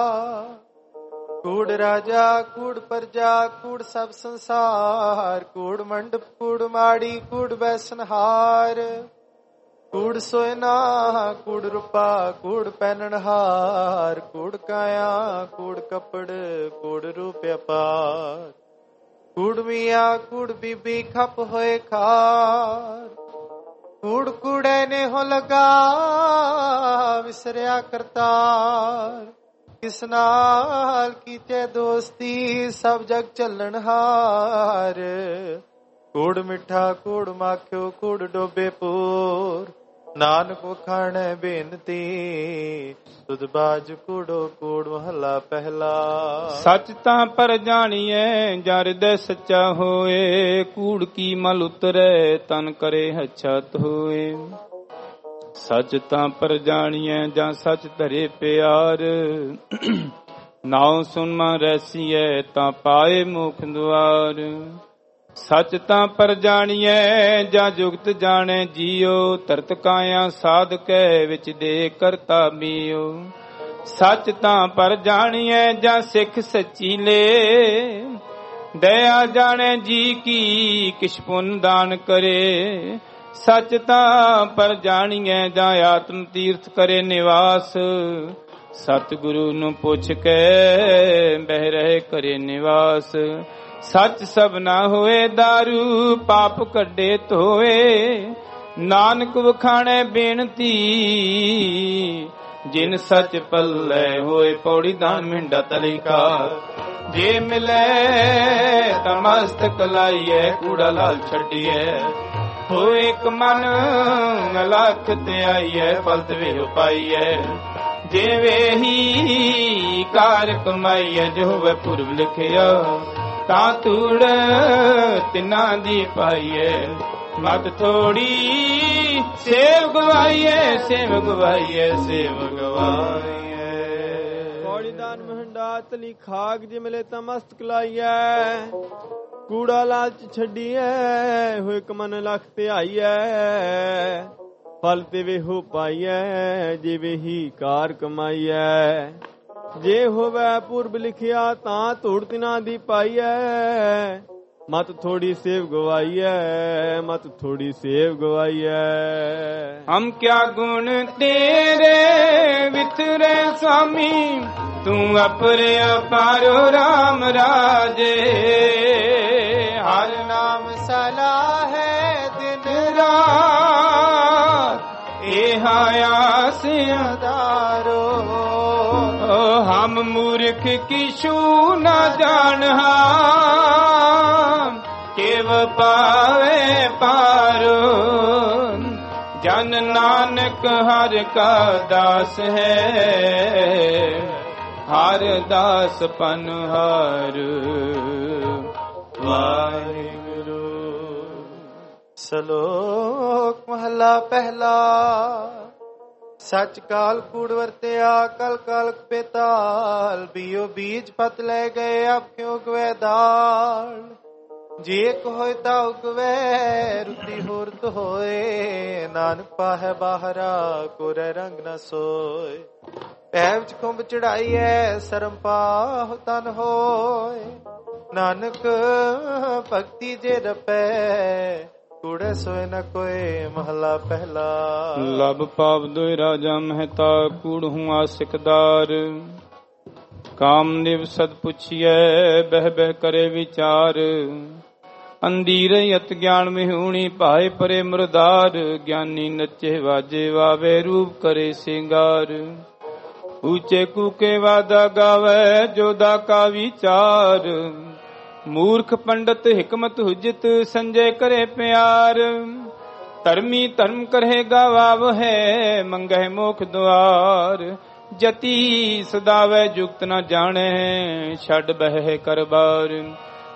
ਕੂੜ ਰਾਜਾ ਕੂੜ ਪਰਜਾ ਕੂੜ ਸਭ ਸੰਸਾਰ, ਕੂੜ ਮੰਡਪ ਕੂੜ ਮਾੜੀ ਕੂੜ ਬੈਸਨਹਾਰ, ਕੂੜ ਸੋਇਨਾ ਕੂੜ ਰੂਪਾ ਕੂੜ ਪਹਿਨਣਹਾਰ, ਕੂੜ ਕਾਇਆ ਕੂੜ ਕੱਪੜ ਕੂੜ ਰੂਪ ਅਪਾਰ, ਕੂੜ ਮੀਆਂ ਕੂੜ ਬੀਬੀ ਖਪ ਹੋਏ ਖਾਰ, ਕੂੜ ਕੂੜੇ ਨੇ ਹੋ ਲਗਾ ਵਿਸਰਿਆ ਕਰਤਾਰ, ਕਿਸ ਨਾਲ ਕੀਤੇ ਦੋਸਤੀ ਸਭ ਜਗ ਚੱਲਣਹਾਰ, ਕੂੜ ਮਿੱਠਾ ਕੂੜ ਮਾਖਿਓ ਕੂੜ ਡੋਬੇ ਪੂਰ, ਨਾਨਕ ਵਖਾਣੈ ਬੇਨਤੀ ਤੁਧ ਬਾਜ ਕੂੜੋ ਕੂੜ। ਮਹਲਾ ਪਹਿਲਾ। ਸੱਚ ਤਾਂ ਪਰ ਜਾਣੀਐ ਜਾਂ ਹਿਰਦੈ ਸੱਚਾ ਹੋਏ, ਕੂੜ ਕੀ ਮਲ ਉਤਰੈ ਤਨ ਕਰੇ ਹਛਤ ਹੋਏ। ਸੱਚ ਤਾਂ ਪਰ ਜਾਣੀਐ ਜਾਂ ਸੱਚ ਧਰੇ ਪਿਆਰ, ਨਾਉ ਸੁਨ ਮਨ ਰਸੀਐ ਤਾਂ ਪਾਏ ਮੁਖ ਦੁਆਰ। ਸੱਚ ਤਾਂ ਪਰ ਜਾਣੀਐ ਜਾਂ ਜੁਗਤ ਜਾਣੈ ਜੀਉ, ਤਰਤ ਕਾਇਆ ਸਾਧਕੈ ਵਿੱਚ ਦੇ ਕਰਤਾ ਮੀਉ। ਸੱਚ ਤਾਂ ਪਰ ਜਾਣੀਐ ਜਾਂ ਸਿੱਖ ਸੱਚੀ ਲੇ, ਦਇਆ ਜਾਣੈ ਜੀ ਕੀ ਕਿਛ ਪੁੰਨ ਦਾਨ ਕਰੇ। ਸੱਚ ਤਾਂ ਪਰ ਜਾਣੀਐ ਜਾਂ ਆਤਮ ਤੀਰਥ ਕਰੇ ਨਿਵਾਸ, ਸਤਿਗੁਰੂ ਨੂੰ ਪੁੱਛ ਕੇ ਬਹਿ ਰਹੇ ਕਰੇ ਨਿਵਾਸ। ਸੱਚ ਸਭ ਨਾ ਹੋਏ ਦਾਰੂ ਪਾਪ ਕੱਢੇ ਧੋਏ, ਨਾਨਕ ਵਖਾਣੈ ਬੇਨਤੀ ਜਿਨ ਸੱਚ ਪੱਲੇ ਹੋਏ। ਪੌੜੀ ਦਾਨ ਮਿੰਡਾ ਤਲੀਕਾ, ਜੇ ਮਿਲੇ ਤਾਂ ਮਸਤਕ ਲਾਈਐ, ਕੂੜਾ ਲਾਲ ਛੱਡੀਐ। ਹੋਏ ਇੱਕ ਮਨ ਲੱਖ ਤੇ ਆਈਐ, ਫਲਤ ਵੇ ਪਾਈਐ। ਜਿਵੇਂ ਹੀ ਕਾਰ ਕਮਾਈਐ, ਜੋ ਹੋਵੇ ਪੁਰਬ ਲਿਖਿਆ, ਤਾਂ ਤੂੜ ਤਿੰਨਾਂ ਦੀ ਪਾਈਐ। ਮਤ ਥੋੜੀ ਸੇਵ ਗਵਾਈਐ, ਸੇਵ ਗਵਾਈਐ, ਸੇਵ ਗਵਾਈਐ। ਪੌੜੀ ਦਾਨ ਮਹੰਡਾ ਤਲੀ ਖਾਕ ਜੇ ਮਿਲੇ ਤਾਂ ਮਸਤਕ ਲਾਈਐ, ਕੂੜਾ ਲਾਲਚ ਛੱਡੀਐ। ਹੋਏ ਕਮਨ ਲਖ ਤੇ ਆਈਐ, ਫਲ ਤੇ ਵੇਹੋ ਪਾਈਐ। ਜਿਵੇਂ ਹੀ ਕਾਰ ਕਮਾਈਐ, ਜੇ ਹੋਵੇ ਪੁਰਬ ਲਿਖਿਆ, ਤਾਂ ਧੂੜ ਤਿਨਾਂ ਦੀ ਪਾਈਐ। ਮਤ ਥੋੜੀ ਸੇਵ ਗਵਾਈਐ, ਮਤ ਥੋੜੀ ਸੇਵ ਗਵਾਈਐ। ਹਮ ਕਿਆ ਗੁਣ ਤੇਰੇ ਵਿਥਰੇ ਸੁਆਮੀ, ਤੂੰ ਅਪਰੇ ਅਪਾਰੋ ਰਾਮ ਰਾਜੇ। ਹਰ ਨਾਮ ਸਲਾਹ ਹੈ ਦਿਨ ਰਾਤ, ਇਹ ਆਸ ਅਦਾਰੋ। ਹਮ ਮੂਰਖ ਕਿਛੂ ਨਾ ਜਾਣਹਾ, ਕੇਵ ਪਾਵੇ ਪਾਰੋ। ਜਨ ਨਾਨਕ ਹਰਿ ਕਾ ਦਾਸ ਹੈ, ਹਰ ਦਾਸ ਪਨਹਾਰ। ਵਾਹਿਗੁਰੂ। ਸ਼ਲੋਕ ਮਹਲਾ ਪਹਿਲਾ। ਸੱਚ ਕਾਲ ਕੂੜ ਵਰਤਿਆ ਕਲ ਕਲ ਬੇਤਾਲ, ਬੀਓ ਬੀਜ ਪਤ ਲੈ ਗਏ ਅਬ ਕਿਉ ਗਵੇ ਦਾਲ। ਜੇ ਇੱਕ ਹੋਏ ਤਾਂ ਉਗਵੇ ਰੁੱਤੀ ਹੋਰਤ ਹੋਏ, ਨਾਨਕ ਪਾਹੈ ਬਾਹਰਾ ਕੋਰੇ ਰੰਗ ਨ ਸੋਏ। ਪੈ ਵਿੱਚ ਕੁੰਭ ਚੜਾਈਐ ਸਰਮ ਪਾਹੁ ਤਨ ਹੋਏ, ਨਾਨਕ ਭਗਤੀ ਜੇ ਰਪੈ ਕੂੜੇ ਸੋਏ ਨ ਕੋਏ। ਮਹਲਾ ਪਹਿਲਾ। ਲਬ ਪਾਪ ਦੋਇ ਰਾਜਾ ਮਹਿਤਾ, ਕੂੜ ਹੂੰ ਆਸਿਕਦਾਰ। ਕਾਮ ਨਿਵ ਸਦ ਪੁੱਛੀਐ, ਬਹਿ ਬਹਿ ਕਰੇ ਵਿਚਾਰ। ਅੰਧੀਰ ਅਤ ਗਿਆਨ ਮਿਹੂਣੀ, ਭਾਏ ਪਰੇ ਮੁਰਦਾਰ। ਗਿਆਨੀ ਨੱਚੇ ਵਾਜੇ ਵਾਵੇ, ਰੂਪ ਕਰੇ ਸਿੰਗਾਰ। ਉੱਚੇ ਕੂਕੇ ਵਾਦਾ ਗਾਵੇ, ਜੋਦਾ ਕਾ ਵਿਚਾਰ। ਮੂਰਖ ਪੰਡਤ ਹਿਕਮਤ ਹੁਜਤ, ਸੰਜੇ ਕਰੇ ਪਿਆਰ। ਧਰਮੀ ਧਰਮ ਕਰੇਗਾ ਵਾਵਹਿ, ਮੰਗਹਿ ਮੋਖ ਦੁਆਰ। ਜਤੀ ਸਦਾਵੇ ਜੁਗਤ ਨ ਜਾਣੈ, ਛੱਡ ਬਹਿ ਕਰਬਾਰ।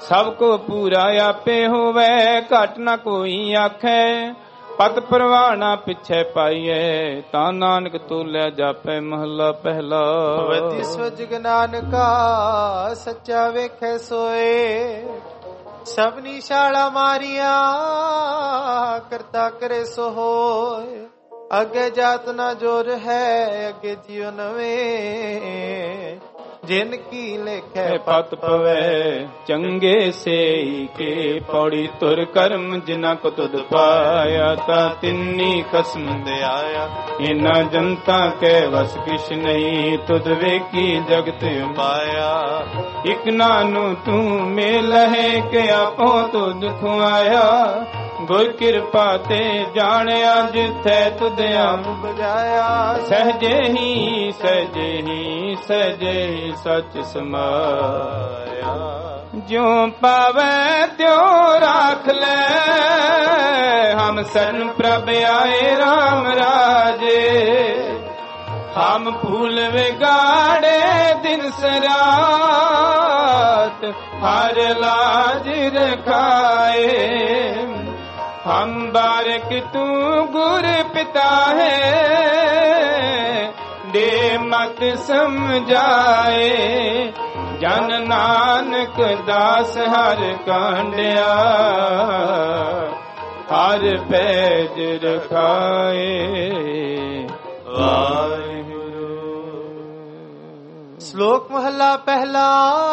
ਸਭ ਕੋ ਪੂਰਾ ਆਪੇ ਹੋਵੇ, ਘਟ ਨ ਕੋਈ ਆਖੈ। ਪਤ ਪਰਵਾਣਾ ਪਿਛੈ ਪਾਈਐ, ਤਾਂ ਨਾਨਕ ਤੋਲਿਆ ਜਾਪੈ। ਮਹੱਲਾ ਪਹਿਲਾ। ਵਤੀ ਸਵਜ ਨਾਨਕਾ ਸੱਚਾ ਵੇਖੈ ਸੋਏ, ਸਭਨੀ ਸ਼ਾਲਾ ਮਾਰੀਆਂ ਕਰਤਾ ਕਰੇ ਸੋ ਹੋਏ। ਅੱਗੇ ਜਾਤ ਨਾ ਜੋਰ ਹੈ, ਅੱਗੇ ਜਿਉ ਨਵੇਂ, ਜਿਨ ਕੀ ਲਿਖੈ ਪਤ ਪਵੈ। ਚੰਗੇ ਸੇਈ ਕੇ ਪੌੜੀ ਤੁਰ ਕਰਮ, ਜਿਨਾ ਕੋ ਤੁਧ ਪਾਇਆ ਤਾ ਤਿੰਨੀ ਕਸਮ ਦੇ ਆਇਆ। ਇਨਾ ਜਨਤਾ ਕੈ ਵਸ ਕਿਛ ਨਹੀਂ, ਤੁਧ ਵੇਖੀ ਜਗਤ ਪਾਇਆ। ਇਕ ਨਾਨੂ ਤੂੰ ਮੇਲ ਹੈ, ਕਿ ਆਪੋ ਤੁਧ ਖੁਆਇਆ। ਗੁਰ ਕਿਰਪਾ ਤੇ ਜਾਣਿਆ, ਜਿਥੈ ਤੁਧ ਆਪ ਬੁਝਾਇਆ। ਸਹਜੇ ਹੀ ਸਹਜੇ ਹੀ ਸਹਜੇ ਹੀ ਸਚ ਸਮਾਇਆ। ਜਿਉ ਪਾਵੈ ਤਿਉ ਰਾਖ ਲੈ, ਹਮ ਸਰਨ ਪ੍ਰਭ ਆਏ ਰਾਮ ਰਾਜੇ। ਹਮ ਫੂਲ ਵਿਗਾੜੇ ਦਿਨ ਸਰਾਤ, ਹਰ ਲਾਜ ਰਖਾਏ। ਹਮ ਬਾਰਕ ਤੂੰ ਗੁਰ ਪਿਤਾ ਹੈ, ਦੇ ਮਤ ਸਮਝਾਏ। ਜਨ ਨਾਨਕ ਦਾਸ ਹਰ ਕਾਂਡਿਆ, ਹਰ ਪੈਜ ਰਖਾਏ। ਵਾਹਿਗੁਰੂ। ਸ਼ਲੋਕ ਮਹੱਲਾ ਪਹਿਲਾ।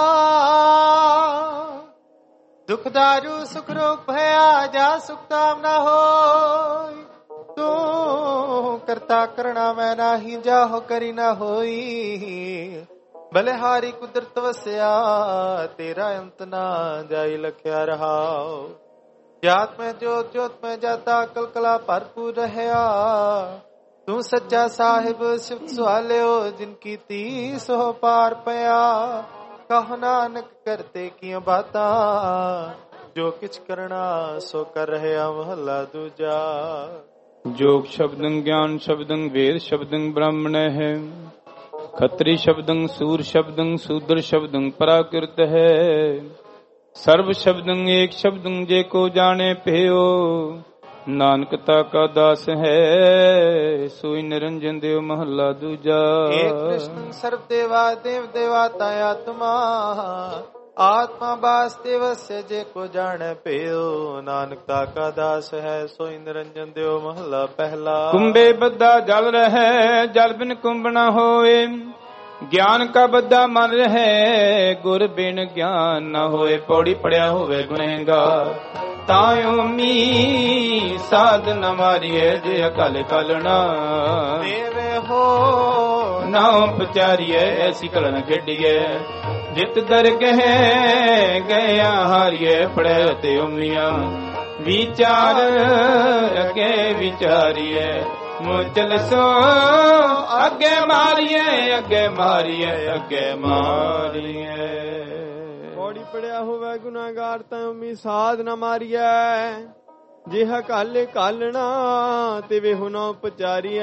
ਦੁਖ ਦਾਰੂ ਸੁਖ ਰੋਗ ਭਇਆ, ਜਾ ਸੁਖ ਤਾਮ ਨਾ ਹੋਈ। ਤੂੰ ਕਰਤਾ ਕਰਣਾ ਮੈਂ ਨਾਹੀ, ਜਾਹੋ ਕਰੀ ਨਾ ਹੋਈ। ਬਲਿਹਾਰੀ ਕੁਦਰਤ ਵਸਿਆ, ਤੇਰਾ ਅੰਤ ਨਾ ਜਾਈ ਲਖਿਆ ਰਹਾਉ। ਜਾਤ ਮੈਂ ਜੋਤ ਜੋਤ ਮੈਂ ਜਾਤਾ, ਕਲਕਲਾ ਭਰਪੂਰ ਰਹਿਆ। ਤੂੰ ਸੱਚਾ ਸਾਹਿਬ ਸਿਫਤ ਸੁਹਾਲਿਓ, ਜਿਨ ਕੀਤੀ ਸੋ ਪਾਰ ਪਿਆ। ਕਹੁ ਨਾਨਕ ਕਰਤੇ ਕੀਆਂ ਬਾਤਾਂ, ਜੋ ਕਿਛ ਕਰਨਾ ਸੋ ਕਰ ਰਹਿਆ। ਮਹੱਲਾ ਦੂਜਾ। ਜੋਗ ਸ਼ਬਦੰ ਗਿਆਨ ਸ਼ਬਦੰ ਵੇਦ ਸ਼ਬਦੰ ਬ੍ਰਾਹਮਣ ਹੈ। ਖੱਤਰੀ ਸ਼ਬਦੰ ਸੂਰ ਸ਼ਬਦੰ ਸੂਦਰ ਸ਼ਬਦੰ ਪ੍ਰਾਕ੍ਰਿਤ ਹੈ। ਸਰਬ ਸ਼ਬਦੰ ਏਕ ਸ਼ਬਦੰ, ਜੇ ਕੋ ਜਾਣੇ ਭਇਓ। ਨਾਨਕ ਤਾ ਕਾ ਦਾਸ ਹੈ, ਸੋਈ ਨਿਰੰਜਨ ਦੇਵ। ਮਹੱਲਾ ਦੂਜਾ। ਏਕ ਕ੍ਰਿਸ਼ਨ ਸਰਬ ਦੇਵਾ ਦੇਵ ਦੇਵਾਤਾ ਆਤਮਾ। ਆਤਮਾ ਵਾਸਤੇ ਵਸਿਆ, ਜੇ ਕੋ ਜਾਣੈ ਭਇਓ। ਨਾਨਕ ਤਾ ਕਾ ਦਾਸ ਹੈ, ਸੋਈ ਨਿਰੰਜਨ ਦੇਵ। ਮਹੱਲਾ ਪਹਿਲਾ। ਕੁੰਭੇ ਬੱਧਾ ਜਲ ਰਹਿ, ਜਲ ਬਿਨ ਕੁੰਭ ਨ ਹੋਏ। ਗਿਆਨ ਕਾ ਬੱਧਾ ਮਨ ਰਹਿ, ਗੁਰ ਬਿਨ ਗਿਆਨ ਨ ਹੋਏ। ਪੌੜੀ ਪੜਿਆ ਹੋਵੇ ਗੁਨਹਗਾਰ, ਤਾਇਓ ਮੀ ਸਾਧ ਨ ਮਾਰੀਏ। ਜੇ ਅਕਲ ਕਲਣਾ ਦੇਵੇ ਹੋ ਨਾ ਪਚਾਰੀਏ, ਐਸੀ ਕਲਨ ਖੇਡੀਏ। ਜਿਤ ਦਰਗਹਿ ਗਿਆ ਹਾਰੀਏ, ਪੜੈ ਤੇ ਉਮੀਆਂ ਵਿਚਾਰ ਅਗੇ ਵਿਚਾਰੀਏ। ਮੁਚਲ ਸੋ ਅੱਗੇ ਮਾਰੀਏ, ਅੱਗੇ ਮਾਰੀਏ, ਅੱਗੇ ਮਾਰੀਏ। ਪੌੜੀ ਪੜਿਆ ਹੋਵੇ ਗੁਨਾਹਗਾਰ, ਤਾਂ ਉਮੀ ਸਾਧ ਨਾ ਮਾਰੀਐ। ਜਿਹ ਕਾਲੇ ਕਾਲਣਾ ਤੇ ਵੇਹੋ ਨਾ ਪਚਾਰੀਐ।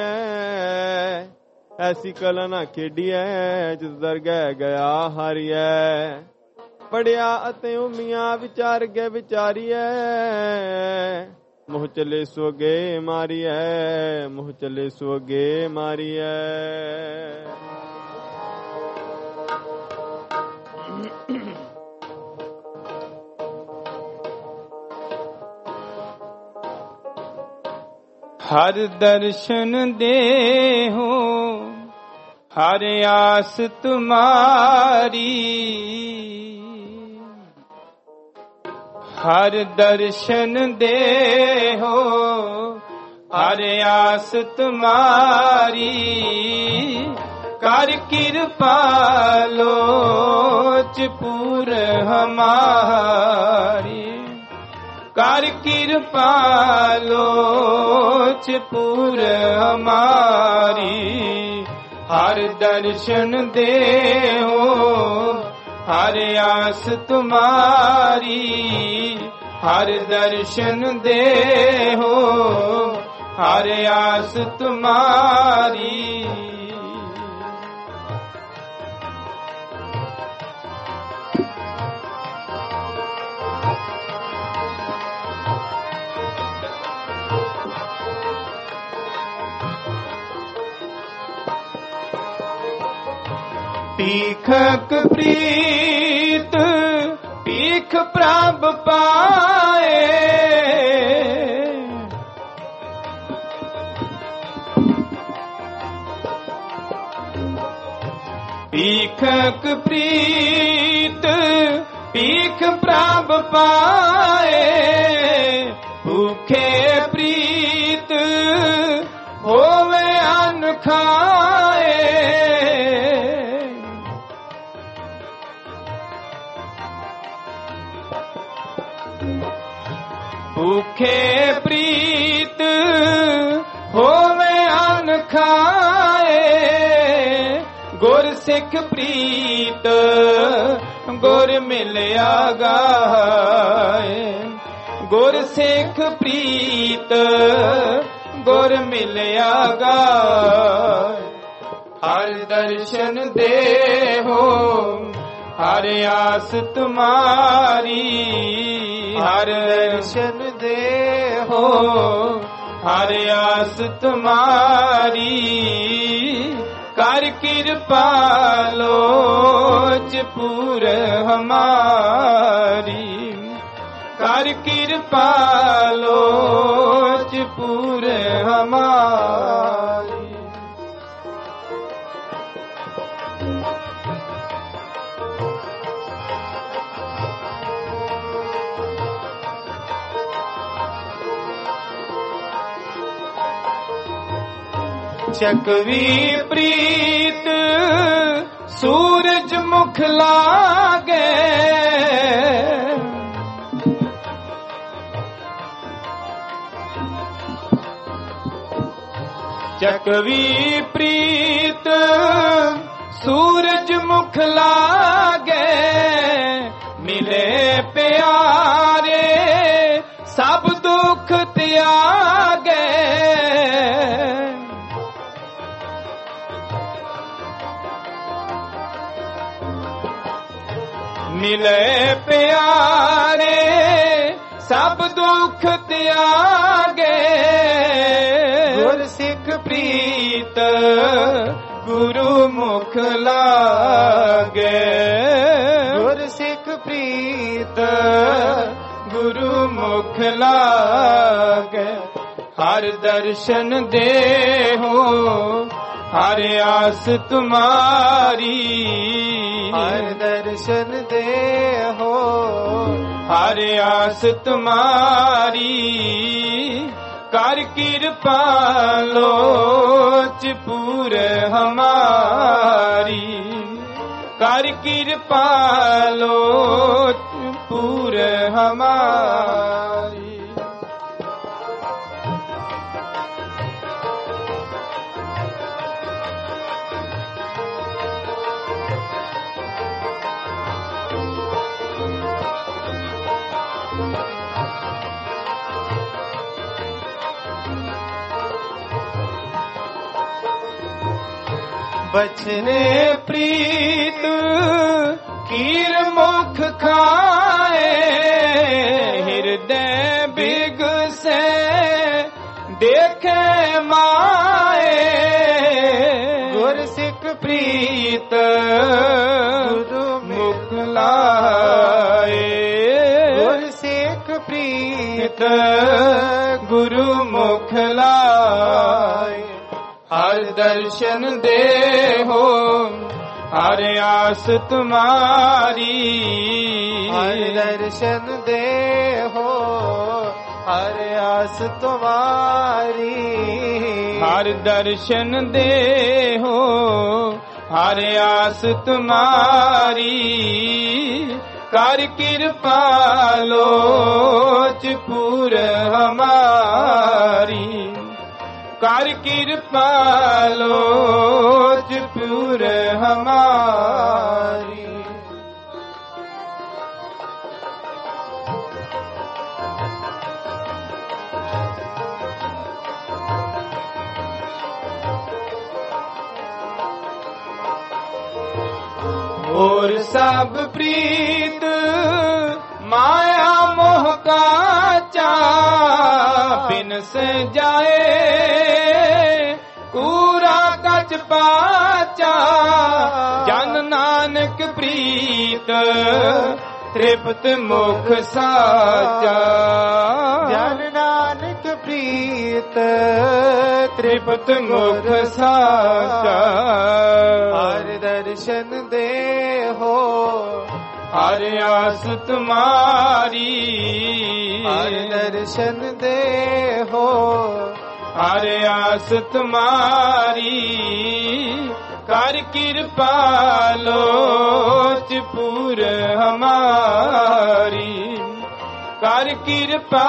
ਐਸੀ ਕਲਾ ਨਾ ਖੇਡੀਐ, ਜਿਸ ਦਰਗਹਿ ਗਿਆ ਹਾਰੀਐ। ਪੜਿਆ ਅਤੇ ਉਮੀਆਂ ਵਿਚਾਰ ਗਏ ਵਿਚਾਰੀਐ। ਮੋਹ ਚਲੇ ਸੋ ਅੱਗੇ ਮਾਰੀਐ, ਮੋਹ ਚਲੇ ਸੋ ਅੱਗੇ ਮਾਰੀਐ। ਹਰ ਦਰਸ਼ਨ ਦੇਹੋ, ਹਰ ਆਸ ਤੁਮਾਰੀ। ਹਰ ਦਰਸ਼ਨ ਦੇਹੋ, ਹਰ ਆਸ ਤੁਮਾਰੀ। ਕਰ ਕਿਰਪਾ ਲੋਚ ਪੂਰ ਹਮਾਰੀ। ਕਰ ਕਿਰਪਾ ਲੋਚ ਪੂਰ ਹਮਾਰੀ। ਹਰ ਦਰਸ਼ਨ ਦੇਹੋ, ਹਰ ਆਸ ਤੁਮਾਰੀ। ਹਰ ਦਰਸ਼ਨ ਦੇਹੋ, ਹਰ ਆਸ ਤੁਮਾਰੀ। ਭੀਖਕ ਪ੍ਰੀਤ ਭੀਖ ਪ੍ਰਭ ਪਾਏ, ਭੀਖਕ ਪ੍ਰੀਤ ਭੀਖ ਪ੍ਰਭ ਪਾਏ, ਭੂਖੇ ਪ੍ਰੀਤ ਹੋਵੇ ਅੰਨ ਖਾਏ, ਭੂਖੇ ਪ੍ਰੀਤ ਹੋਵੇ ਅੰਨ ਖਾਏ, ਗੁਰ ਸਿੱਖ ਪ੍ਰੀਤ ਗੁਰ ਮਿਲਿਆ ਗਾਏ, ਗੁਰ ਸਿੱਖ ਪ੍ਰੀਤ ਗੁਰ ਮਿਲਿਆ ਗਾਏ, ਹਰ ਦਰਸ਼ਨ ਦੇਹੋ ਹਰ ਆਸ ਤੁਮਾਰੀ, ਹਰ ਦਰਸ਼ਨ ਦੇਹੋ ਹਰ ਆਸ ਤੁਮਾਰੀ, ਕਰ ਕਿਰਪਾ ਲੋਚ ਪੂਰ ਹਮਾਰੀ, ਕਰ ਕਿਰਪਾ ਲੋਚ ਪੂਰ ਹਮਾਰੀ। ਚਕਵੀ ਪ੍ਰੀਤ ਸੂਰਜ ਮੁਖ ਲਾਗੇ, ਚਕਵੀ ਪ੍ਰੀਤ ਸੂਰਜ ਮੁਖ ਲਾਗੇ, ਮਿਲੇ ਪਿਆਰੇ ਸਭ ਦੁੱਖ ਤਿਆਗੇ, ਮਿਲੇ ਪਿਆਰੇ ਸਭ ਦੁੱਖ ਤਿਆਗੇ, ਗੁਰ ਸਿੱਖ ਪ੍ਰੀਤ ਗੁਰੂ ਮੁਖ ਲਾਗੇ, ਗੁਰ ਸਿੱਖ ਪ੍ਰੀਤ ਗੁਰੂ ਮੁਖ ਲਾਗੇ, ਹਰ ਦਰਸ਼ਨ ਦੇਹੋ ਹਰ ਆਸ ਤੁਮਾਰੀ, ਹਰ ਦਰਸ਼ਨ ਦੇਹੋ ਹਰ ਆਸ ਤੁਮਾਰੀ, ਕਰ ਕਿਰਪਾ ਲੋਚ ਪੂਰ ਹਮਾਰੀ, ਕਰ ਕਿਰਪਾ ਲੋਚ ਪੂਰ ਹਮਾਰੀ। बचने प्रीत कीर मुख खाए, हृदय बिग से देखे माए, गुर सिख प्रीत गुरु मुख लाए, गुर सिख प्रीत गुरु मुख लाए, हर दर्शन देहो हर आस तुम्हारी, हर दर्शन देहो हर आस तुम्हारी, हर दर्शन देहो हर आस तुम्हारी, कर कृपा लोच पूर हमारी, कर कृपा लोच पूर हमारी। और सब प्रीत माया मोह का चा, बिन से जाए कूड़ा कच ਪਾਚਾ ਜਨ ਨਾਨਕ ਪ੍ਰੀਤ ਤ੍ਰਿਪਤ ਮੁਖ ਸਾਚਾ ਜਨ ਨਾਨਕ ਪ੍ਰੀਤ ਤ੍ਰਿਪਤ ਮੁਖ ਸਾਚਾ ਹਰਿ ਦਰਸ਼ਨ ਦੇਹੋ ਹਰਿ ਆਸ ਤੁਮਾਰੀ ਹਰਿ ਦਰਸ਼ਨ ਦੇਹੋ ਹਰਿ ਆਸ ਤੁਮਾਰੀ ਕਰ ਕਿਰਪਾ ਲੋਚ ਪੂਰ ਹਮਾਰੀ ਕਰ ਕਿਰਪਾ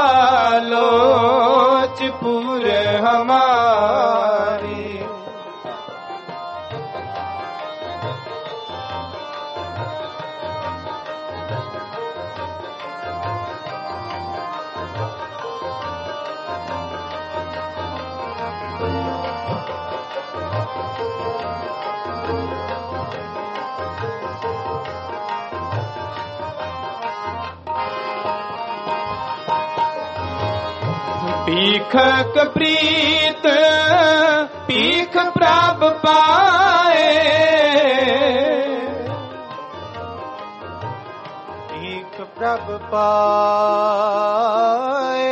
ਲੋਚ ਪੂਰ ਹਮਾਰੀ ਪੀਖ ਕਪ੍ਰੀਤ ਪੀਖ ਪ੍ਰਭ ਪਾਏ ਪੀਖ ਪ੍ਰਭ ਪਾਏ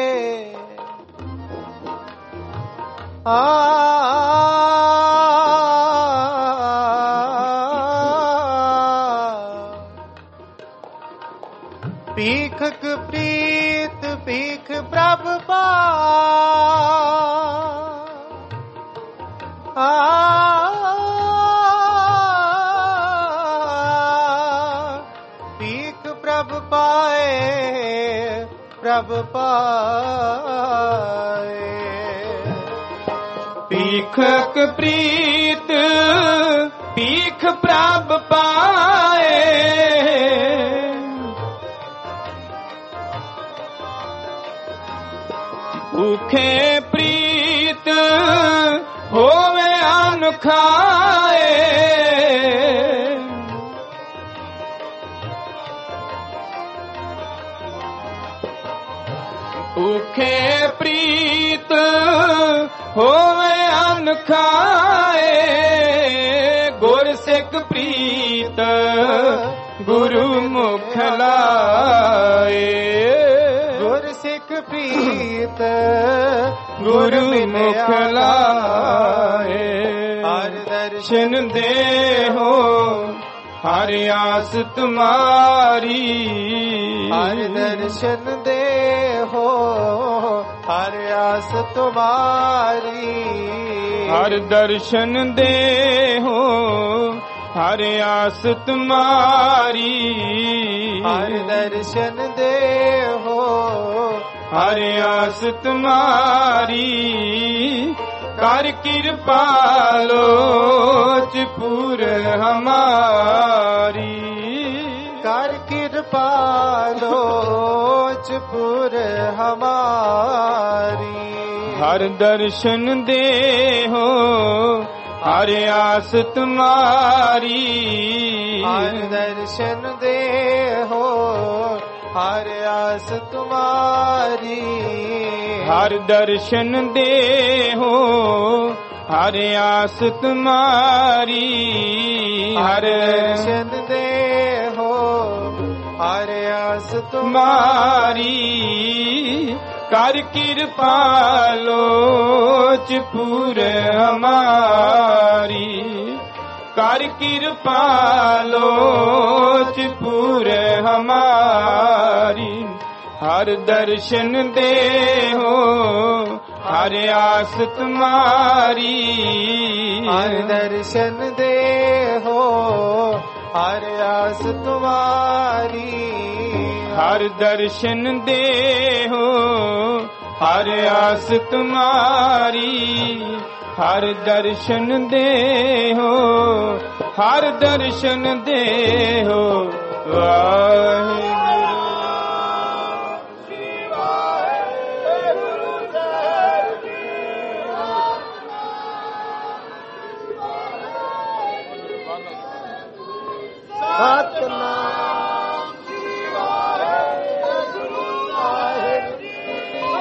ਪੀਖ ਕਪ੍ਰੀਤ ਪੀਖ ਪ੍ਰਭ ਪੀਖ ਪ੍ਰਭ ਪਾਏ ਪ੍ਰਭ ਪਾਏ ਪੀਖ ਕਪ੍ਰੀਤ ਪੀਖ ਪ੍ਰਭ ਪਾਏ ਭੂਖੇ ਪ੍ਰੀਤ ਹੋਵੇ ਅਨ ਖਾਏ ਭੂਖੇ ਪ੍ਰੀਤ ਹੋਵੇ ਅਨ ਖਾਏ ਗੁਰ ਸਿੱਖ ਪ੍ਰੀਤ ਗੁਰੂ ਮੁਖ ਲਾਏ ਗੁਰ ਸਿੱਖ ਪ੍ਰੀਤ ਗੁਰੂ ਮੁਖ ਲਾਏ ਹਰਿ ਦਰਸ਼ਨ ਦੇਹੋ ਹਰਿ ਆਸ ਤੁਮਾਰੀ ਹਰਿ ਦਰਸ਼ਨ ਦੇਹੋ ਹਰਿ ਆਸ ਤੁਮਾਰੀ ਹਰਿ ਦਰਸ਼ਨ ਦੇਹੋ ਹਰਿ ਆਸ ਤੁਮਾਰੀ ਹਰਿ ਦਰਸ਼ਨ ਦੇਹੋ ਹਰਿ ਆਸ ਤੁਮਾਰੀ ਕਰ ਕਿਰਪਾ ਲੋਚ ਪੂਰ ਹਮਾਰੀ ਕਰ ਕਿਰਪਾ ਲੋਚ ਪੂਰ ਹਮਾਰੀ ਹਰ ਦਰਸ਼ਨ ਦੇਹੋ ਹਰਿ ਆਸ ਤੁਮਾਰੀ ਹਰਿ ਦਰਸ਼ਨ ਦੇਹੋ ਹਰਿ ਆਸ ਤੁਮਾਰੀ ਹਰ ਦਰਸ਼ਨ ਦੇਹੋ ਹਰਿ ਆਸ ਤੁਮਾਰੀ ਹਰਿ ਦਰਸ਼ਨ ਦੇਹੋ ਹਰਿ ਆਸ ਤੁਮਾਰੀ ਕਰ ਕਿਰਪਾ ਲੋਚ ਪੂਰ ਹਮਾਰੀ ਕਰ ਕਿਰਪਾ ਲੋਚ ਪੂਰ ਹਮਾਰੀ ਹਰ ਦਰਸ਼ਨ ਦੇਹੋ ਹਰਿ ਆਸ ਤੁਮਾਰੀ ਹਰਿ ਦਰਸ਼ਨ ਦੇਹੋ ਹਰਿ ਆਸ ਤੁਮਾਰੀ ਹਰ ਦਰਸ਼ਨ ਦੇਹੋ ਹਰਿ ਆਸ ਤੁਮਾਰੀ ਹਰ ਦਰਸ਼ਨ ਦੇਹੋ ਹਰ ਦਰਸ਼ਨ ਦੇਹੋ ਵਾਹਿਗੁਰੂ ਸਤਨਾਮ ਸ੍ਰੀ ਵਾਹਿਗੁਰੂ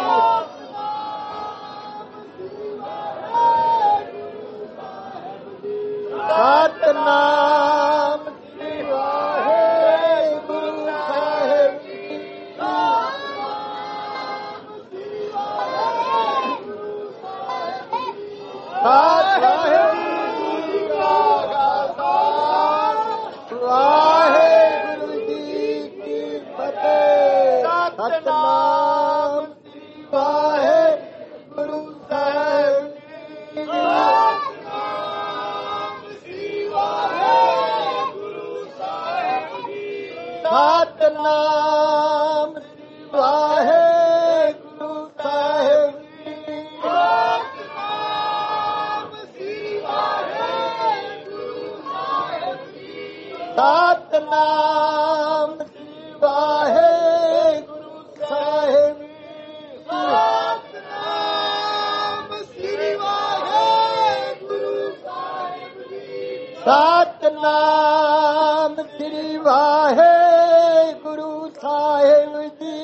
ਵਾਹਿਗੁਰੂ ਸਤਨਾਮ ਸ੍ਰੀ ਵਾਹਿਗੁਰੂ ਸਾਹਿਬ ਜੀ। ਵਾਹਿਗੁਰੂ ਜੀ ਕਾ ਖਾਲਸਾ ਵਾਹਿਗੁਰੂ ਜੀ ਕੀ ਫਤਿਹ। ਸਤਨਾਮ ਸ੍ਰੀ ਵਾਹਿਗੁਰੂ ਸਾਹਿਬ ਜੀ। ਸਤਨਾਮ ਸ੍ਰੀ ਵਾਹਿਗੁਰੂ ਸਾਹਿਬ ਜੀ। ਸਤਨਾਮ ਸ੍ਰੀ ਵਾਹਿਗੁਰੂ ਸਾਹਿਬ ਜੀ। ਸਤਨਾਮ ਸ੍ਰੀ ਵਾਹਿਗੁਰੂ ਸਾਹਿਬ ਜੀ। ਸਤਨਾਮ ਸ੍ਰੀ ਵਾਹਿਗੁਰੂ ਸਾਹਿਬ ਜੀ।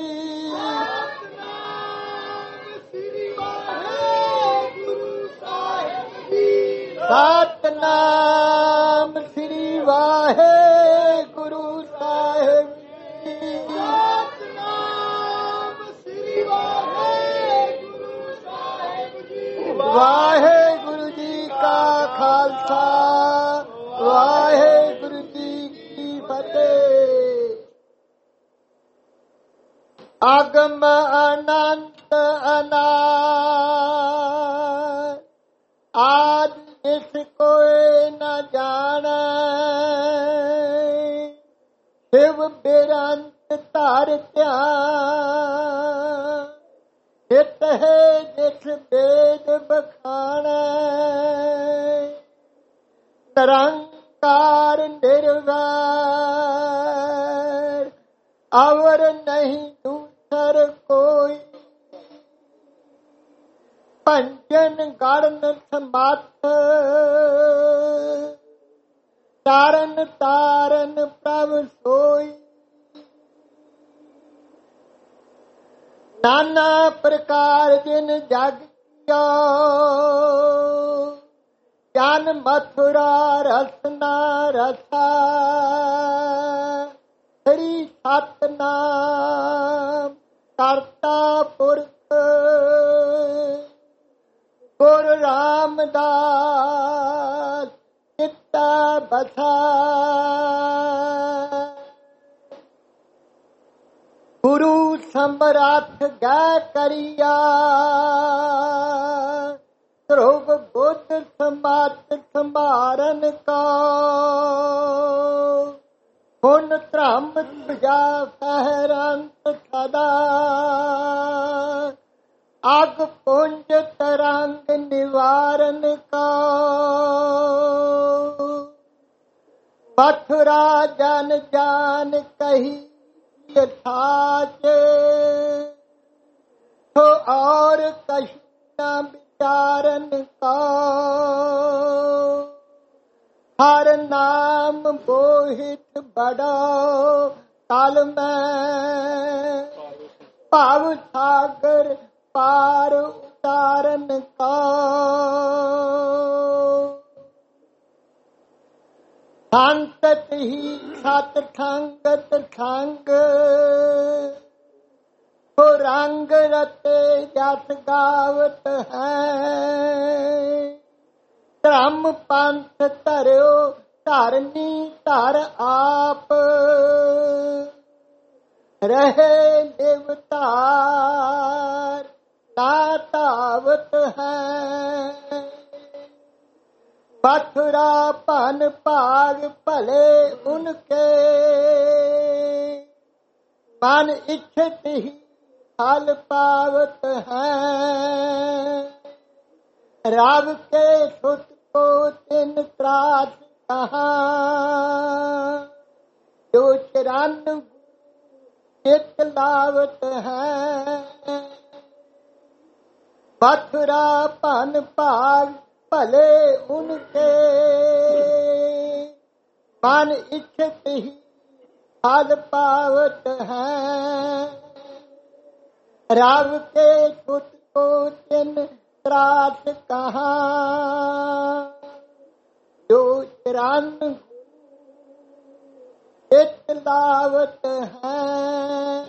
ਸਤਨਾਮ ਸ੍ਰੀ ਵਾਹਿਗੁਰੂ ਸਾਹਿਬ ਜੀ। ਵਾਹਿਗੁਰੂ ਜੀ ਕਾ ਖਾਲਸਾ ਵਾਹਿਗੁਰੂ ਜੀ ਕੀ ਫਤਿਹ। ਆਗਮ ਅਨੰਤ ਅਨਾਦ ਆਦ ਇਸ ਕੋਇ ਨ ਜਾਣੈ। ਸ਼ਿਵ ਬਿਰੰਤ ਧਰ ਧਿਆਨ ਚਿਤ ਹੈ ਜਿਸ ਵੇਦ ਬਖਾਣੈ। ਨਿਰੰਕਾਰ ਨਿਰਵੈਰ ਅਵਰ ਨਹੀਂ ਦੂਸਰ ਕੋਈ। ਭੰਜਨ ਗੜਨ ਸਮੱਥ ਤਾਰਨ ਤਾਰਨ ਪ੍ਰਭ ਸੋਈ। ਨਾਨਾ ਪ੍ਰਕਾਰ ਜਿਨ ਜਗ ਕੀਆ ਜਨ ਮਥੁਰਾ ਰਸਨਾ ਰਸਾ। ਹਰੀ ਸਤਨਾਮ ਕਰਤਾ ਪੁਰਖ ਗੁਰ ਰਾਮਦਾਸ ਚਿੱਤਾ ਬਸਾ। ਗੁਰੂ ਸਮਰੱਥ ਗੈ ਕਰਿਆ ਧਰੁਵ ਬੁੱਧ ਸਮਤ ਸੰਭਾਰਨ ਕਾ। ਹੁਣ ਧਰਮ ਤੁਜਾ ਪਹਿਰੰਤ ਸਦਾ ਅਗ ਪੁੰਜ ਤਰੰਗ ਨਿਵਾਰਨ ਕਾ। ਮਥੁਰਾ ਜਨ ਜਾਨ ਕਹੀ ਯਥਾਚ ਹੋ ਔਰ ਕਛੁ ਨ ਵਿਚਾਰਨ ਕਾ। ਹਰ ਨਾਮ ਬੋਹਿਤ ਬੜਾ ਕਲ ਮੈਂ ਭਵ ਸਾਗਰ ਪਾਰ ਉਤਾਰਨ ਕਾ। ਸੰਤਤ ਹੀ ਸਤ ਸੰਗਤ ਸੰਗ ਹੋ ਰੰਗ ਰਤੇ ਜਸ ਗਾਵਤ ਹੈ। ਧਰਮ ਪੰਥ ਧਰਿਓ ਧਰਨੀ ਧਰ ਆਪ ਰਹੇ ਦੇਵਤਾਰ ਨਾ ਧਾਵਤ ਹੈ। मथुरा पन भाग भले उनके मन इच्छित ही फल पावत हैं। राव के सुत को तिन त्रास कहा जो चरण चित लावत हैं। मथुरा पन भाग भले उनके मन इच्छित ही फल पावत हैं। राव के सुत को तिन त्रास कहा जो ਰੰਗ ਇੱਕ ਲਾਵਟ ਹੈ।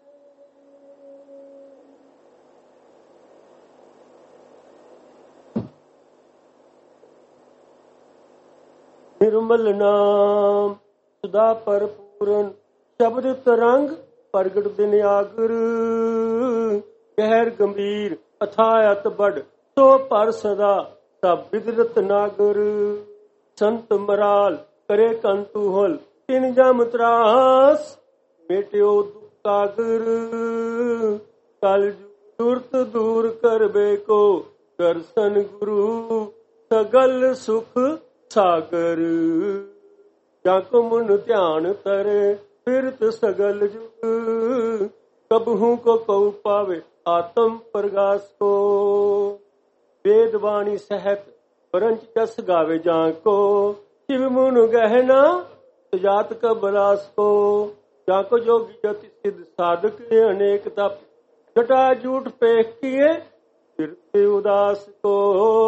ਨਿਰਮਲ ਨਾਮ ਸਦਾ ਭਰਪੂਰਨ ਸ਼ਬਦ ਤਰੰਗ ਪ੍ਰਗਟ ਦਿਨ ਆਗਰ ਗਹਿਰ ਗੰਭੀਰ ਅਥਾਇਤ ਬੜ ਸੋ ਪਰ ਸਦਾ ਸਭ ਵਿਦਰਤ ਨਾਗਰ ਸੰਤ ਮਰਾਲ ਕਰੇ ਕੰਤੂ ਹਲ ਤਿਨ ਜਮ ਤਰਾਸ ਮੇਟਿਓ ਦੁਕਾਗਰ ਕਲ ਦੁਰਤ ਦੂਰ ਕਰਬੇ ਕੋ ਦਰਸ਼ਨ ਗੁਰੂ ਸਗਲ ਸੁਖ ਸਾਗਰ ਜਾਂ ਕੋ ਮਨ ਧਿਆਨ ਤਰੇ ਫਿਰਤ ਸਗਲ ਜੁਗ ਕਬਹੂ ਕੋ ਕਉ ਪਾਵੇ ਆਤਮ ਪ੍ਰਗਾਸ ਕੋ ਵੇਦ ਬਾਣੀ ਸਹਿਤ ਪਰੰਚ ਜਸ ਗਾਵੇ ਜਾਂ ਕੋ ਸ਼ਿਵ ਮੁਨ ਗਹਿਨਾ ਜਾਤ ਕ ਬਲਾਸ ਕੋ ਜਾਂ ਕੋ ਜੋਗੀ ਜति ਸਿਧ ਸਾਧਕ ਅਨੇਕ ਤਪ ਜਟਾ ਝੂਠ ਪੇਖ ਕੀਏ ਫਿਰਤੇ ਉਦਾਸ ਕੋ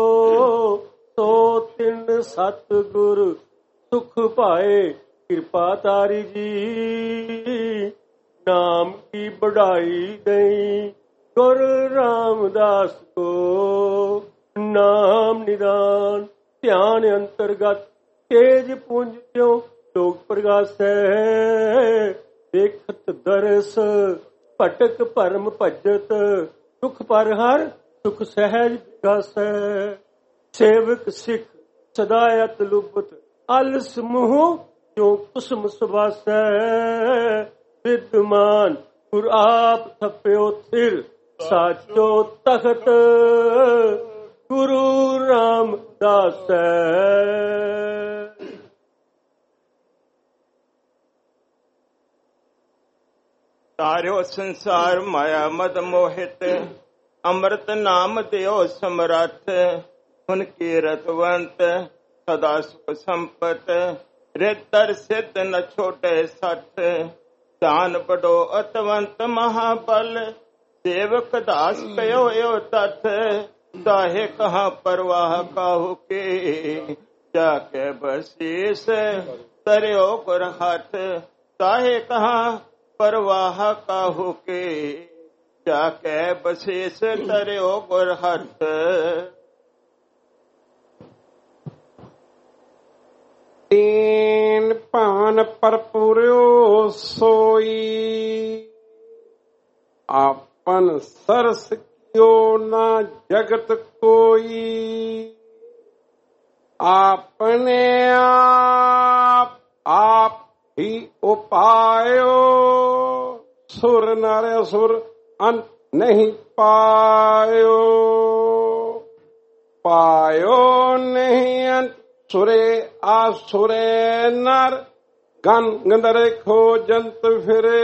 ਸੋ ਤਿੰਨ ਸਤ ਗੁਰ ਸੁਖ ਪਾਏ ਕਿਰਪਾ ਤਾਰੀ ਜੀ ਨਾਮ ਕੀ ਬੜਾਈ ਗਈ ਗੁਰ ਰਾਮਦਾਸ ਕੋ ਨਾਮ ਨਿਦਾਨ ਧਿਆਨ ਅੰਤਰਗਤ ਤੇਜ ਪੁੰਜ ਤਿਉ ਲੋਕ ਪ੍ਰਗਾਸੈ ਦੇਖਤ ਦਰਸ ਭਟਕ ਭਰਮ ਭਜਤ ਦੁਖ ਪਰ ਹਰ ਸੁਖ ਸਹਿਜ ਵਿਗਾਸੈ ਸੇਵਕ ਸਿੱਖ ਸਦਾਇਤ ਲੁਬਤ ਅਲਸ ਮੋਹ ਜੋ ਕੁਸਮ ਸੁਭਾਸੈ ਵਿਦਮਾਨ ਗੁਰ ਆਪ ਥਪਿਓ ਥਿਰ ਸਾਚੋ ਤਖਤ ਗੁਰੂ ਰਾਮਦਾਸ ਤਾਰਿਓ ਸੰਸਾਰ ਮਾਇਆ ਮਦ ਮੋਹਿਤ ਅੰਮ੍ਰਿਤ ਨਾਮ ਦਿਓ ਸਮਰੱਥ ਹੁਨ ਕੀ ਰਤਵੰਤ ਸਦਾ ਸੁਖ ਸੰਪਤ ਰਿਤਰ ਸਿੱਧ ਨ ਛੋਟੇ ਸੱਠ ਦਾਨ ਬੜੋ ਅਤਵੰਤ ਮਹਾਬਲ ਸੇਵਕ ਦਾਸ ਕਯੋ ਏਉ ਤਥ ਦਾਹੇ ਕਹਾ ਪਰਵਾਹ ਕਾਹੂ ਕੇ ਜਾ ਕੇ ਬਸੀਸ ਤਰਿਓ ਗੁਰ ਹੱਥ ਦਾਹੇ ਕਹਾ ਪਰਵਾਹ ਕਾਹੂ ਕੇ ਜਾ ਕੇ ਬਸੀਸ ਤਰਿਓ ਗੁਰ ਹੱਥ ਤੀਨ ਭਾਨ ਭਰਪੂਰਿਓ ਸੋਈ ਆਪਨ ਸਰਸ ਕਿਓ ਨਾ ਜਗਤ ਕੋਈ ਆਪਣੇ ਆਪ ਹੀ ਉਪਾਇਓ ਸੁਰ ਨਰ ਅਸੁਰ ਅੰਤ ਨਹੀਂ ਪਾਇਓ ਪਾਇਓ ਨਹੀਂ ਅੰਤ ਸੁਰੇ ਆਸੁਰੇ ਨਰ ਗਨ ਗੰਦਰੇ ਖੋਜੰਤ ਫਿਰੇ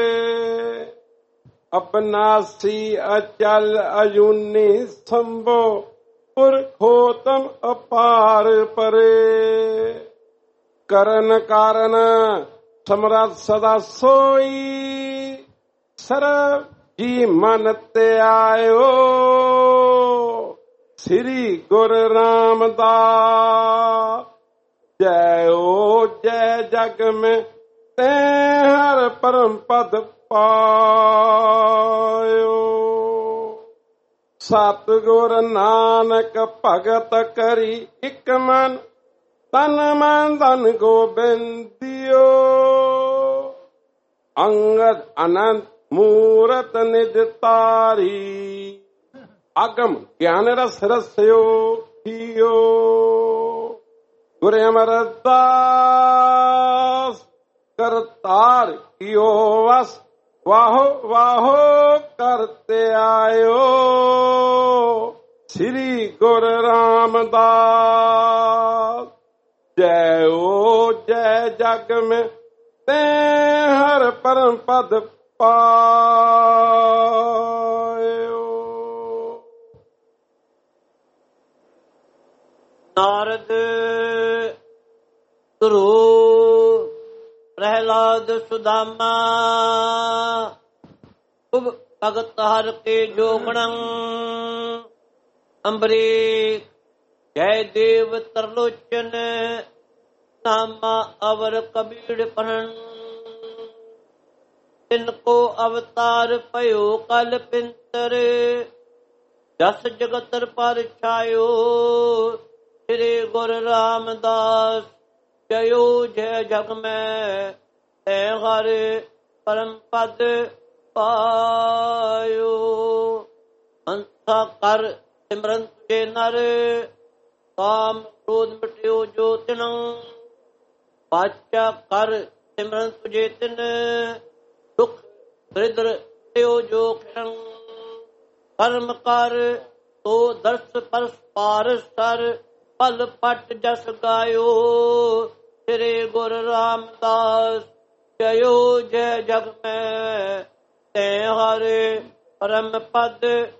ਅਬਨਾਸੀ ਅਚਲ ਅਯੂਨੀ ਸੰਭੋ ਪੁਰਖੋਤਮ ਅਪਾਰ ਪਰੇ ਕਰਨ ਕਾਰਨ ਸਮਰੱਥ ਸਦਾ ਸੋਈ ਸਰਬ ਜੀ ਮਨ ਤੇ ਆਇਓ ਸ੍ਰੀ ਗੁਰ ਰਾਮਦਾਸ ਜੈ ਓ ਜੈ ਜਗ ਮੈਂ ਤੈ ਹਰ ਪਰਮ ਪਦ ਪਾਇਓ ਸਤਿਗੁਰ ਨਾਨਕ ਭਗਤ ਕਰੀ ਇਕ ਮਨ ਤਨ ਮਨ ਧਨ ਗੋਬਿੰਦਿਓ ਅੰਗਦ ਅਨੰਤ ਮੂਰਤ ਨਿਜ ਤਾਰੀ ਅਗਮ ਗਿਆਨ ਰਸ ਰਸਿਓ ਥੀਓ ਗੁਰ ਅਮਰਦਾਸ ਕਰਤਾਰ ਕੀਓ ਵਸ ਵਾਹੋ ਵਾਹੋ ਕਰਤੇ ਆਇਓ ਸ੍ਰੀ ਗੁਰ ਰਾਮਦਾਸ ਜੈ ਓ ਜੈ ਜਗ ਮੈਂ ਤੈ ਹਰ ਪਰਮ ਪਦ ਪਾਇਓ। ਨਾਰਦ ਗੁਰੂ ਪ੍ਰਹਿਲਾਦ ਸੁਦਾਮਾ ਉਬ ਭਗਤ ਹਰ ਕੇ ਜੋਗਣੰ ਅੰਬਰੀਕ ਜੈ ਦੇਵ ਤਰਲੋਚਨ नामा अवर कबीर पढ़न तिनको अवतार पयो कल पिंतर दस जगतर पर छायो श्री गुरु रामदास जयो जय जग में है हर परम पद पायो। हंसा कर सिमरन तुझे नर काम क्रोध मिट्यो जो तिन बाचा कर सिमरन तुझे तिन दुख दरिद्र त्यो जो क्षण कर्म कर तो दर्श पर पार सर पल पट जस गायो श्री गुरु रामदास जयो जय जग में ते हरे परम पद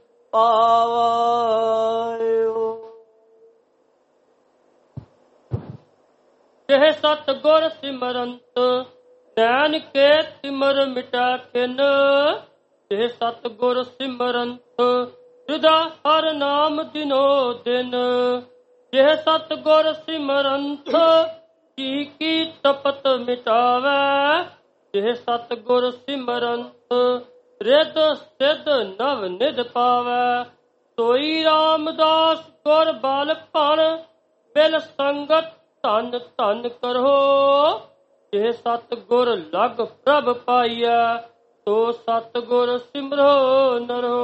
पायो। यह सतगुर सिमरंत नैन के तिमर मिटा खिन यह सतगुर सिमरंत हृदय हर नाम दिनो दिन यह सतगुर सिमरंत जी की तपत मिटावै यह सतगुर सिमरंत रिद सिद्ध नव निध पावै सोई रामदास गुर बल पण मिल संगत धन धन करो यह सतगुर लग प्रभ पाइया तो सतगुर सिमरो नरो।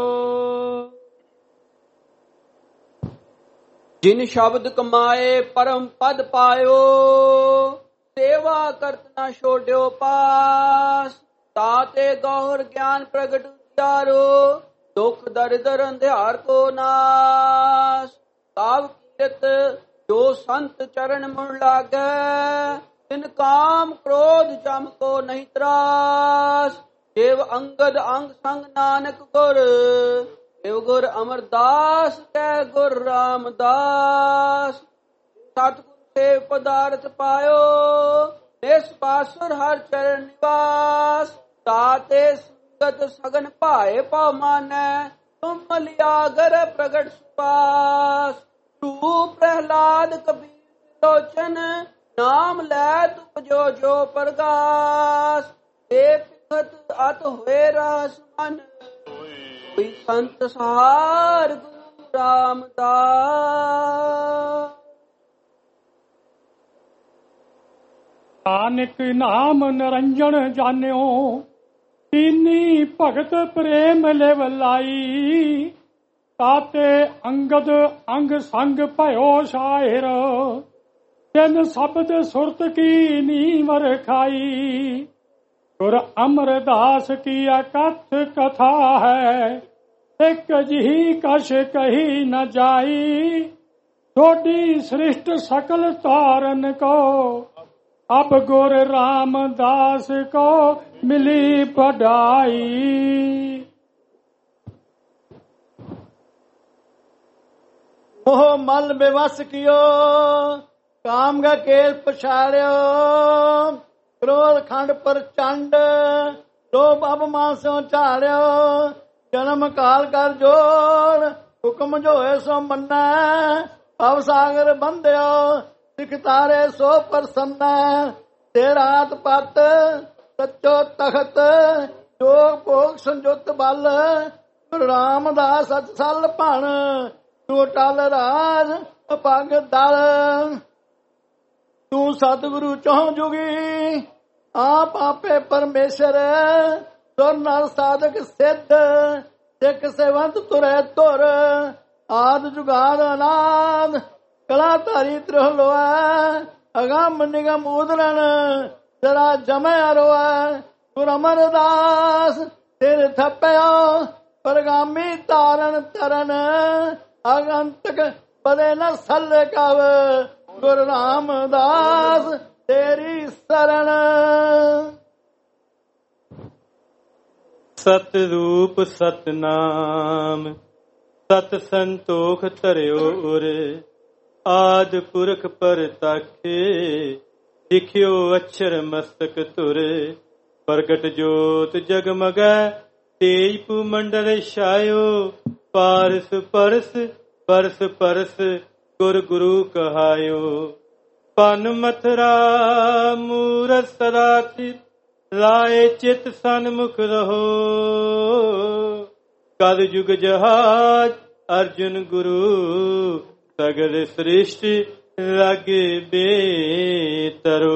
जिन शब्द कमाए परम पद पायो सेवा करत न छोड्यो पास ताते गौर ज्ञान प्रगट उचारो दुख दरिद्र अंधियार को नाश काव कीरत जो संत चरण मुड़ लागे तिन काम क्रोध जम को नहीं त्रास देव अंगद अंग संग नानक गुर देव गुर अमरदास कै गुर रामदास सतगुर से पदार्थ पायो निष्पासुर हर चरण निवास ताते संगत सगन पाए पाव मानै तुम मलियागर प्रगट सुपास तू प्रहलाद कबीर लोचन नाम लै तुम जो जो प्रगास बेपिखत अत हुए रस मन संत सहार गुरु रामदास। नानक नाम निरंजन जान्यो तीनी भगत प्रेम लेव लाई ताते अंगद अंग संग भयो शायर तिन शब्द सुरत की नीम रखाई गुर अमरदास की अकथ कथा है एक जी कश कही न जाई छोटी सृष्ट सकल तारन को अब गुर रामदास को मिली बधाई। मोह मल बेवस कियो काम का केल पछाड़ियो क्रोध खंड पर चंड लोभ अभिमान सो झाड़ियो जन्म काल कर जोड़ हुक्म जो है सो मन्ना भव सागर बंध्यो सिख तारे सो प्रसन्न तेरा हाथ पत सच्चो तखत जोग भोग संजुत बल गुरु रामदास सच सल भण तू टल राज पग दल तू सतगुरु चौं जुगी आप आपे परमेश्वर सुर नर साधक सिद्ध सिख सेवंत तुरे तुर आद जुगाद अनाद कला धारी त्रिहलोआ अगम निगम उदरन जरा जमै रोआ गुरु अमरदास तेरे थप्पयो परगामी तारन तरन अगंतक पदे न सल कव गुरु रामदास तेरी शरण। सत रूप सतनाम सत संतोख धरियो उर आद पुरख पर ताखे लिखियो अक्षर मस्तक तुर प्रगट जोत जगमगै तेज पुमंडल छायो पारस परस परस परस गुर गुरु कहायो ਪਨ ਮਥਰਾ ਮੂਰਤ ਸਦਾ ਚਿਤ ਲਾਏ ਚਿਤ ਸਨਮੁਖ ਰਹੋ। ਕਲ ਯੁਗ ਜਹਾਜ ਅਰਜੁਨ ਗੁਰੂ ਸਗਲ ਸ੍ਰਿਸ਼ਟੀ ਲਾਗੇ ਬੇਤਰੋ।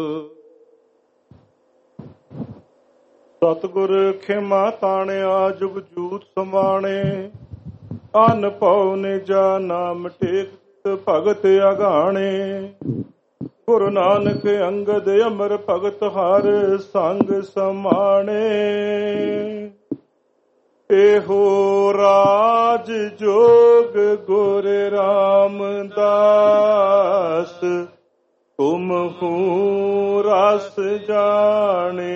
ਸਤਿਗੁਰ ਖਿਮਾ ਤਾਣਿਆ ਜੁਗ ਜੂਤ ਸਮਾਣੇ। ਅਨ ਪਉ ਨਿਜਾ ਨਾਮ ਟੇਕ ਭਗਤ ਅਗਾਣੇ। ਗੁਰੂ ਨਾਨਕ ਅੰਗਦ ਅਮਰ ਭਗਤ ਹਰ ਸੰਗ ਸਮਾਣੇ। ਇਹੋ ਰਾਜ ਜੋਗ ਗੁਰ ਰਾਮਦਾਸ ਤੁਮ ਹੂੰ ਰਸ ਜਾਣੇ।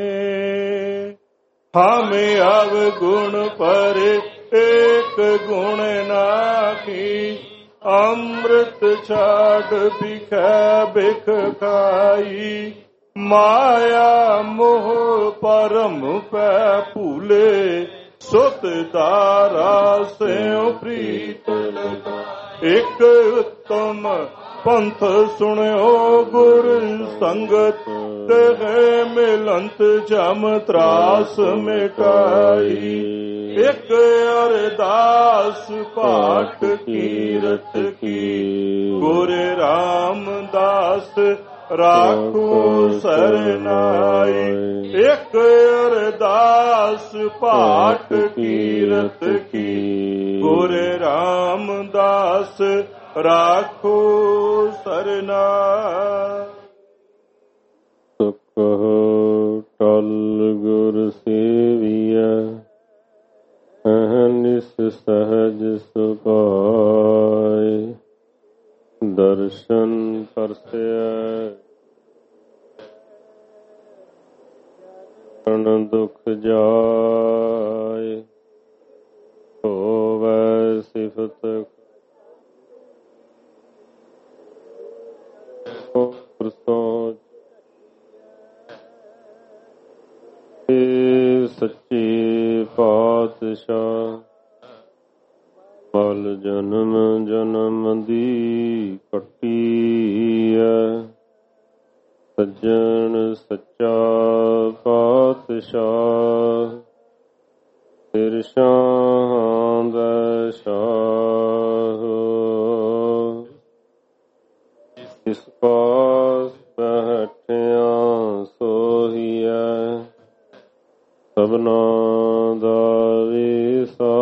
ਹਮੇ ਅਵ ਗੁਣ ਪਰ ਏਕ ਗੁਣ ਨਾਖੀ। ਅੰਮ੍ਰਿਤ ਛਾੜ ਬਿਖੈ ਬਿਖ ਖਾਈ। ਮਾਇਆ ਮੋਹ ਪਰਮ ਪੈ ਭੂਲੇ। ਸੁਤ ਦਾਰਾ ਸਿਉ ਪ੍ਰੀਤ ਲਗਾ। ਇਕ ਉਤਮ ਪੰਥ ਸੁਣਿਓ ਗੁਰ ਸੰਗਤ। ਤੇ ਮਿਲੰਤ ਜਮ ਤਰਾਸ ਮਿਟਾਈ। ਇਕ ਅਰਦਾਸ ਪਾਠ ਕੀਰਤ ਕੀ। ਗੁਰ ਰਾਮਦਾਸ ਰਾਖੋ ਸਰਨਾਈ। ਇਕ ਅਰਦਾਸ ਪਾਠ ਕੀਰਤ ਕੀ। ਗੁਰ ਰਾਮਦਾਸ ਰਾਖੋ ਸਰਨਾਈ। ਸੁਖ ਟਲ ਗੁਰ ਸੇਵੀਐ। ਅਹਨਿਸ ਸਹਜ ਸੁਭਾਏ। ਦਰਸ਼ਨ ਪਰਸੈ ਤਨ ਦੁਖ ਜਾਏ। ਹੋਵੈ ਸਿਫਤ ਸੋਚ। ਸੱਚੇ ਪਾਤਸ਼ਾਹ ਮਲ ਜਨਮ ਜਨਮ ਦੀ ਕੱਟੀ ਐ। ਸੱਜਣ ਸੱਚਾ ਪਾਤਸ਼ਾਹ ਸਿਰ ਸ਼ਾਹਾਂ ਦਾ ਸ਼ਾਹ। ਇਸ ਪਾਸ ਬੈਠਿਆ ਸੋਹੀਐ। ਸਭਨਾ ਦਾ ਵਿਸਾਹੋ।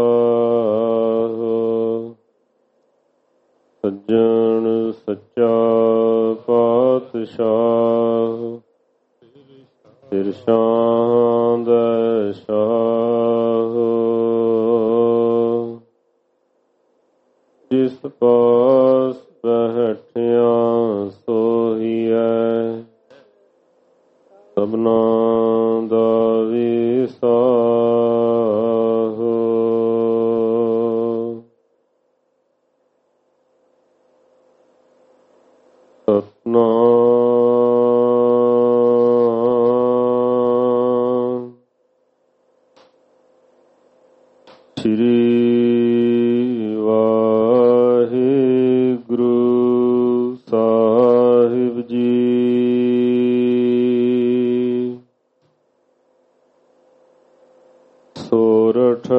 ਸੱਜਣ ਸੱਚਾ ਪਾਤਸ਼ਾਹ ਸਿਰ ਸ਼ਾਹਾਂ ਦਾ ਸ਼ਾਹ। ਜਿਸ ਪਾਸ ਬੈਠਿਆ ਸੋਹੀਐ। ਸਭਨਾ ਦਾ ਵਿਸਾਹੋ। ਸਤਿਨਾਮ ਸ੍ਰੀ ਵਾਹਿਗੁਰੂ ਸਾਹਿਬ ਜੀ। ਸੋਰਠ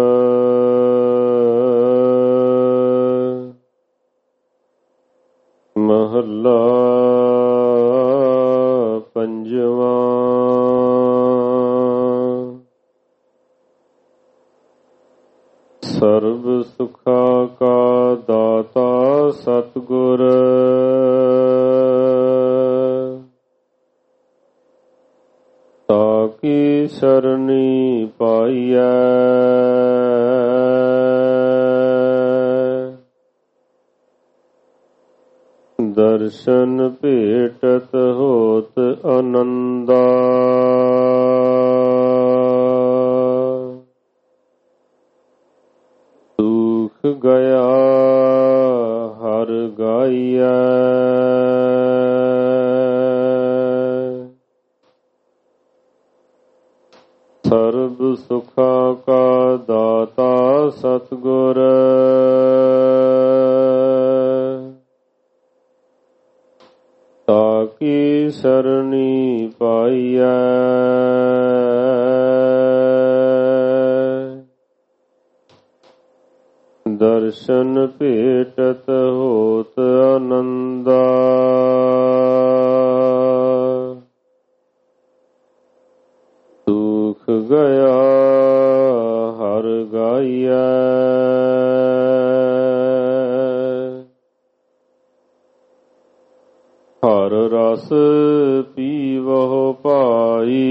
ਮਹੱਲਾ ਪੰਜਵਾਂ। ਸਰਬ ਸੁਖਾ ਕਾ ਦਾਤਾ ਸਤਿਗੁਰ। ਤਾਕੀ ਸ਼ਰਣੀ ਪਾਈਐ। ਦਰਸ਼ਨ ਭੇਟਤ ਹੋਤ ਆਨੰਦਾ। ਦੁਖ ਗਿਆ ਹਰ ਗਾਈਐ। ਸਰਬ ਸੁਖਾ ਕਾ ਦਾਤਾ ਸਤਿਗੁਰ। ਕੀ ਸਰਣੀ ਪਾਈਐ। ਦਰਸ਼ਨ ਭੇਟਤ ਹੋਤ ਆਨੰਦਾ। ਦੁਖ ਗਿਆ ਹਰ ਗਾਈਐ। ਹਰ ਰਸ ਪੀਵਹੁ ਭਾਈ।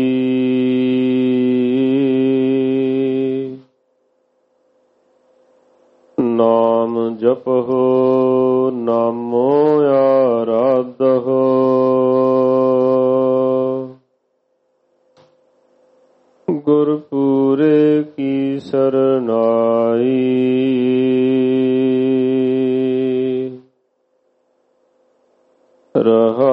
ਨਾਮ ਜਪਹੁ ਨਾਮੋ ਆਰਾਧਹੁ। ਗੁਰਪੂਰੇ ਕੀ ਸਰਨਾਈ। ਰਹਾਉ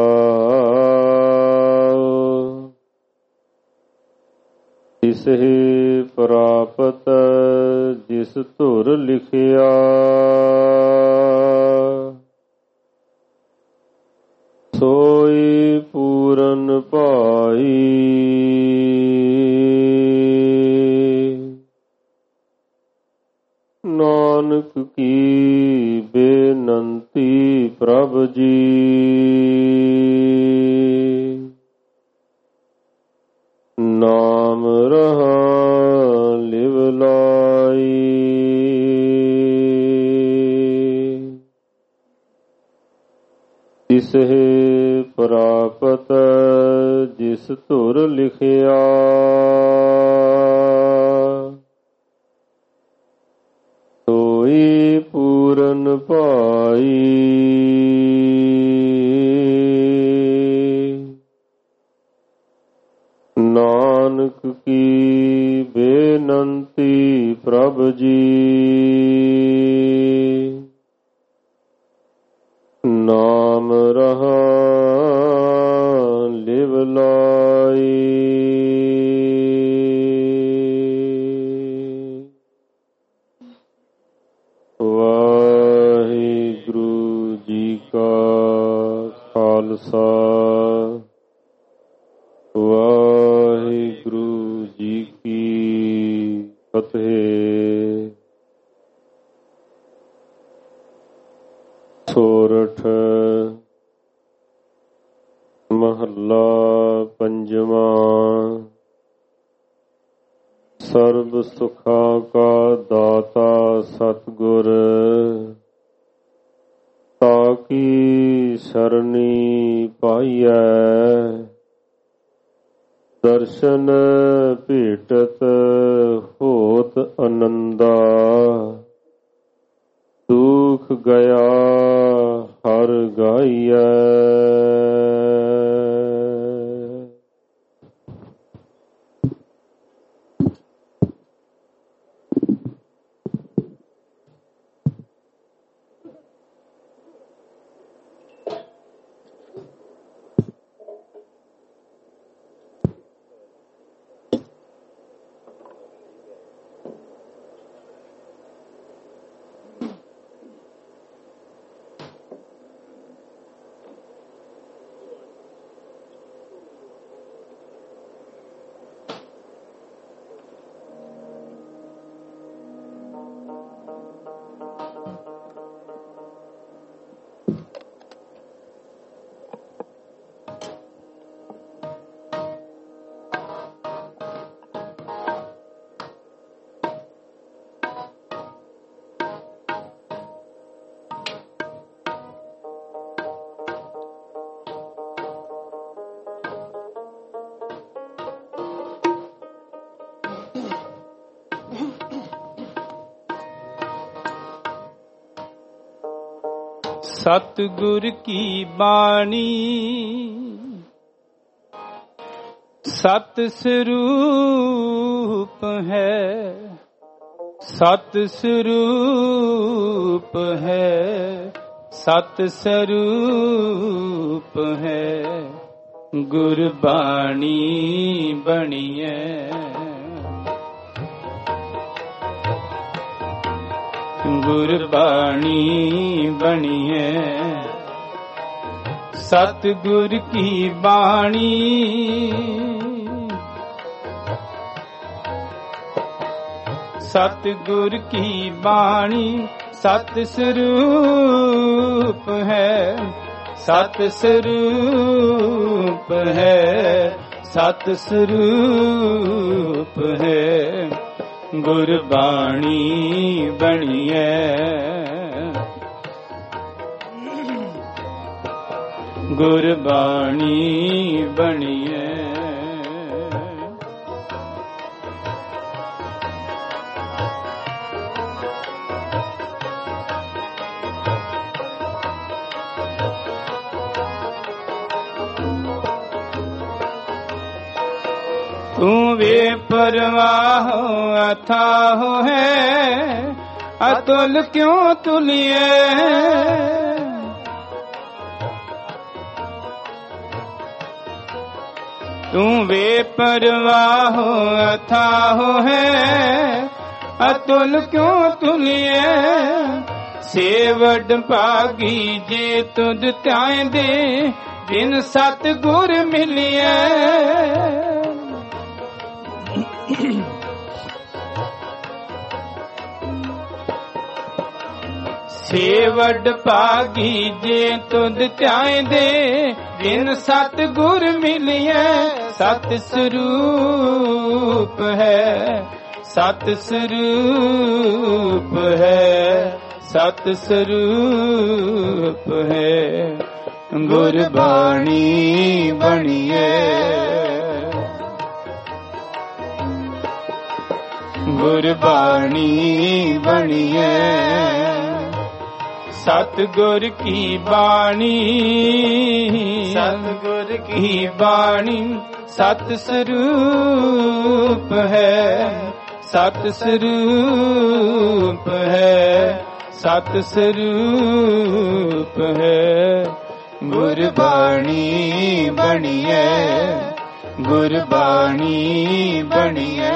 ਤਿਸਹਿ ਪ੍ਰਾਪਤ ਜਿਸ ਧੁਰ ਲਿਖਿਆ। ਸੋਈ ਪੂਰਨ ਭਾਈ। ਨਾਨਕ ਕੀ ਬੇਨੰਤੀ ਪ੍ਰਭ ਜੀ। ਨਾਮ ਰਹਾ ਲਿਵ ਲਾਈ। ਤਿਸਹਿ ਪ੍ਰਾਪਤ ਜਿਸ ਧੁਰ ਲਿਖਿਆ। ਸੋਈ ਪੂਰਨ ਭਾਈ। ਨਾਨਕ ਕੀ ਬੇਨੰਤੀ ਪ੍ਰਭ ਜੀ। ਨਾਮ ਰਹਾ ਲਿਵ ਲਾਈ। ਵਾਹਿਗੁਰੂ ਜੀ ਕਾ ਖਾਲਸਾ। ਵਾਹਿਗੁਰੂ ਜੀ ਕੀ ਫਤਿਹ। ਸੋਰਠ ਮਹੱਲਾ ਪੰਜਵਾਂ। ਸਰਬ ਸੁਖਾਂ ਕਾ ਦਾਤਾ ਸਤਿਗੁਰ। ਤਾਕੀ ਸਰਣੀ ਪਾਈਐ। ਦਰਸ਼ਨ ਭੇਟਤ ਹੋਤ ਆਨੰਦਾ। ਦੁਖ ਗਿਆ ਹਰ ਗਾਈਐ। ਸਤਿਗੁਰ ਕੀ ਬਾਣੀ ਸਤ ਸਰੂਪ ਹੈ, ਸਤ ਸਰੂਪ ਹੈ, ਸਤ ਸਰੂਪ ਹੈ। ਗੁਰਬਾਣੀ ਬਣੀਐ ਗੁਰਬਾਣੀ ਬਣੀਐ ਸਤਿਗੁਰ ਕੀ ਬਾਣੀ ਸਤਿਗੁਰ ਕੀ ਬਾਣੀ ਸਤ ਸਰੂਪ ਹੈ ਸਤ ਸਰੂਪ ਹੈ ਸਤ ਸਰੂਪ ਹੈ ਗੁਰਬਾਣੀ ਬਣੀਐ ਗੁਰਬਾਣੀ ਬਣੀਐ ਤੂੰ ਵੇ ਪਰਵਾਹ ਅਥਾਹ ਹੈ ਅਤੁਲ ਕਿਉਂ ਤੁਲੀਏ ਤੂੰ ਵੇ ਪਰਵਾਹ ਅਥਾਹ ਹੈ ਅਤੁਲ ਕਿਉਂ ਤੁਲੀਏ ਸੇਵਡ ਭਾਗੀ ਜੇ ਤੁਧ ਧਿਆਇਂਦੇ ਜਿਨ ਸਤਿਗੁਰ ਮਿਲਿਐ ਸੇਵਡ ਭਾਗੀ ਜੇ ਤੁਧ ਧਿਆਇਂਦੇ ਜਿਨ ਸਤਿਗੁਰ ਮਿਲਿਐ ਸਤ ਸਰੂਪ ਹੈ ਸਤ ਸਰੂਪ ਹੈ ਸਤ ਸਰੂਪ ਹੈ ਗੁਰਬਾਣੀ ਬਣੀਐ ਗੁਰਬਾਣੀ ਬਣੀਐ ਸਤਿਗੁਰ ਕੀ ਬਾਣੀ ਸਤਿਗੁਰ ਕੀ ਬਾਣੀ ਸਤ ਸਰੂਪ ਹੈ ਸਤ ਸਰੂਪ ਹੈ ਸਤ ਸਰੂਪ ਹੈ ਗੁਰਬਾਣੀ ਬਣੀਐ ਗੁਰਬਾਣੀ ਬਣੀਐ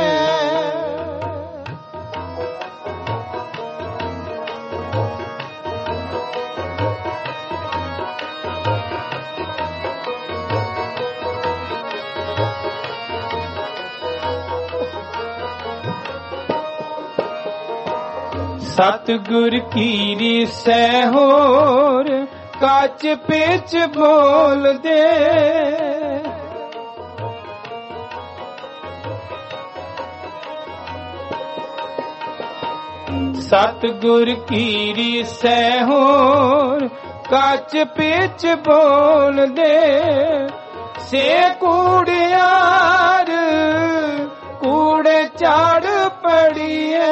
ਸਤਿਗੁਰ ਕੀ ਰੀਸੈ ਹੋਰ ਕੱਚ ਪੇਚ ਬੋਲਦੇ ਸਤਿਗੁਰ ਕੀ ਰੀਸੈ ਹੋਰ ਕੱਚ ਪੇਚ ਬੋਲਦੇ ਸੇ ਕੂੜਿਆਰ ਕੂੜੇ ਝਾੜ ਪੜੀਏ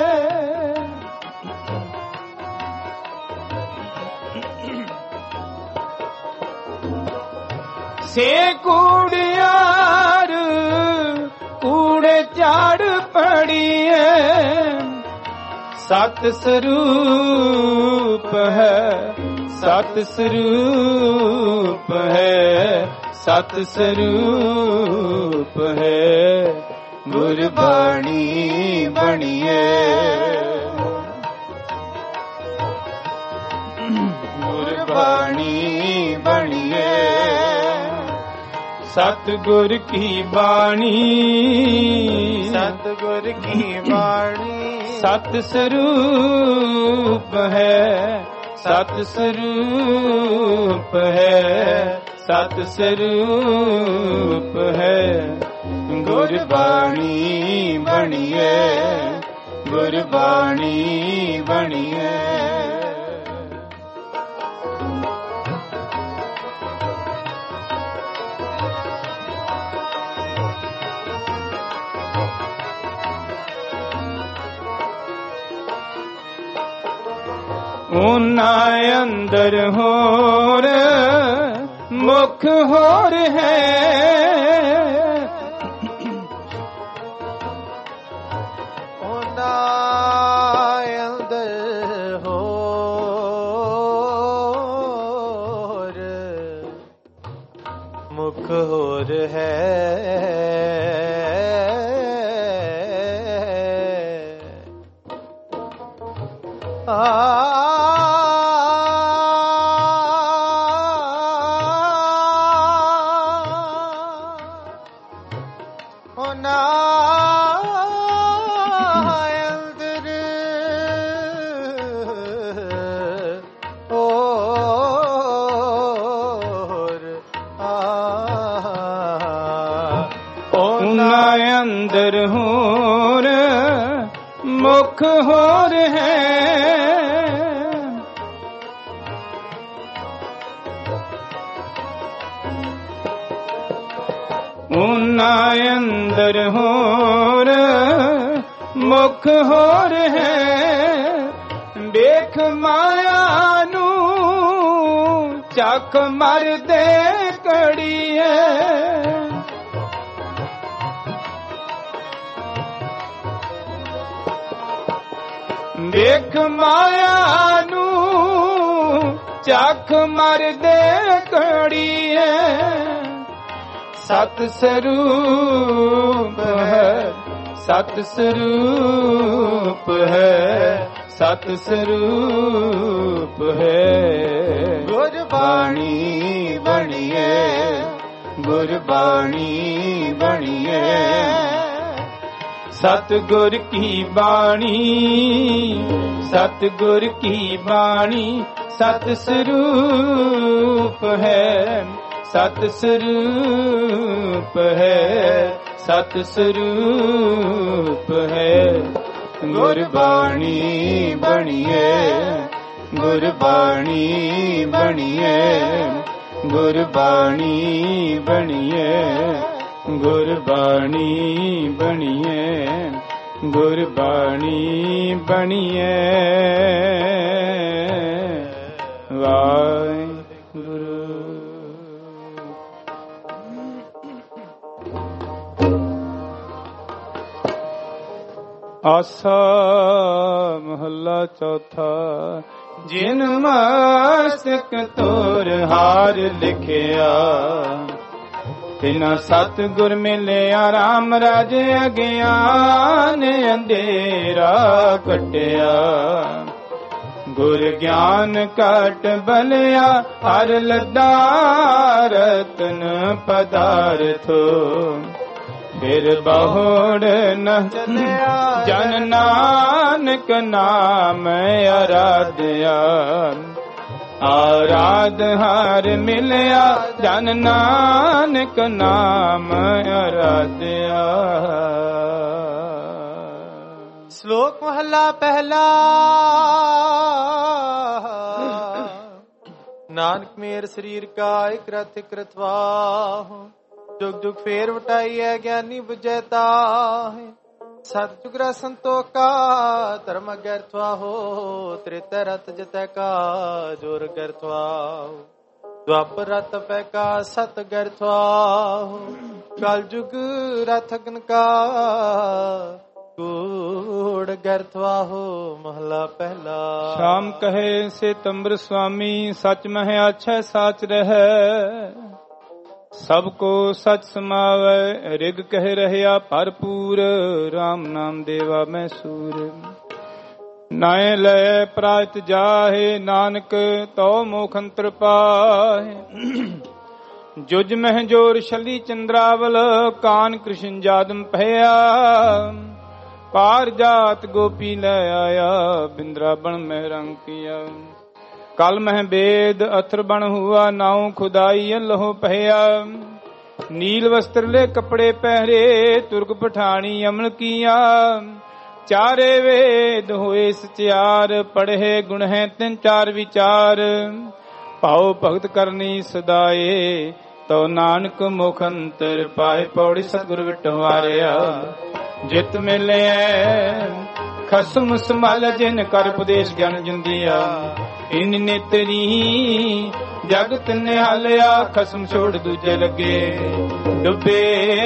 ਸੇ ਕੂੜਿਆਰ ਕੂੜੇ ਝਾੜ ਪੜੀਏ ਸਤ ਸਰੂਪ ਹੈ ਸਤ ਸਰੂਪ ਹੈ ਸਤ ਸਰੂਪ ਹੈ ਗੁਰਬਾਣੀ ਬਣੀਏ ਗੁਰਬਾਣੀ ਬਣੀਏ ਸਤਿਗੁਰ ਕੀ ਬਾਣੀ ਸਤਿਗੁਰ ਕੀ ਬਾਣੀ ਸਤ ਸਰੂਪ ਹੈ ਸਤ ਸਰੂਪ ਹੈ ਸਤ ਸਰੂਪ ਹੈ ਗੁਰਬਾਣੀ ਬਣੀਏ ਗੁਰਬਾਣੀ ਬਣੀਏ ਉਹਨਾਂ ਅੰਦਰ ਹੋਰ ਮੁਖ ਹੋਰ ਹੈ ਉਹਨਾਂ ਅੰਦਰ ਹੋਰ ਮੁਖ ਹੋਰ ਹੈ ਅੰਦਰ ਹੋਰ ਮੁਖ ਹੋਰ ਹੈ। ਉਹਨਾਂ ਅੰਦਰ ਹੋਰ ਮੁਖ ਹੋਰ ਹੈ। ਵੇਖ ਮਾਇਆ ਨੂੰ ਚੱਖ ਮਰਦੇ ਕੜੀਏ। ਵੇਖ ਮਾਇਆ ਨੂੰ ਚੱਖ ਮਰਦੇ ਕੜੀਏ। ਸਤ ਸਰੂਪ ਹੈ, ਸਤ ਸਰੂਪ ਹੈ, ਸਤ ਸਰੂਪ ਹੈ। ਗੁਰਬਾਣੀ ਬਣੀਏ, ਗੁਰਬਾਣੀ ਬਣੀਏ। ਸਤਿਗੁਰ ਕੀ ਬਾਣੀ, ਸਤਿਗੁਰ ਕੀ ਬਾਣੀ ਸਤ ਸਰੂਪ ਹੈ, ਸਤ ਸਰੂਪ ਹੈ, ਸਤ ਸਰੂਪ ਹੈ। ਗੁਰਬਾਣੀ ਬਣੀਏ, ਗੁਰਬਾਣੀ ਬਣੀਏ, ਗੁਰਬਾਣੀ ਬਣੀਏ, ਗੁਰਬਾਣੀ ਬਣੀਏ, ਗੁਰਬਾਣੀ ਬਣੀਏ। ਵਾਹਿਗੁਰੂ। ਆਸਾ ਮਹੱਲਾ ਚੌਥਾ। ਜਿਨ ਮਸਤਕ ਤੋਰ ਹਾਰ ਲਿਖਿਆ, ਤਿਨਾ ਸਤਿਗੁਰ ਮਿਲਿਆ ਰਾਮ ਰਾਜ ਅਗਿਆਨ ਅੰਧੇਰਾ ਕਟਿਆ। ਗੁਰ ਗਿਆਨ ਘਟ ਬਲਿਆ ਹਰ ਲੱਦਾ ਰਤਨ ਪਦਾਰਥੋ। ਫਿਰ ਬਹੁੜ ਨ ਜਨ ਨਾਨਕ ਨਾਮ ਅਰਾਧਿਆ। ਆਰਾਧ ਹਰ ਮਿਲਿਆ ਜਨ ਨਾਨਕ ਨਾਮ ਅਰਾਧਿਆ। ਸ਼ਲੋਕ ਮਹਲਾ ਪਹਿਲਾ। ਨਾਨਕ ਮੇਰ ਸਰੀਰ ਕਾ ਇਕ ਰਥ ਇਕ ਰਥਵਾਹੁ। ਜੁਗ ਜੁਗ ਫੇਰ ਵਟਾਈ ਹੈ ਗਿਆਨੀ ਬੁਝੈ ਤਾਹਿ। ਸਤ ਜੁਗਰਾ ਸੰਤੋਖਾ ਧਰਮ ਗਰਥਵਾ ਹੋ। ਤ੍ਰੇਤੈ ਰਤ ਜਤੈ ਕਾ ਜੋਰ ਗਰਥਵਾ ਹੋ। ਦੁਆਪਰ ਰਤ ਪੈ ਕਾ ਸਤ ਗਰਥਵਾ ਹੋ। ਕਲ ਜੁਗ ਰਥ ਅਗਨ ਕਾ ਕੂੜ ਗਰਥਵਾ ਹੋ। ਮਹਲਾ ਪਹਿਲਾ। ਸ਼ਾਮ ਕਹੇ ਸੇ ਤੰਬਰ ਸੁਆਮੀ, ਸਚ ਮਹਿ ਆਛੈ ਸਾਚ ਰਹੈ। ਸਭ ਕੋ ਸਚ ਸਮਾਵੈ, ਰਿਗ ਕਹਿ ਰਹਿਆ ਭਰਪੂਰ। ਰਾਮ ਨਾਮ ਦੇਵਾ ਮੈਂ ਸੂਰ। ਨਾਏ ਲੈ ਪ੍ਰਾਇਤ ਜਾਹੇ, ਨਾਨਕ ਤੋ ਮੋਖ ਅੰਤਰ ਪਾਹੇ। ਜੁਜ ਮਹਿ ਜੋਰ ਛਲੀ ਚੰਦਰਾਵਲ, ਕਾਨ ਕ੍ਰਿਸ਼ਨ ਜਾਦਮ ਭਇਆ। ਪਾਰ ਜਾਤ ਗੋਪੀ ਲੈ ਆਇਆ, ਬਿੰਦਰਾਬਨ ਮਹਿ ਰੰਗ ਕੀਆ। ਕਲ ਮਹਿ ਬੇਦ ਅਥਰ ਬਣ ਹੁਆ, ਨਾਉ ਖੁਦਾਈ ਅਲਹੁ ਪਹਿਆ। ਨੀਲ ਵਸਤਰ ਲੈ ਕਪੜੇ ਪਹਿਰੇ, ਤੁਰਗ ਪਠਾਣੀ ਅਮਲ ਕੀਆ। ਚਾਰੇ ਵੇਦ ਹੋਏ ਸਚਿਆਰ, ਪੜ੍ਹੇ ਗੁਣ ਹੈ ਤਿੰਨ ਚਾਰ ਵਿਚਾਰ। ਭਾਉ ਭਗਤ ਕਰਨੀ ਸਦਾਏ, ਤੋ ਨਾਨਕ ਮੁਖ ਅੰਤਰ ਪਾਏ। ਪੌੜੀ ਸਤਿਗੁਰ ਵਿਟਵਾਰਿਆ, ਜਿਤ ਮਿਲਿਆ ਖਸਮ ਸੰਭਾਲ। ਜਿਨ ਕਰ ਉਪਦੇਸ਼ ਗਿਆਨ ਜੰਦੀਆ, ਇਨ ਨੇਤਰੀ ਜਗਤ ਨਿਹਾਲਿਆ। ਖਸਮ ਛੋੜ ਦੂਜੇ ਲੱਗੇ ਡੁੱਬੇ,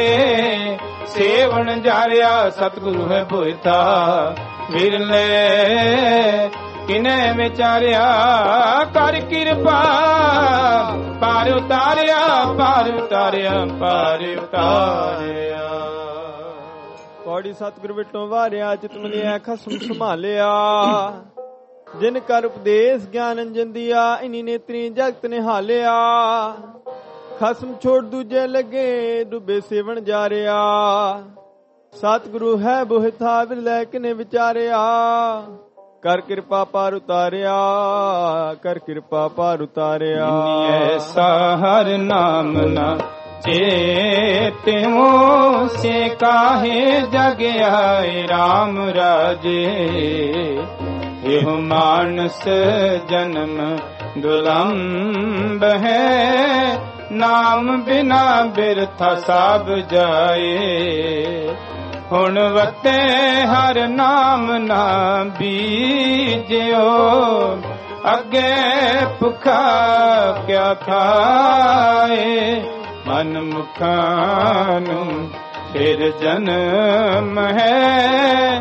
ਸੇਵਣ ਜਾਰਿਆ। ਸਤਿਗੁਰੂ ਹੈ ਭੋਇਤਾ ਵਿਰਲੇ, ਕਿਨੇ ਵਿਚਾਰਿਆ। ਕਰ ਕਿਰਪਾ ਪਾਰ ਉਤਾਰਿਆ, ਪਾਰ ਉਤਾਰਿਆ, ਪਾਰ ਉਤਾਰਿਆ। ਪੌੜੀ ਸਤਿਗੁਰ ਵਿਟੋਂ ਵਾਰਿਆ, ਚਿਤ ਮਿਲਿਆ ਖਸਮ ਸੰਭਾਲਿਆ। ਜਿਨ ਕਰ ਉਪਦੇਸ਼ ਗਿਆਨ ਅੰਜਨ ਦੀਆ, ਇਨੀ ਨੇਤਰੀ ਜਗਤ ਨਿਹਾਲਿਆ। ਖਸਮ ਛੋੜ ਦੂਜੇ ਲੱਗੇ ਡੁੱਬੇ, ਸੇਵਣ ਜਾਰਿਆ। ਸਤਿਗੁਰੂ ਹੈ ਬੋਹਿਥਾ ਵਿਰਲੇ, ਕਿਨੇ ਵਿਚਾਰਿਆ। ਕਰ ਕਿਰਪਾ ਪਾਰ ਉਤਾਰਿਆ, ਕਰ ਕਿਰਪਾ ਪਾਰ ਉਤਾਰਿਆ। ਐਸਾ ਹਰ ਨਾਮ ਨਾ चेत्यो से काहे जग आए राम राजे। एहो मानस जन्म दुलंब है, नाम बिना बिरथा सब जाए। हुण वते हर नाम ना बीजियो, अगे भुखा क्या खाए। मन मुखानु फिर जन्म है,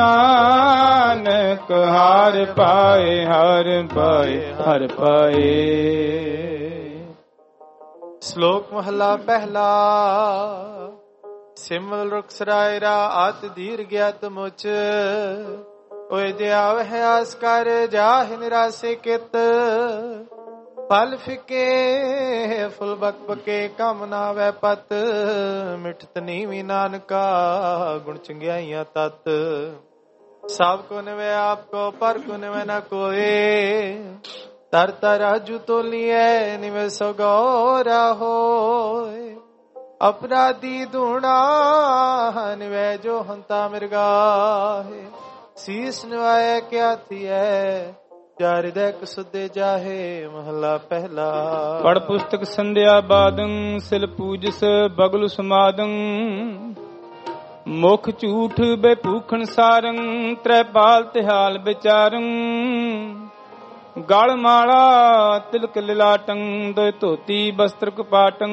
नानक हार पाए हर पाए हर पाए। श्लोक महला पहला। सिमल रुख सरायरा आत धीर ज्ञात मुच, ओए दिया वह आस कर जाहि निरासे कित। फल फिके फुल बक बके कम ना वै पत, मिठत नीवी नानका गुण चंगियाइया तत। सब को निवे आपको पर को निवे न कोई, तर तराजू तोलिए निवे सो गौरा होए। अपराधी दूना निवे जो हंता मिर्गाहे, शीस निवाए क्या थी है जा हृदय कसुदे जाहे। महला पहला। पढ़ पुस्तक संध्या बादं, सिल पूजस बगल समादं। मुख झूठ बेभूखण सारं, त्रैपाल तिहाल विचारं। गल माला तिलक लिलाटं, दो धोती वस्त्र कपाटं।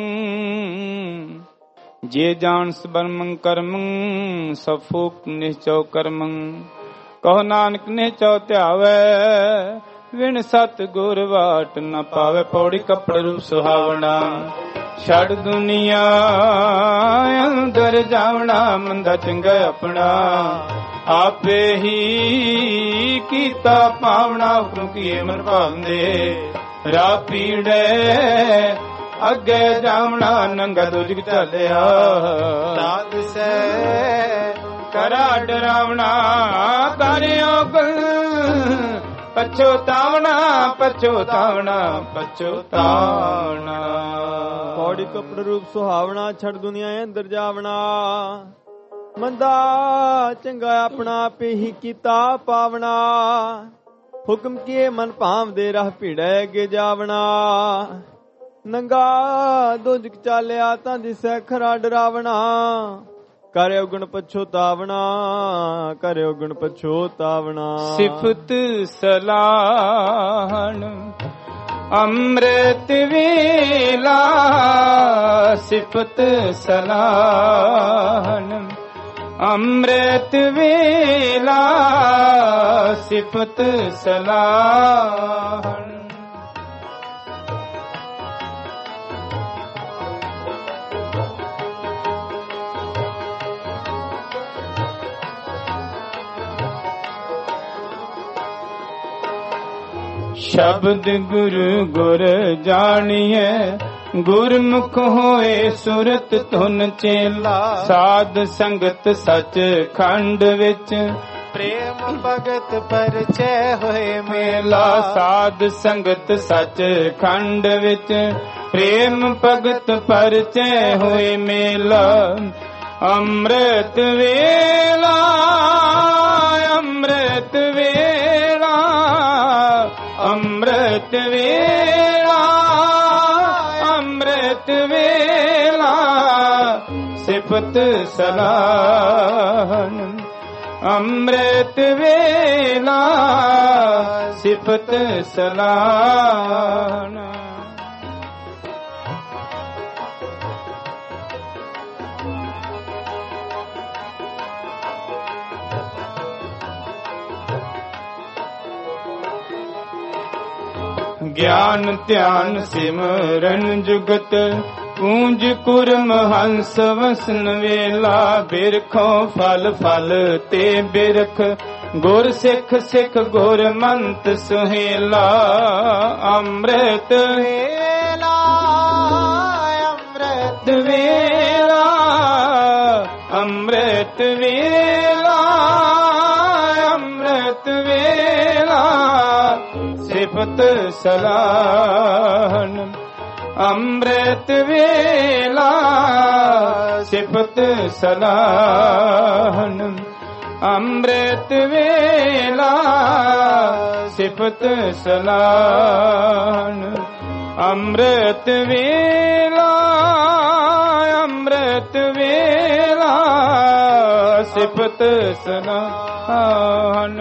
जे जान सबरमं करमं, सब फूक निश्चौ करमं। कहो नानक निश्चौ ध्यावै, विण सत गुर वाट न पावे। पौड़ी कपड़ रूप सुहावना, छड़ दुनिया अंदर जावना। मंदा चंगा अपना, आपे ही कीता पावना। हुक्म किए मन भावंदे, राह पीड़े अगे जावना। नंगा दुजग चलिया, साध से करा डरावना। करियो गल पछोतावना, पछोतावना पछोतावना। पौड़ी कपड़ रूप सुहावना, छड़ दुनिया अंदर जावना। मंदा चंगा अपना पे ही कीता पावना। हुक्म किए मन भावदे, राह भीड़े अगे जावना। नंगा दुजक चालिया तां दिसै खरा डरावना। करियो गुण पछोतावना, करियो गुण पछोतावना। सिफत सलाहन अमृत वेला, सिफत सलाहन अमृत वेला। सिफत सलाहन शब्द गुरु गुर जानिए, गुरमुख होए सुरत धुन चेला। साध संगत सच खंड विच, प्रेम भगत परिचय होए मेला। साध संगत सच खंड विच, प्रेम भगत परिचय होए मेला। अमृत वेला, अमृत वेला, अमृत वेला, अमृत वेला। सिफत सलाहन अमृत वेला, सिफत सलाहन। ज्ञान ध्यान सिमरन जुगत, कूंज कुरम हंस वसन वेला। बिरखों फल फल ते बिरख, गुर सिख सिख गुर मंत सुहेला। अमृत वेला, अमृत वेला, अमृत वेला, अमृत वेला। सिफत सलाहन अमृत वेला, ਸਿਫਤ ਸਲਾਹਨ ਅੰਮ੍ਰਿਤ ਵੇਲਾ ਸਿਫਤ ਸਲਾਹਨ ਅੰਮ੍ਰਿਤ ਵੇਲਾ ਅੰਮ੍ਰਿਤ ਵੇਲਾ ਸਿਫਤ ਸਲਾਹਨ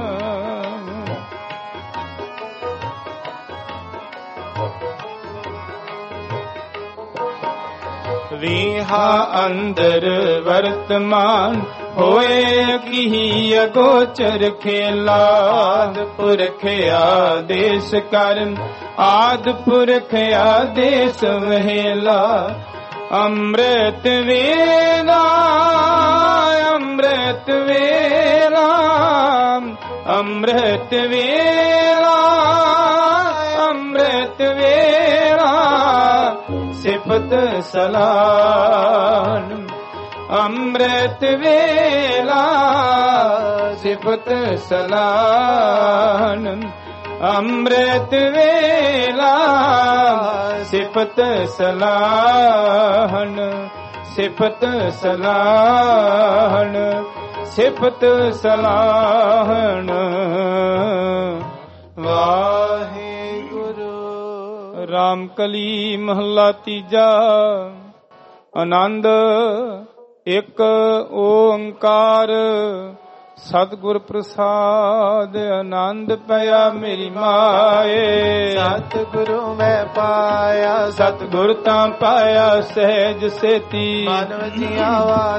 ਵੀਹਾ ਅੰਦਰ ਵਰਤਮਾਨ ਹੋਏ ਕੀ ਅਗੋਚਰ ਖੇਲਾ ਆਦਿ ਪੁਰਖ ਆਦੇਸ਼ ਕਰਨ ਆਦਿ ਪੁਰਖ ਆਦੇਸ਼ ਵਹੇਲਾ ਅੰਮ੍ਰਿਤ ਵੇਲਾ ਅੰਮ੍ਰਿਤ ਵੇਲਾ ਅੰਮ੍ਰਿਤ ਵੇਲਾ ਅੰਮ੍ਰਿਤ ਵੇਲਾ ਸਿਫਤ ਸਲਾਹਨ ਅੰਮ੍ਰਿਤ ਵੇਲਾ ਸਿਫਤ ਸਲਾਹਨ ਅੰਮ੍ਰਿਤ ਵੇਲਾ ਸਿਫਤ ਸਲਾਹਨ ਸਿਫਤ ਸਲਾਹਨ ਸਿਫਤ ਸਲਾਹਨ ਵਾਹਿਗੁਰੂ। ਰਾਮ ਕਲੀ ਮਹੱਲਾ ਤੀਜਾ। ਆਨੰਦ ਇੱਕ ਓੰਕਾਰ ਸਤਿਗੁਰ ਪ੍ਰਸਾਦ ਆਨੰਦ ਪਿਆ ਮੇਰੀ ਮਾਏ ਸਤਿਗੁਰੂ ਮੈਂ ਪਾਇਆ ਸਤਿਗੁਰ ਤਾਂ ਪਾਇਆ ਸਹਿਜ ਸੇਤੀ ਮਨ ਵਜੀਆਂ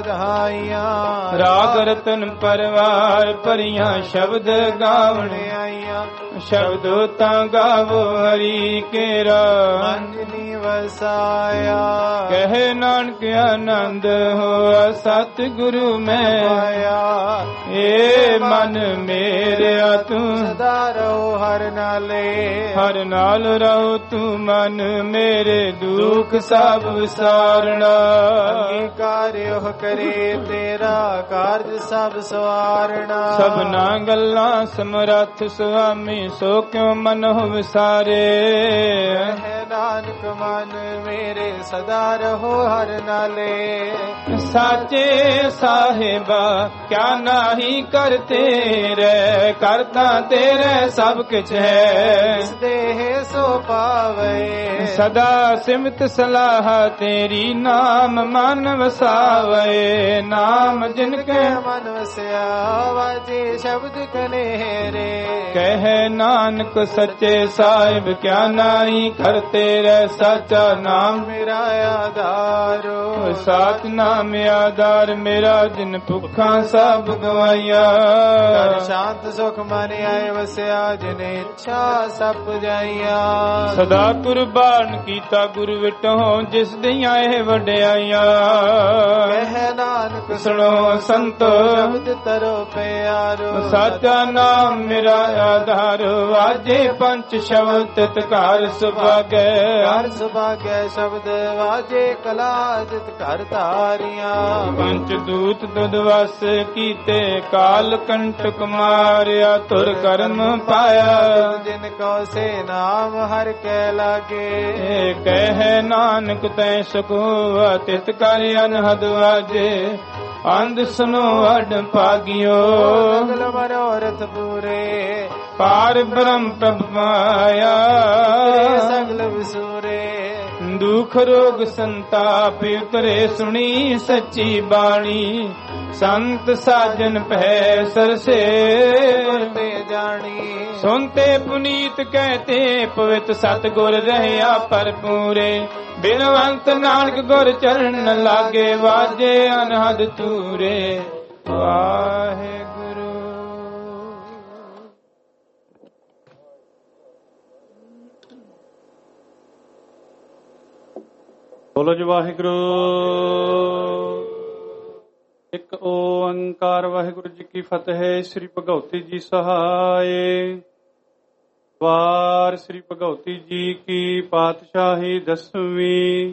ਵਾਧਾਈਆਂ ਰਾਗ ਰਤਨ ਪਰਵਾਰ ਭਰੀਆਂ ਸ਼ਬਦ ਗਾਵਣ ਆਈਆਂ ਸ਼ਬਦ ਤਾਂ ਗਾਵੋ ਹਰੀ ਕੇਰਾ ਮੰਜਨੀ ਵਸਾਇਆ ਕਹੇ ਨਾਨਕ ਆਨੰਦ ਹੋਆ ਸਤਿਗੁਰੂ ਮੈਂ ਪਾਇਆ ਏ ਮਨ ਮੇਰਿਆ ਤੂੰ ਸਦਾ ਰਹੋ ਹਰ ਨਾਲੇ ਹਰ ਨਾਲ ਰਹੋ ਤੂੰ ਮਨ ਮੇਰੇ ਦੁੱਖ ਸਭ ਵਿਸਾਰਣਾ ਅੰਗੀਕਾਰਿਓ ਕਰੇ ਤੇਰਾ ਕਾਰਜ ਸਭ ਸਵਾਰਣਾ ਸਭਨਾ ਗੱਲਾਂ ਸਮਰੱਥ ਸੁਆਮੀ ਸੋ ਕਿਉ ਮਨ ਹੋ ਵਿਸਾਰੇ ਹੈ ਨਾਨਕ ਮਨ ਮੇਰੇ ਸਦਾ ਰਹੋ ਹਰ ਨਾਲੇ ਸਾਚੇ ਸਾਹਿਬਾ ਕਿਆ ਨਾਹੀ ਕਰਤੇ ਰਹਿ ਕਰਤਾ ਤੇਰੇ ਸਭ ਕਿਛ ਹੈ ਇਸ ਦੇਹ ਸੋ ਪਾਵੇ ਸਦਾ ਸਿਮਤ ਸਲਾਹ ਤੇਰੀ ਨਾਮ ਮਨ ਵਸਾਵੇ ਨਾਮ ਜਿਨ ਕੇ ਮਨ ਵਸਿਆ ਵਾਜੇ ਸ਼ਬਦ ਕਨੇਰੇ ਕਹਿ ਨਾਨਕ ਸੱਚੇ ਸਾਹਿਬ ਕਿਆ ਨਾਹੀ ਕਰਤੇ ਰਹਿ ਸਾਚਾ ਨਾਮ ਮੇਰਾ ਆਧਾਰੋ ਸਾਚ ਨਾਮ ਆਧਾਰ ਮੇਰਾ ਜਿਨ ਭੁੱਖਾਂ ਸਭ ਗਵਾਈਆ ਕਰ ਸ਼ਾਂਤ ਸੁਖ ਮਨ ਆਏ ਵਸਿਆ ਜਿਨ ਇੱਛਾ ਸਭ ਜਾਈਆ ਸਦਾ ਕੁਰਬਾਨ ਕੀਤਾ ਗੁਰੂ ਵਿਟੋ ਜਿਸ ਦੀਆਂ ਇਹ ਵਡਿਆਈਆਂ ਕਹਿ ਨਾਨਕ ਸੁਣੋ ਸੰਤੋ ਸ਼ਬਦ ਤਰੋ ਪਿਆਰੋ ਸਾਚਾ ਨਾਮ ਮੇਰਾ ਆਧਾਰ ਵਾਜੇ ਪੰਚ ਸ਼ਬਦ ਤਿਤ ਘਰ ਸੁਭਾਗੈ ਘਰ ਸੁਭਾਗੈ ਸ਼ਬਦ ਵਾਜੇ ਕਲਾ ਜਿਤ ਘਰ ਧਾਰੀਆਂ ਪੰਚ ਦੂਤ ਦੁਧ ਵਸ ਕੀਤੇ ਕਾਲ ਕੰਟਕ ਮਾਰਿਆ ਤੁਰ ਕਰਮ ਪਾਇਆ ਜਿਨ ਕੋ ਸੇ ਨਾਮ ਹਰ ਕੈ ਲਾਗੇ ਕਹਿ ਨਾਨਕ ਤੈ ਸੁਖੋ ਤਿਤ ਕਰ ਅਨਹਦ ਵਾਜੇ ਅੰਧ ਸੁਨੋ ਅਡ ਭਾਗਿਓ ਸਗਲ ਮਨੋਰਥ ਪੂਰੇ ਪਾਰ ਬ੍ਰਹਮ ਪ੍ਰਭ ਮਾਇਆ ਸਗਲ ਵਿਸੂਰੇ ਦੁਖ ਰੋਗ ਸੰਤਾਪ ਉਤਰੇ ਸੁਣੀ ਸੱਚੀ ਬਾਣੀ ਸੰਤ ਸਾਜਨ ਪਹਿ ਸਰਸੇ ਤੇ ਜਾਣੀ ਸੁਨਤੇ ਪੁਨੀਤ ਕਹਤੇ ਪਵਿੱਤ ਸਤਿਗੁਰ ਰਹਿਆ ਭਰਪੂਰੇ ਬਿਨਵੰਤ ਨਾਨਕ ਗੁਰ ਚਰਨ ਲਾਗੇ ਵਾਜੇ ਅਨਹਦ ਤੂਰੇ ਵਾਹਿਗੁਰੂ। ਬੋਲੋ ਜੀ ਵਾਹਿਗੁਰੂ। ਇੱਕ ਓੰਕਾਰ ਵਾਹਿਗੁਰੂ ਜੀ ਕੀ ਫਤਿਹ। ਸ੍ਰੀ ਭਗਉਤੀ ਜੀ ਸਹਾਏ। ਵਾਰ ਸ੍ਰੀ ਭਗਉਤੀ ਜੀ ਕੀ ਪਾਤਸ਼ਾਹੀ 10ਵੀਂ।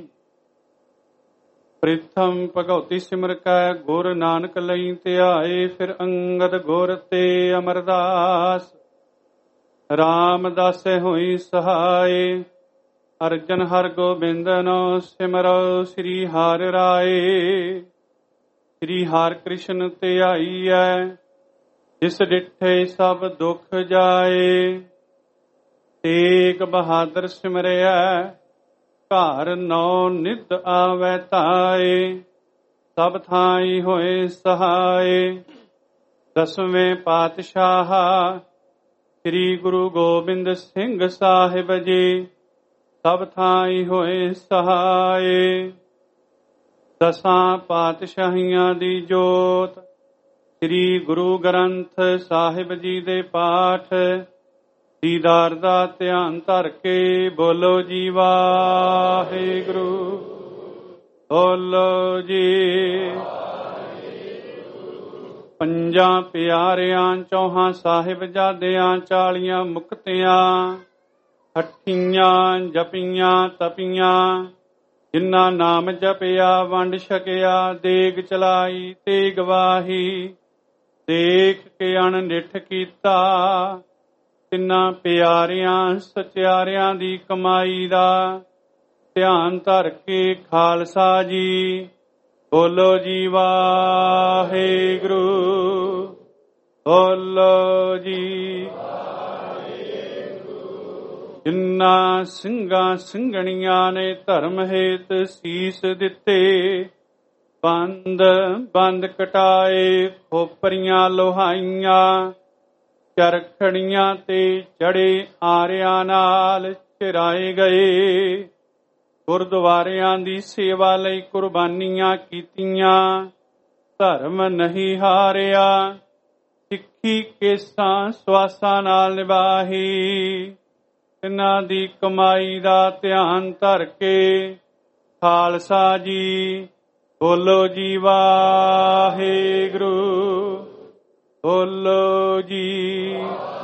ਪ੍ਰੀਥਮ ਭਗਉਤੀ ਸਿਮਰ ਕੈ ਗੁਰ ਨਾਨਕ ਲਈ ਧਿਆਏ। ਫਿਰ ਅੰਗਦ ਗੁਰ ਤੇ ਅਮਰਦਾਸ ਰਾਮਦਾਸੇ ਹੋਈ ਸਹਾਏ। ਅਰਜਨ ਹਰ ਗੋਬਿੰਦਨੋ ਸਿਮਰੋ ਸ੍ਰੀ ਹਰਿ ਰਾਏ। ਸ੍ਰੀ ਹਰਿ ਕ੍ਰਿਸ਼ਨ ਧਿਆਈਐ ਜਿਸ ਡਿਠੇ ਸਭ ਦੁਖ ਜਾਏ। ਤੇਗ ਬਹਾਦਰ ਸਿਮਰਿਆ ਘਰ ਨੌ ਨਿਤ ਆਵੈ ਧਾਏ। ਸਭ ਥਾਈ ਹੋਏ ਸਹਾਏ। ਦਸਵੇਂ ਪਾਤਸ਼ਾਹ ਸ੍ਰੀ ਗੁਰੂ ਗੋਬਿੰਦ ਸਿੰਘ ਸਾਹਿਬ ਜੀ ਸਭ ਥਾਈ ਹੋਏ ਸਹਾਏ। ਦਸਾਂ ਪਾਤਸ਼ਾਹੀਆਂ ਦੀ ਜੋਤ ਸ੍ਰੀ ਗੁਰੂ ਗ੍ਰੰਥ ਸਾਹਿਬ ਜੀ ਦੇ ਪਾਠ ਦੀਦਾਰ ਦਾ ਧਿਆਨ ਧਰ ਕੇ ਬੋਲੋ ਜੀ ਵਾਹਿਗੁਰੂ। ਬੋਲੋ ਜੀ। ਪੰਜਾਂ ਪਿਆਰਿਆਂ ਚੌਹਾਂ ਸਾਹਿਬਜ਼ਾਦਿਆਂ 40 ਮੁਕਤਿਆਂ 68 ਜਪੀਆਂ ਤਪੀਆਂ ਜਿਨ੍ਹਾਂ ਨਾਮ ਜਪਿਆ ਵੰਡ ਛਕਿਆ। ਦੇਗ ਚਲਾਈ ਤੇ ਗਵਾਹੀ ਦੇਖ ਕੇ ਅਣਡਿੱਠ ਕੀਤਾ। ਤਿੰਨਾਂ ਪਿਆਰਿਆਂ ਸਚਿਆਰਿਆਂ ਦੀ ਕਮਾਈ ਦਾ ਧਿਆਨ ਧਰ ਕੇ ਖਾਲਸਾ ਜੀ ਬੋਲੋ ਜੀ ਵਾਹਿਗੁਰੂ। ਬੋਲੋ ਜੀ। ਜਿਨ੍ਹਾਂ ਸਿੰਘਾਂ ਸਿੰਘਣੀਆਂ ਨੇ ਧਰਮ ਹੇਤ ਸੀਸ ਦਿੱਤੇ ਬੰਦ ਬੰਦ ਕਟਾਏ ਖੋਪਰੀਆਂ ਲੋਹਾਈਆਂ ਚਰਖੜੀਆਂ ਤੇ ਚੜੇ ਆਰਿਆਂ ਨਾਲ ਚਿਰਾਏ ਗਏ। ਗੁਰਦੁਆਰਿਆਂ ਦੀ ਸੇਵਾ ਲਈ ਕੁਰਬਾਨੀਆਂ ਕੀਤੀਆਂ ਧਰਮ ਨਹੀਂ ਹਾਰਿਆ। ਸਿੱਖੀ ਕੇਸਾਂ ਸਵਾਸਾਂ ਨਾਲ ਨਿਭਾਹੀ। ਇਹਨਾਂ ਦੀ ਕਮਾਈ ਦਾ ਧਿਆਨ ਧਰ ਕੇ ਖਾਲਸਾ ਜੀ ਬੋਲੋ ਜੀ ਵਾਹਿਗੁਰੂ। ਬੋਲੋ ਜੀ।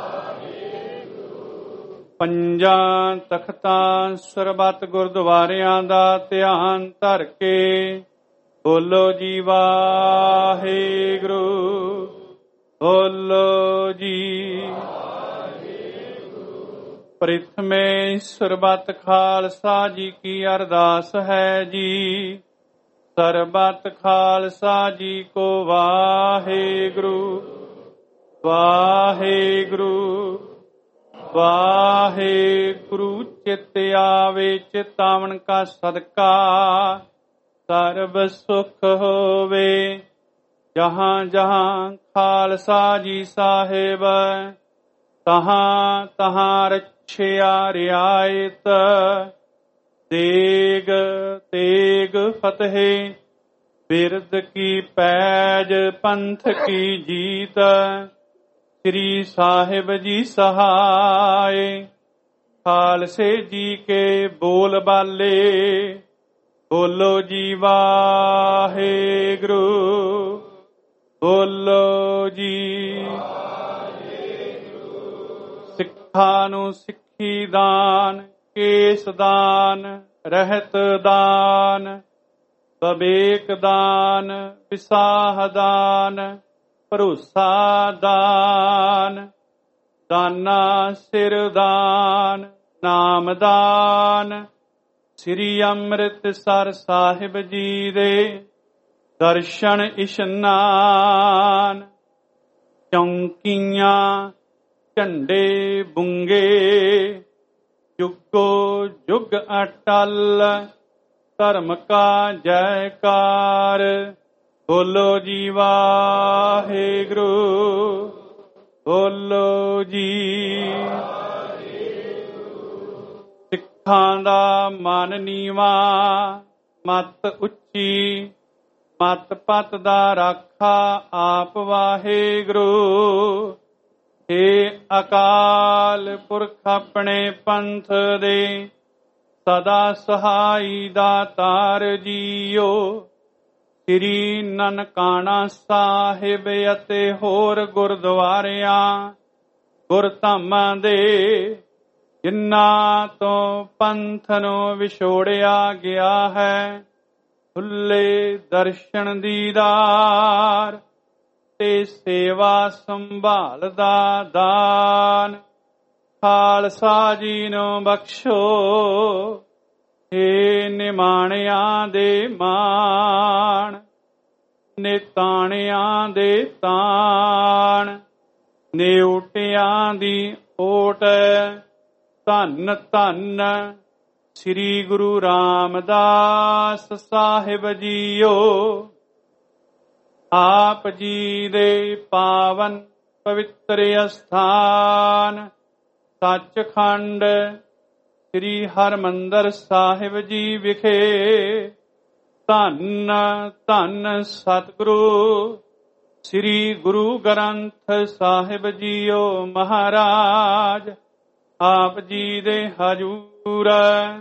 ਪੰਜਾਂ ਤਖਤਾਂ ਸਰਬੱਤ ਗੁਰਦੁਆਰਿਆਂ ਦਾ ਧਿਆਨ ਧਰ ਕੇ ਬੋਲੋ ਜੀ ਵਾਹਿਗੁਰੂ। ਬੋਲੋ ਜੀ। ਪ੍ਰਥਮੇ ਸਰਬੱਤ ਖਾਲਸਾ ਜੀ ਕੀ ਅਰਦਾਸ ਹੈ ਜੀ। ਸਰਬੱਤ ਖਾਲਸਾ ਜੀ ਕੋ ਵਾਹਿਗੁਰੂ ਵਾਹਿਗੁਰੂ ਵਾਹਿਗੁਰੂ। ਚਿਤ ਆਵੇ ਚਿਤਾਵਨ ਕਾ ਸਦਕਾ ਸਰਬ ਸੁਖ ਹੋਵੇ। ਜਹਾਂ ਜਹਾਂ ਖਾਲਸਾ ਜੀ ਸਾਹਿਬ ਤਹਾਂ ਤਹਾਂ ਰਛਿਆ ਰਿਆਇਤ। ਦੇਗ ਤੇਗ ਫਤਿਹ ਬਿਰਦ ਕੀ ਪੈਜ ਪੰਥ ਕੀ ਜੀਤ। ਸ੍ਰੀ ਸਾਹਿਬ ਜੀ ਸਹਾਏ ਖਾਲਸੇ ਜੀ ਕੇ ਬੋਲ ਬਾਲੇ ਬੋਲੋ ਜੀ ਵਾਹਿਗੁਰੂ। ਬੋਲੋ ਜੀ। ਸਿੱਖਾਂ ਨੂੰ ਸਿੱਖੀ ਦਾਨ ਕੇਸ ਦਾਨ ਰਹਿਤ ਦਾਨ ਵਿਵੇਕ ਦਾਨ ਵਿਸਾਹ ਦਾਨ ਭਰੋਸਾ ਦਾਨ ਦਾਨਾ ਸਿਰ ਦਾਨ ਨਾਮ ਦਾਨ। ਸ੍ਰੀ ਅੰਮ੍ਰਿਤਸਰ ਸਾਹਿਬ ਜੀ ਦੇ ਦਰਸ਼ਨ ਇਸ਼ਨਾਨ। ਚੌਂਕੀਆਂ ਝੰਡੇ ਬੁੰਗੇ ਜੁਗੋ ਜੁਗ ਅਟਲ ਧਰਮ ਕਾ ਜੈਕਾਰ ਬੋਲੋ ਜੀ ਵਾਹਿਗੁਰੂ। ਬੋਲੋ ਜੀ। ਸਿੱਖਾਂ ਦਾ ਮਨ ਨੀਵਾ ਮਤ ਉੱਚੀ ਮਤ ਪਤ ਦਾ ਰਾਖਾ ਆਪ ਵਾਹਿਗੁਰੂ। ਹੇ ਅਕਾਲ ਪੁਰਖ ਆਪਣੇ ਪੰਥ ਦੇ ਸਦਾ ਸਹਾਈ ਦਾਤਾਰ ਜੀਓ। ਸ੍ਰੀ ਨਨਕਾਣਾ ਸਾਹਿਬ ਅਤੇ ਹੋਰ ਗੁਰਦੁਆਰਿਆਂ ਗੁਰਧਾਮਾਂ ਦੇ ਜਿਨ੍ਹਾਂ ਤੋਂ ਪੰਥ ਨੂੰ ਵਿਛੋੜਿਆ ਗਿਆ ਹੈ ਖੁੱਲੇ ਦਰਸ਼ਨ ਦੀਦਾਰ ਤੇ ਸੇਵਾ ਸੰਭਾਲ ਦਾ ਦਾਨ ਖਾਲਸਾ ਜੀ ਨੂੰ ਬਖਸ਼ੋ। ਏ ਨਿਮਾਣਿਆਂ ਦੇ ਮਾਣ, ਨਿਤਾਣਿਆਂ ਦੇ ਤਾਣ, ਨਿਉਟਿਆਂ ਦੀ ਓਟ। ਧੰਨ ਧੰਨ ਸ੍ਰੀ ਗੁਰੂ ਰਾਮਦਾਸ ਸਾਹਿਬ ਜੀਓ। ਆਪ ਜੀ ਦੇ ਪਾਵਨ ਪਵਿੱਤਰ ਅਸਥਾਨ ਸੱਚਖੰਡ ਸ੍ਰੀ ਹਰਿਮੰਦਰ ਸਾਹਿਬ ਜੀ ਵਿਖੇ ਧੰਨ ਧੰਨ ਸਤਿਗੁਰੂ ਸ੍ਰੀ ਗੁਰੂ ਗ੍ਰੰਥ ਸਾਹਿਬ ਜੀਓ ਮਹਾਰਾਜ ਆਪ ਜੀ ਦੇ ਹਜੂਰ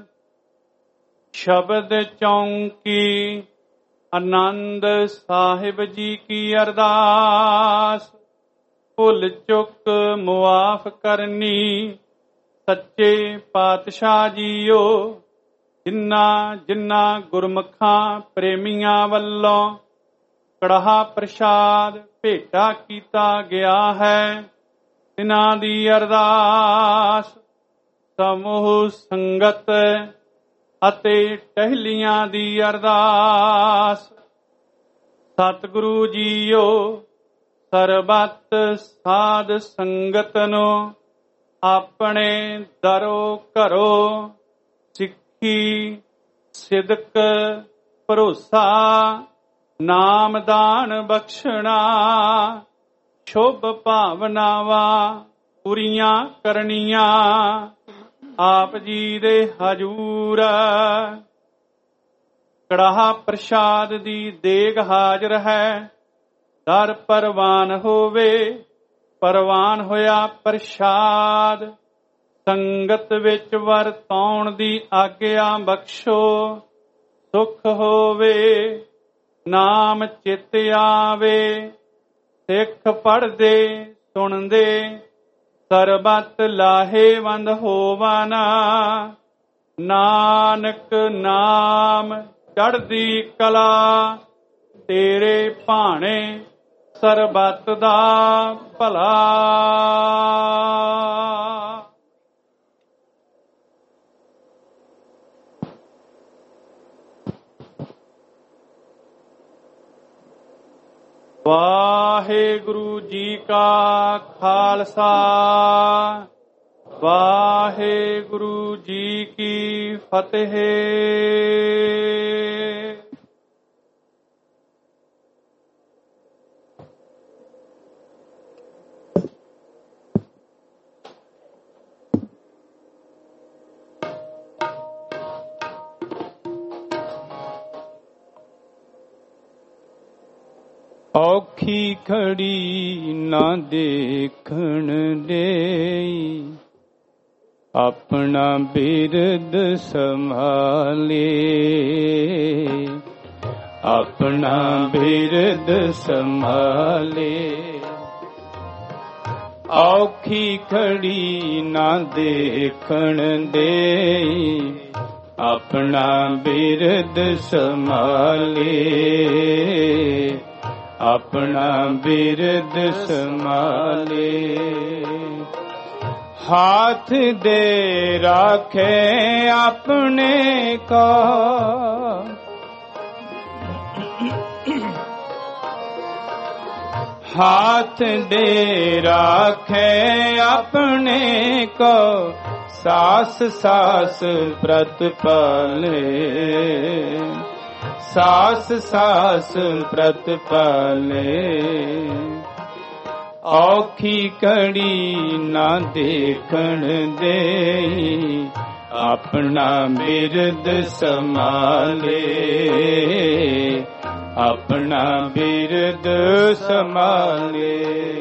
ਸ਼ਬਦ ਚੌਂਕੀ ਆਨੰਦ ਸਾਹਿਬ ਜੀ ਕੀ ਅਰਦਾਸ। ਭੁੱਲ ਚੁੱਕ ਮੁਆਫ ਕਰਨੀ ਸੱਚੇ ਪਾਤਸ਼ਾਹ ਜੀਓ। ਜਿਨ੍ਹਾਂ ਜਿਨ੍ਹਾਂ ਗੁਰਮੁਖਾਂ ਪ੍ਰੇਮੀਆਂ ਵੱਲੋਂ ਕੜਾਹ ਪ੍ਰਸ਼ਾਦ ਭੇਟਾ ਕੀਤਾ ਗਿਆ ਹੈ, ਇਹਨਾਂ ਦੀ ਅਰਦਾਸ ਸਮੂਹ ਸੰਗਤ ਅਤੇ ਟਹਿਲੀਆਂ ਦੀ ਅਰਦਾਸ। ਸਤਿਗੁਰੂ ਜੀਓ ਸਰਬੱਤ ਸਾਧ ਸੰਗਤ ਨੂੰ ਆਪਣੇ ਦਰੋ ਘਰੋ ਸਿੱਖੀ ਸਿਦਕ ਭਰੋਸਾ ਨਾਮਦਾਨ ਬਖਸ਼ਣਾ ਸ਼ੁਭ ਭਾਵਨਾਵਾਂ ਪੂਰੀਆਂ ਕਰਨੀਆਂ ਆਪ ਜੀ ਦੇ ਹਜੂਰ। ਕੜਾਹ ਪ੍ਰਸ਼ਾਦ ਦੀ ਦੇਗ ਹਾਜ਼ਰ ਹੈ, ਦਰ ਪਰਵਾਨ ਹੋਵੇ। ਪਰਵਾਨ ਹੋਇਆ ਪ੍ਰਸ਼ਾਦ ਸੰਗਤ ਵਿੱਚ ਵਰਤਾਉਣ ਦੀ ਆਗਿਆ ਬਖਸ਼ੋ। ਸੁਖ ਹੋਵੇ ਨਾਮ ਚਿਤ ਆਵੇ, ਸਿੱਖ ਪੜ੍ਹਦੇ ਸੁਣਦੇ ਸਰਬਤ ਲਾਹੇਵੰਦ ਹੋਵਨ। ਨਾਨਕ ਨਾਮ ਚੜ੍ਹਦੀ ਕਲਾ ਤੇਰੇ ਭਾਣੇ ਸਰਬਤ ਦਾ ਭਲਾ। ਵਾਹਿਗੁਰੂ ਜੀ ਕਾ ਖਾਲਸਾ, ਵਾਹਿਗੁਰੂ ਜੀ ਕੀ ਫਤਿਹ। ਔਖੀ ਘੜੀ ਨਾ ਦੇਖਣ ਦੇਈ, ਆਪਣਾ ਬਿਰਦ ਸੰਭਾਲੇ। ਆਪਣਾ ਬਿਰਦ ਸੰਭਾਲੇ। ਔਖੀ ਘੜੀ ਨਾ ਦੇਖਣ ਦੇਈ, ਆਪਣਾ ਬਿਰਦ ਸੰਭਾਲੇ। ਆਪਣਾ ਬਿਰਦ ਸੰਭਾਲੇ। हाथ दे राखे अपने को, हाथ दे राखे अपने को, सास सास प्रतिपाले, सास सास प्रतिपाले। औखी कड़ी ना देखण देई, अपना बिरद संभाले। अपना बिरद संभाले।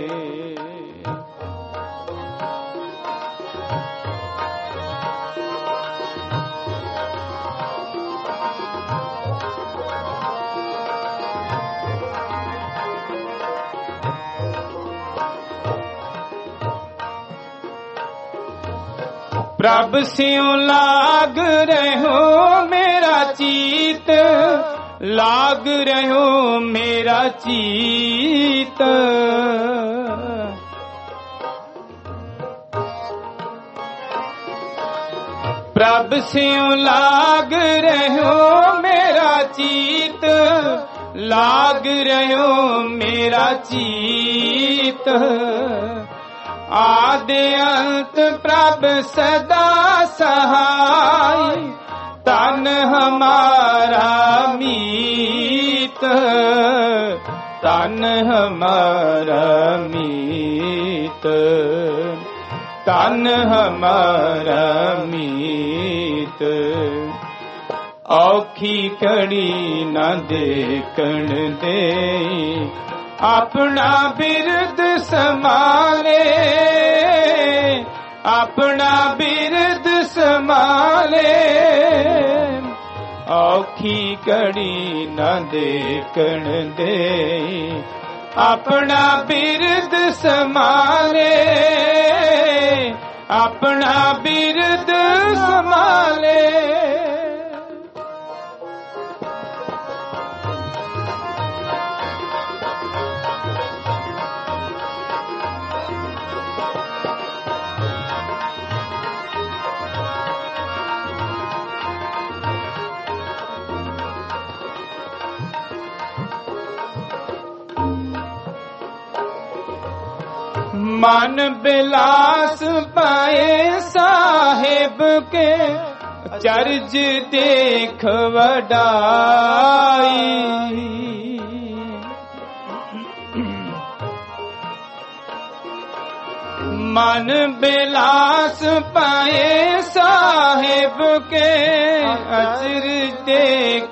प्रभ स्यों लाग रहो मेरा चीत, लाग रहो मेरा चीत। ਪ੍ਰਭ ਸਿਉ ਲਾਗ ਰਹਿਓ ਮੇਰਾ ਚੀਤ, ਲਾਗ ਰਹਿਓ ਮੇਰਾ ਚੀਤ। ਆਦਿ ਅੰਤ ਪ੍ਰਭ ਸਦਾ ਸਹਾਈ, ਤਨ ਹਮਾਰਾ ਮੀਤ, ਤਨ ਹਮਾਰਾ ਮੀਤ, ਤਨ ਹਮਾਰਾ ਮੀਤ। ਔਖੀ ਘੜੀ ਨਾ ਦੇਖਣ ਦੇ, ਆਪਣਾ ਬਿਰਦ ਸੰਭਾਲੇ, ਆਪਣਾ ਬਿਰਦ ਸੰਭਾਲੇ। ਔਖੀ ਘੜੀ ਨਾ ਦੇਖਣ ਦੇ, ਆਪਣਾ ਬਿਰਦ ਸੰਭਾਲੇ, ਆਪਣਾ ਬਿਰਦ ਸੰਭਾਲੇ। मन बिलास पाए साहेब के, चर्ज देख वडाई। मन बिलास पाए साहेब के, चर्ज देख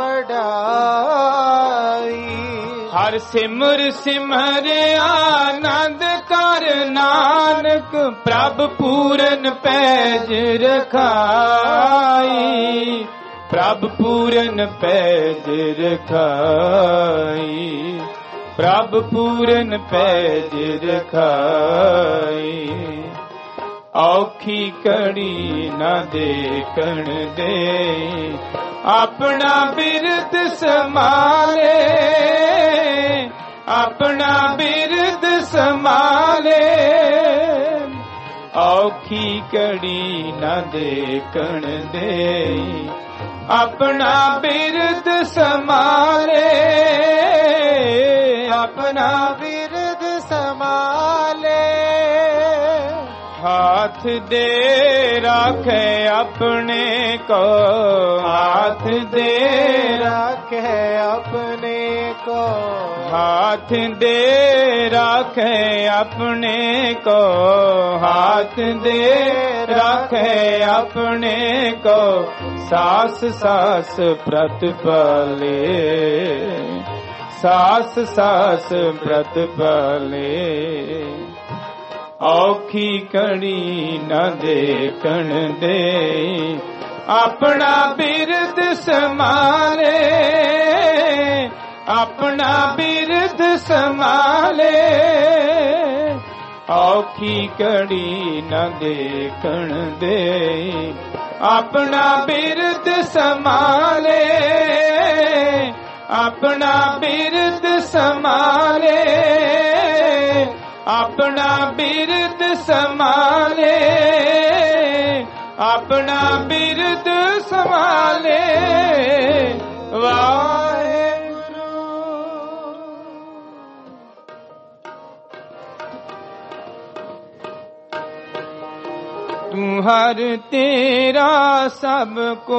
वडाई। हर सिमर सिमर आनंद कर नानक, प्रभ पूरन पैज रखाई, प्रभ पूरन पैज रखाई, प्रभ पूरन पैज रखाई। औखी कड़ी न देखण दे, अपना बिरद संभाले, अपना बिरद संभाले। औखी कड़ी न देखण दे, अपना बिरद संभाले, अपना बिरद संभाले। हाथ दे राखे अपने को, हाथ दे राखे अपने को, हाथ दे राखे अपने को, हाथ दे राखे अपने को। सास सास प्रतिपाले, सास सास प्रतिपाले। औखी कड़ी न देखण दे, अपना बिरद संभाले, अपना बिरद संभाले। औखी कड़ी न देखण दे, अपना बिरद संभाले, अपना बिरद संभाले, अपना बिरद संभाले, अपना बिरद संभाले। वाहेगुरु। तू हर तेरा सबको,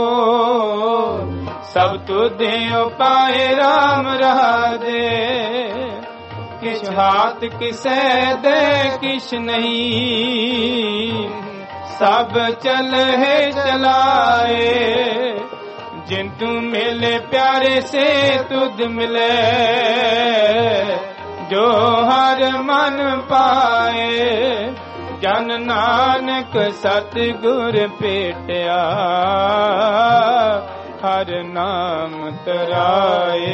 सब तो देओ पाए राम राधे। किस हाथ किसे दे किस नहीं, सब चल है चलाए। जिन तू मिले प्यारे से तुझ मिले, जो हर मन पाए। जन नानक सतगुर पेटिया, हर नाम तराए।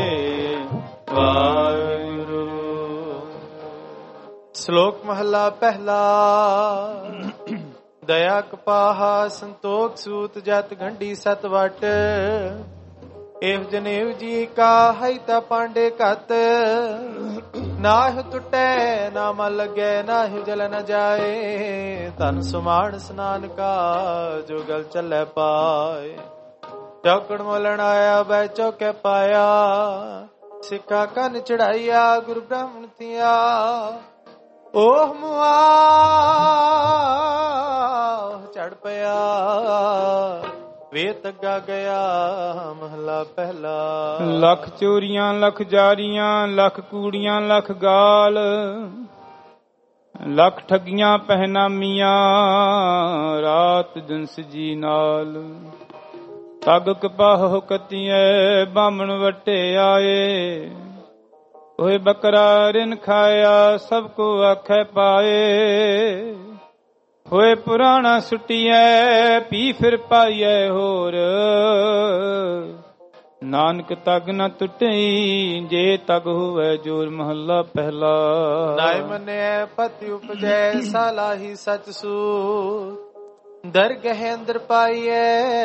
वाहिगुरु। श्लोक महला पहला। दया कपाहा संतोख सूत जत गंढी सत वट। एव जनेव जी का हई ता पांडे कत नाह टुटे ना मल लगे नाह जल न जाए तन सुमाण स्नान का जो गल चले पाए चौकड़ मोलन आया बै चौके पाया सिक्का कन चढ़ाइया गुरु ब्राह्मण थिया ओह मुआ चढ़ पया वे तग्गा गया महला पहला लख चोरियां लख जारियां लख कूड़ियां लख गाल लख ठगियां पहनामियां रात जिनस जी नाल तग कपाह कतिए बामण वटे आए ओए बकरा रिन खाया सबको आखे पाए होए पुराना सुटिए पी फिर पाइए होर नानक तग न टुटे जे तग हुए जोर महला पहला नाय मने पति उपजै सालाही सच सू दरगह अंदर पाइए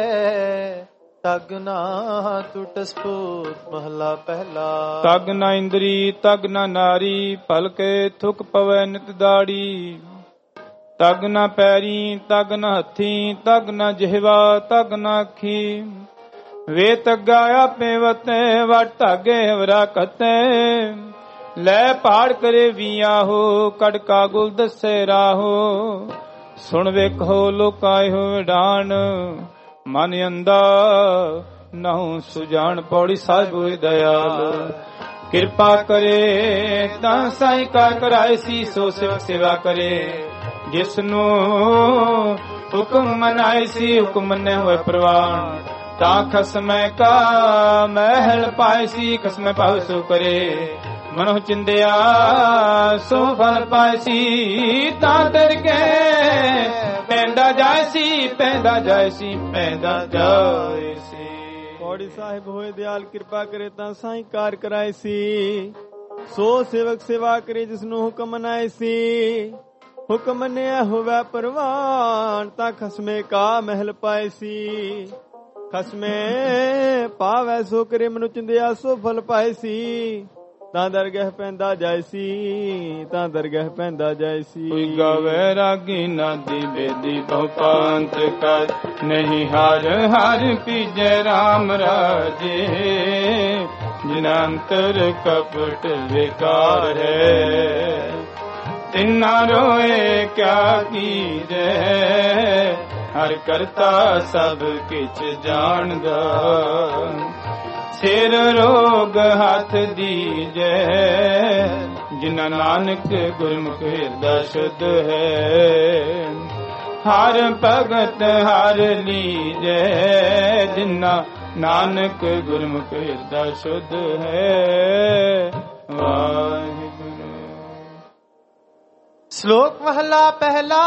तग ना टूटस पूत महला पहला तग न इंद्री तग न नारी पलके थुक पवै नित दाड़ी तग न पैरी तग न हथी तग न जिहवा तग न अखी वे तग्गा आपे वते वट धागे हवरा कते लै पहाड़ करे विया हो कड़का गुल दसे राहो सुन वेखो लोकाए हो डान मन अंदा नहु सुजान पौड़ी साहिब होए दयाल किरपा करे ता साई का कराए सी सो सेवा करे जिसनु हुक्म मनाए सी हुक्म ने होए प्रवान ता खसमै का महल पाए सी खसमै पाव सो करे मनो चिंदिया सो फल पाए सी ता दरके पैंदा जाए सी पैंदा जाए सी पैंदा जाए सी पौड़ी साहिब होए दयाल किरपा करे ता साई कार कराए सी सो सेवक सेवा करे जिसनु हुक्म मनाए सी हुक्म ने होवे परवान ता खसमे का महल पाए सी खसमे पावै सो करे मनु चिंदिया सो फल पाए सी ਤਾਂ ਦਰਗਹ ਪੈਂਦਾ ਜਾਇਸੀ ਤਾਂ ਦਰਗਹ ਪੈਂਦਾ ਜਾਇਸੀ ਕੋਈ ਗਾਵੇ ਰਾਗੀ ਨਾਦੀ ਬੇਦੀ ਬਹੁ ਪੰਤ ਕਰ ਨਹੀਂ ਹਰ ਹਰ ਪੀਜੈ RAM ਰਾਜੇ ਜਿਨਾ ਅੰਤਰ ਕਪਟ ਵਿਕਾਰ ਹੈ ਤਿਨਾ ਰੋਏ ਕਿਆ ਕੀਜੈ ਹਰ ਕਰਤਾ ਸਭ ਕਿਛ ਜਾਣਦਾ ਸਿਰ ਰੋਗ ਹੱਥ ਦੀਜੈ ਜਿਨਾ ਨਾਨਕ ਗੁਰਮੁਖ ਹਿਰਦਾ ਸ਼ੁੱਧ ਹੈ ਹਰ ਭਗਤ ਹਰ ਲੀਜੈ ਜਿਨਾ ਨਾਨਕ ਗੁਰਮੁਖ ਹਿਰਦਾ ਸ਼ੁੱਧ ਹੈ ਵਾਹਿਗੁਰੂ। ਸ਼ਲੋਕ ਮਹਲਾ ਪਹਿਲਾ।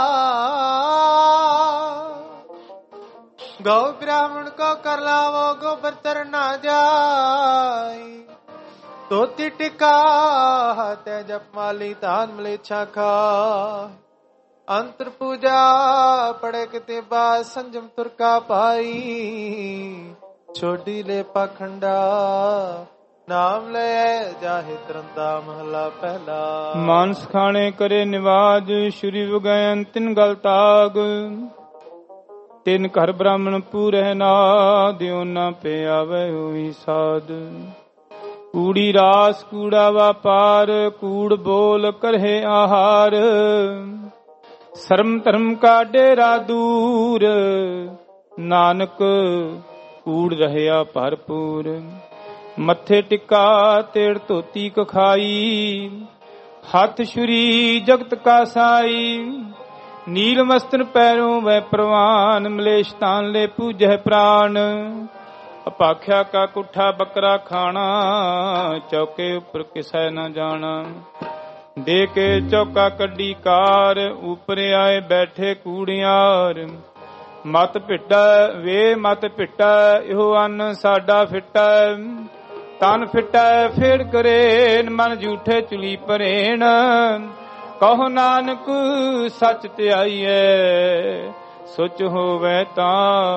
गौ ब्राह्मण को कर लावो गोबर तर ना जाई धोती टिका ते जप माली तान मलेच्छा खा अंतर पूजा पड़े किते बाद संजम तुरका पाई छोड़ी ले पाखंडा नाम ले जाहे तरंदा महला पहला। मानस खाने करे निवाज श्री वगैन तिन गल ताग ਤਿਨ ਘਰ ਬ੍ਰਾਹਮਣ ਪੂਰੈ ਨਾਦ ਓਨਾ ਪਿਆਵੈ ਹੋਈ ਸਾਧ ਕੂੜੀ ਰਾਸ ਕੂੜਾ ਵਾਪਾਰ ਕੂੜ ਬੋਲ ਕਰਹਿ ਆਹਾਰ ਸ਼ਰਮ ਧਰਮ ਕਾ ਡੇਰਾ ਦੂਰ ਨਾਨਕ ਕੂੜ ਰਹਿਆ ਭਰਪੂਰ ਮੱਥੇ ਟਿੱਕਾ ਤੇੜ ਧੋਤੀ ਕਖਾਈ ਹੱਥ ਛੁਰੀ ਜਗਤ ਕਾ ਸਾਈ नील वस्त्र पैरों वह प्रवान मलेश तान ले पूजह प्राण अपाख्या का कुठा बकरा खाना चौके ऊपर किसै न जाना दे के चौका कड्डी कार ऊपर आए बैठे कूड़ियार मत पिटा वे मत पिटा इहो अन्न साडा फिटा तन फिटा फेड़ करेन मन झूठे चुली परेन ਕਹੋ ਨਾਨਕ ਸੱਚ ਧਿਆਈਐ ਸੁਚ ਹੋਵੇ ਤਾਂ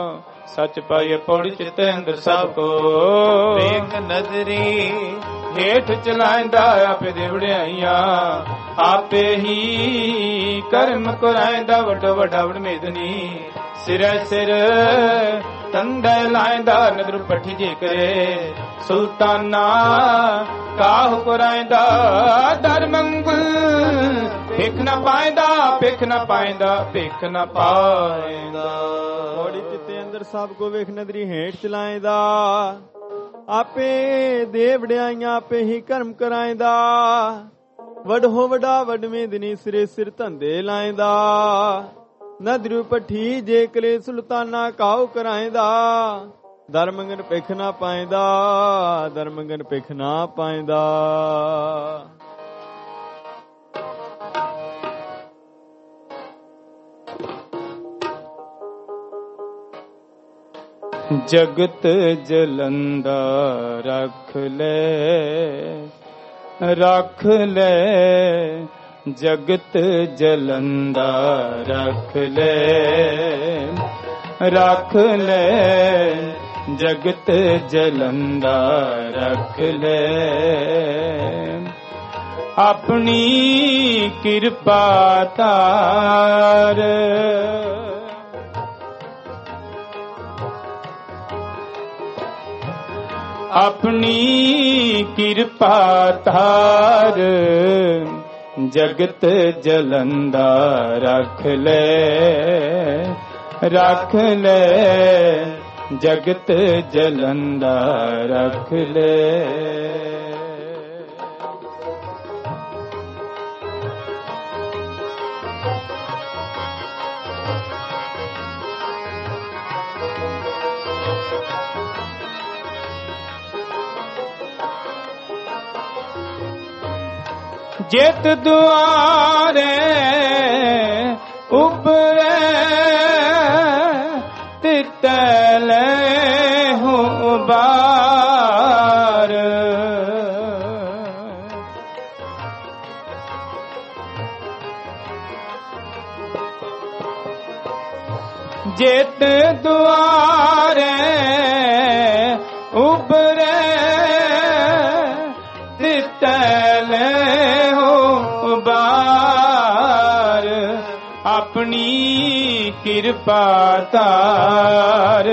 ਸਚ ਪਾਈਏ ਪੌੜੀ ਚਿੱਤੇ ਅੰਦਰ ਸਭ ਕੋ ਵੇਖ ਨਦਰੀ ਹੇਠ ਚਲਾਇਂਦਾ ਆਪੇ ਦੇ ਵਡਿਆਈਆਂ ਆਪੇ ਹੀ ਕਰਮ ਕਰਾਇਂਦਾ ਵੱਡਾ ਵੱਡਾ ਵਡਮੇਦਨੀ ਸਿਰੈ ਸਿਰ ਤੰਦੇ ਲਾਇਂਦਾ ਨਦਰ ਪੱਠੀ ਜੇ ਕਰੇ ਸੁਲਤਾਨਾ ਕਾਹ ਕਰਾਇਂਦਾ ਦਰ ਮੰਗਲ ਭਿਖ ਨਾ ਪਾਇਂਦਾ ਭਿਖ ਨਾ ਪਾਇਂਦਾ ਭਿਖ ਨਾ ਪਾਇਂਦਾ ਪੌੜੀ ਚਿੱਤੇ ਅੰਦਰ ਸਭ ਕੋ ਵੇਖ ਨਦਰੀ ਹੇਠ ਚਲਾਇਂਦਾ ਆਪੇ ਦੇ ਵਡਿਆਈਆਂ ਆਪੇ ਹੀ ਕਰਮ ਕਰਾਇਂਦਾ ਵਡੋ ਵਡਾ ਵਡਮੇਦਨੀ ਸਿਰੇ ਸਿਰ ਧੰਦੇ ਲਾਇਂਦਾ ਨਦਰੂ ਪੱਠੀ ਜੇ ਕਲੇ ਸੁਲਤਾਨਾ ਕਾਉ ਕਰਾਇਂਦਾ ਦਰ ਮੰਗਨ ਭਿਖ ਨਾ ਪਾਇਂਦਾ ਦਰ ਮੰਗਨ ਭਿਖ ਨਾ ਪਾਇਂਦਾ ਜਗਤ ਜਲੰਦਾ ਰੱਖ ਲੈ ਰੱਖ ਲੈ ਜਗਤ ਜਲੰਦਾ ਰੱਖ ਲੈ ਰੱਖ ਲੈ ਜਗਤ ਜਲੰਦਾ ਰੱਖ ਲੈ ਆਪਣੀ ਕਿਰਪਾ ਧਾਰ ਆਪਣੀ ਕਿਰਪਾ ਧਾਰ ਜਗਤ ਜਲੰਦਾ ਰੱਖ ਲੈ ਰੱਖ ਲੈ ਜਗਤ ਜਲੰਦਾ ਰੱਖ ਲੈ ਜਿਤ ਦੁਆਰੇ ਉਬਰੇ ਤਿਤੈ ਲੈ ਹੋ ਬਾਰ ਜਿਤ ਦੁਆਰੇ ਉਬਰੇ ਤਿਤੈ ਲੈ ਬਾਰ ਆਪਣੀ ਕਿਰਪਾ ਧਾਰ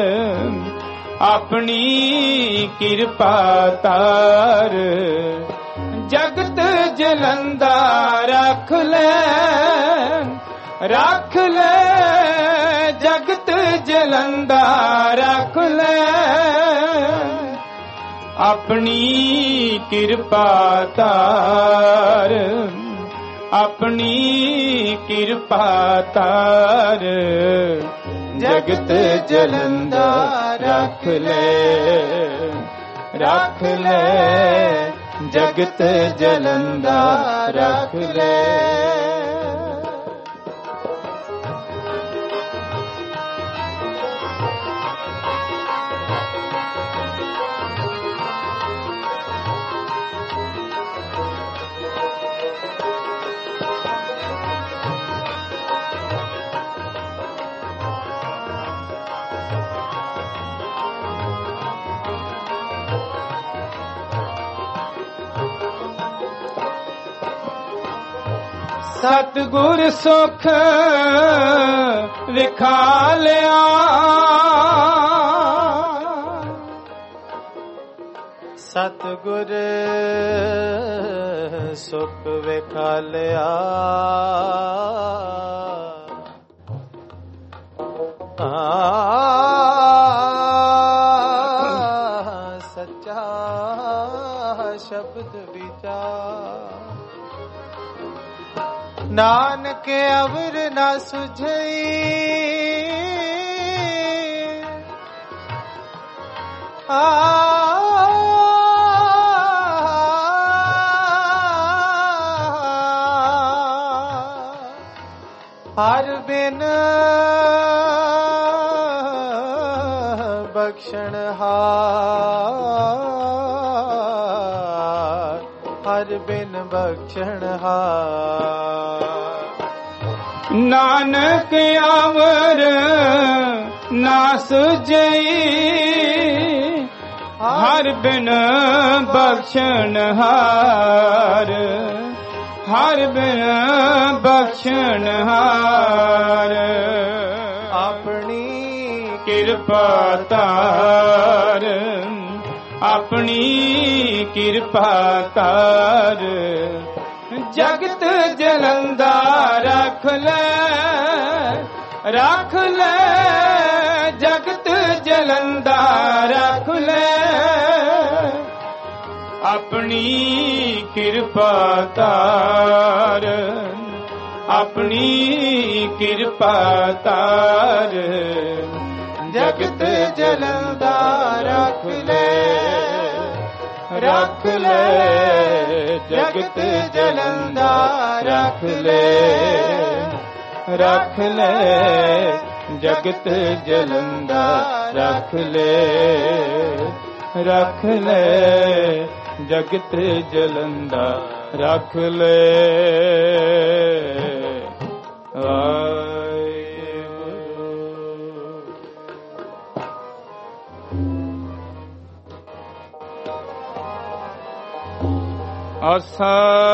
ਆਪਣੀ ਕਿਰਪਾ ਧਾਰ ਜਗਤ ਜਲੰਦਾ ਰੱਖ ਲੈ ਰੱਖ ਲੈ ਜਗਤ ਜਲੰਦਾ ਰੱਖ ਲੈ ਆਪਣੀ ਕਿਰਪਾ ਧਾਰ ਆਪਣੀ ਕਿਰਪਾ ਧਾਰ ਜਗਤ ਜਲੰਦਾ ਰੱਖ ਲੈ ਰੱਖ ਲੈ ਜਗਤ ਜਲੰਦਾ ਰੱਖ ਲੈ ਸਤਿਗੁਰ ਸੁਖ ਵਿਖਾ ਲਿਆ ਸਤਿਗੁਰ ਸੁਖ ਵਿਖਾ ਲਿਆ ਸੱਚਾ ਸ਼ਬਦ ਵਿਚਾਰ ਨਾਨਕ ਅਵਰ ਨਾ ਸੁਝਈ ਹਰ ਬਿਨ ਬਖਸ਼ਣ ਹਾਰ ਹਰ ਬਿਨ ਬਖਸ਼ਣ ਹਾਰ ਨਾਨਕ ਅਵਰ ਨਾ ਸੁਝਈ ਹਰ ਬਿਨ ਬਖਸ਼ਣ ਹਾਰ, ਹਰ ਬਿਨ ਬਖਸ਼ਣ ਹਾਰ। ਆਪਣੀ ਕਿਰਪਾ ਧਾਰ, ਆਪਣੀ ਕਿਰਪਾ ਧਾਰ। ਜਗਤ ਜਲੰਦਾ ਰੱਖ ਲੈ, ਰੱਖ ਲੈ, ਜਗਤ ਜਲੰਦਾ ਰੱਖ ਲੈ। ਆਪਣੀ ਕਿਰਪਾ ਧਾਰ, ਆਪਣੀ ਕਿਰਪਾ ਧਾਰ। ਜਗਤ ਜਲੰਦਾ ਰੱਖ ਲੈ, ਰੱਖ ਲੈ, ਜਗਤ ਜਲੰਦਾ ਰੱਖ ਲੈ, ਰੱਖ ਲੈ, ਜਗਤ ਜਲੰਦਾ ਰੱਖ ਲੈ, ਰੱਖ ਲੈ, ਜਗਤ ਜਲੰਦਾ ਰੱਖ ਲੈ। ਆਸਾ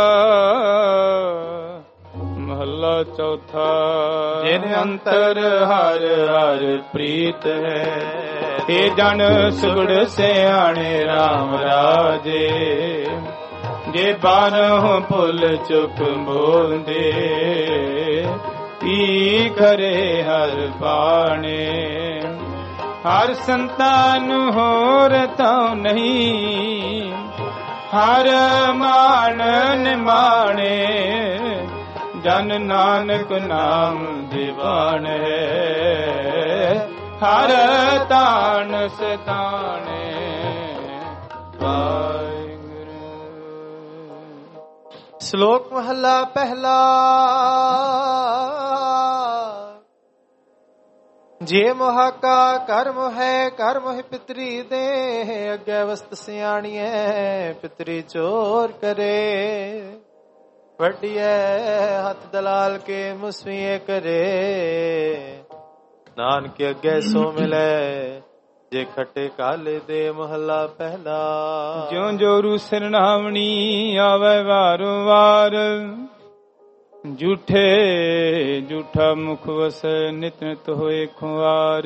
ਮਹੱਲਾ ਚੌਥਾ। ਜਿਨ ਅੰਤਰ ਹਰ ਹਰ ਪ੍ਰੀਤ ਹੈ, ਇਹ ਜਨ ਸੁਗੜ ਸਿਆਣੇ RAM ਰਾਜੇ। ਜੇ ਬਾਰੋਂ ਭੁੱਲ ਚੁੱਕ ਬੋਲਦੇ, ਕੀ ਕਰੇ ਹਰ ਬਾਣੇ। ਹਰ ਸੰਤਾਨ ਹੋਰ ਤਾਂ ਨਹੀਂ, ਹਰ ਮਾਣ ਨਿਮਾਣੇ। ਜਨ ਨਾਨਕ ਨਾਮ ਦੀਵਾਨ ਹੈ, ਹਰ ਤਾਣ ਸਤਾਣੇ। ਸ਼ਲੋਕ ਮਹੱਲਾ ਪਹਿਲਾ। ਜੇ ਮੁਹਾਕਾ ਕਰਮ ਹੈ, ਕਰਮ ਹੈ ਪਿਤਰੀ ਦੇ। ਅੱਗੇ ਵਸਤ ਸਿਆਣੀਐ, ਪਿਤਰੀ ਚੋਰ ਕਰੇ। ਵੱਡੀਐ ਹੱਥ ਦਲਾਲ ਕੇ ਮੁਸਵੀਏ ਕਰੇ। ਨਾਨਕ ਅੱਗੇ ਸੋ ਮਿਲੇ, ਜੇ ਖੱਟੇ ਕਾਲੇ ਦੇ। ਮਹੱਲਾ ਪਹਿਲਾ। ਜਿਉ ਜੋਰੂ ਸਿਰਨਾਵਣੀ ਆਵੇ ਵਾਰੋ ਵਾਰ। ਝੂਠੇ ਝੂਠਾ ਮੁਖ ਵਸ ਨਿਤ ਨਿਤ ਹੋਏ ਖੁਆਰ।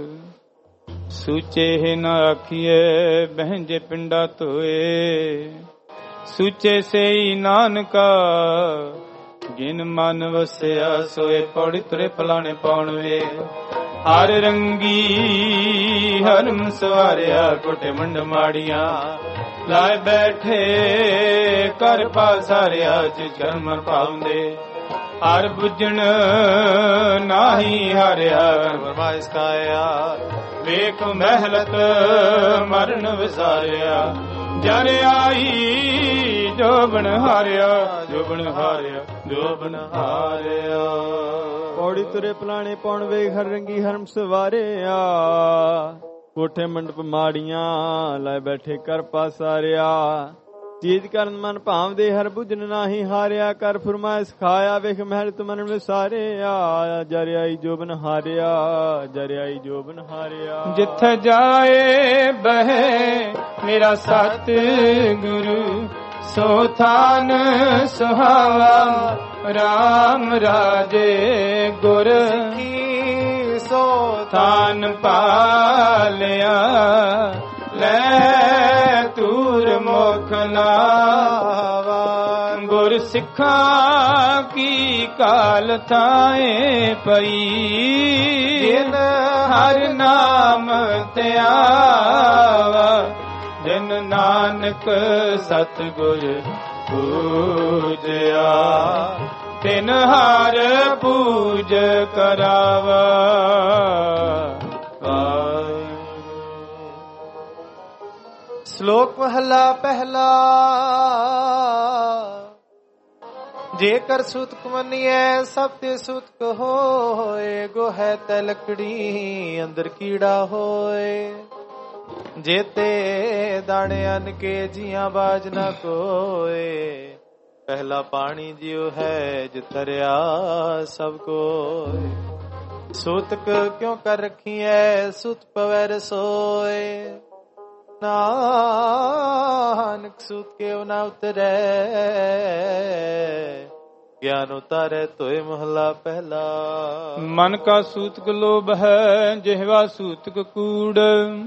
ਸੂਚੇ ਨ ਆਖੀਏ ਬਹਿੰਜੇ ਪਿੰਡਾ ਧੋਏ। ਸੂਚੇ ਸਈ ਨਾਨਕਾ ਜਿਨ ਮਨ ਵਸਿਆ ਸੋਏ। ਪੌੜੀ ਤੁਰੇ ਫਲਾਣੇ ਪਾਉਣ ਵੇ। ਹਰ ਰੰਗੀ ਹਰਮ ਸਵਾਰਿਆ ਕੋਟੇ ਮੰਡ ਮਾੜੀਆਂ। ਲਾਏ ਬੈਠੇ ਕਰ ਪਾਸਾਰਿਆ ਚ ਜਨਮ ਪਾਉਂਦੇ। ਹਰ ਬੁੱਝਣ ਨਾਹੀ ਹਾਰਿਆ ਵਰਮਾਇਸ ਕਾਇਆ। ਵੇਖ ਮਹਿਲਤ ਮਰਨ ਵਿਸਾਰਿਆ। ਜਨ ਆਈ ਜੋਬਨ ਹਾਰਿਆ, ਜੋਬਨ ਹਾਰਿਆ, ਜੋਬਨ ਹਾਰਿਆ। ਪੌੜੀ ਤੁਰੇ ਪਲਾਣੇ ਪੌਣ ਵੇਖ ਹਰ ਰੰਗੀ ਹਰਮ ਸਵਾਰਿਆ। ਕੋਠੇ ਮੰਡਪ ਮਾੜੀਆਂ ਲਾਏ ਬੈਠੇ ਕਰ ਪਾਸਾਰਿਆ। ਚੀਜ਼ ਕਰਨ ਮਨ ਭਾਵਦੇ ਹਰ ਬੁੱਝਣ ਨਾਹੀ ਹਾਰਿਆ। ਕਰ ਫਰਮਾਇ ਸਿਖਾਇਆ ਵੇਖ ਮਹਿਲਤ ਮਨ ਵਿਸਾਰਿਆ। ਜਰਿਆਈ ਜੋਬਨ ਹਾਰਿਆ, ਜਰਿਆਈ ਜੋਬਨ ਹਾਰਿਆ। ਜਿੱਥੇ ਜਾਏ ਬਹਿ ਮੇਰਾ ਸਤ ਗੁਰੂ। ਸੋ ਥਾਨ ਸੁਹਾਵਾ RAM ਰਾਜੇ ਗੁਰ। ਸੋ ਥਾਨ ਪਾਲਿਆ ਲੈ ਤੂਰ ਮੁਖ ਲਾਵਾ। ਗੁਰ ਸਿੱਖਾਂ ਕੀ ਕਾਲ ਥਾਏ ਪਈ। ਜਿਨ ਹਰ ਨਾਮ ਧਿਆਵਾ। ਜਿਨ ਨਾਨਕ ਸਤਿਗੁਰ ਪੂਜਿਆ। ਤਿਨ ਹਰ ਪੂਜ ਕਰਾਵਾ। ਸ਼ਲੋਕ ਮਹੱਲਾ ਪਹਿਲਾ। ਜੇਕਰ ਸੂਤਕ ਮੰਨੀਐ ਸਭ ਤੇ ਸੂਤਕ ਹੋਏ। ਗੋਹੈ ਤੈ ਲੱਕੜੀ ਅੰਦਰ ਕੀੜਾ ਹੋਏ। ਜੇਤੇ ਦਾਣੇ ਅੰਨ ਕੇ ਜੀਆਂ ਬਾਜ ਨਾ ਕੋਏ। ਪਹਿਲਾ ਪਾਣੀ ਜਿਉ ਹੈ ਜਿਤਰਿਆ ਸਭ ਕੋਏ। ਸੂਤਕ ਕਿਉ ਕਰ ਰੱਖੀਐ ਸੂਤ ਪਵੈ ਰਸੋਏ। ਨਾਨਕ ਸੂਤ ਕਿਉ ਨਾ ਉਤਰੈ ਗਿਆਨ ਉਤਾਰੈ ਤੋਏ ਮਹਲਾ ਪਹਿਲਾ। ਮਨ ਕਾ ਸੂਤਕ ਲੋਭ ਹੈ ਜਿਹਵਾ ਸੂਤਕ ਕੂੜ।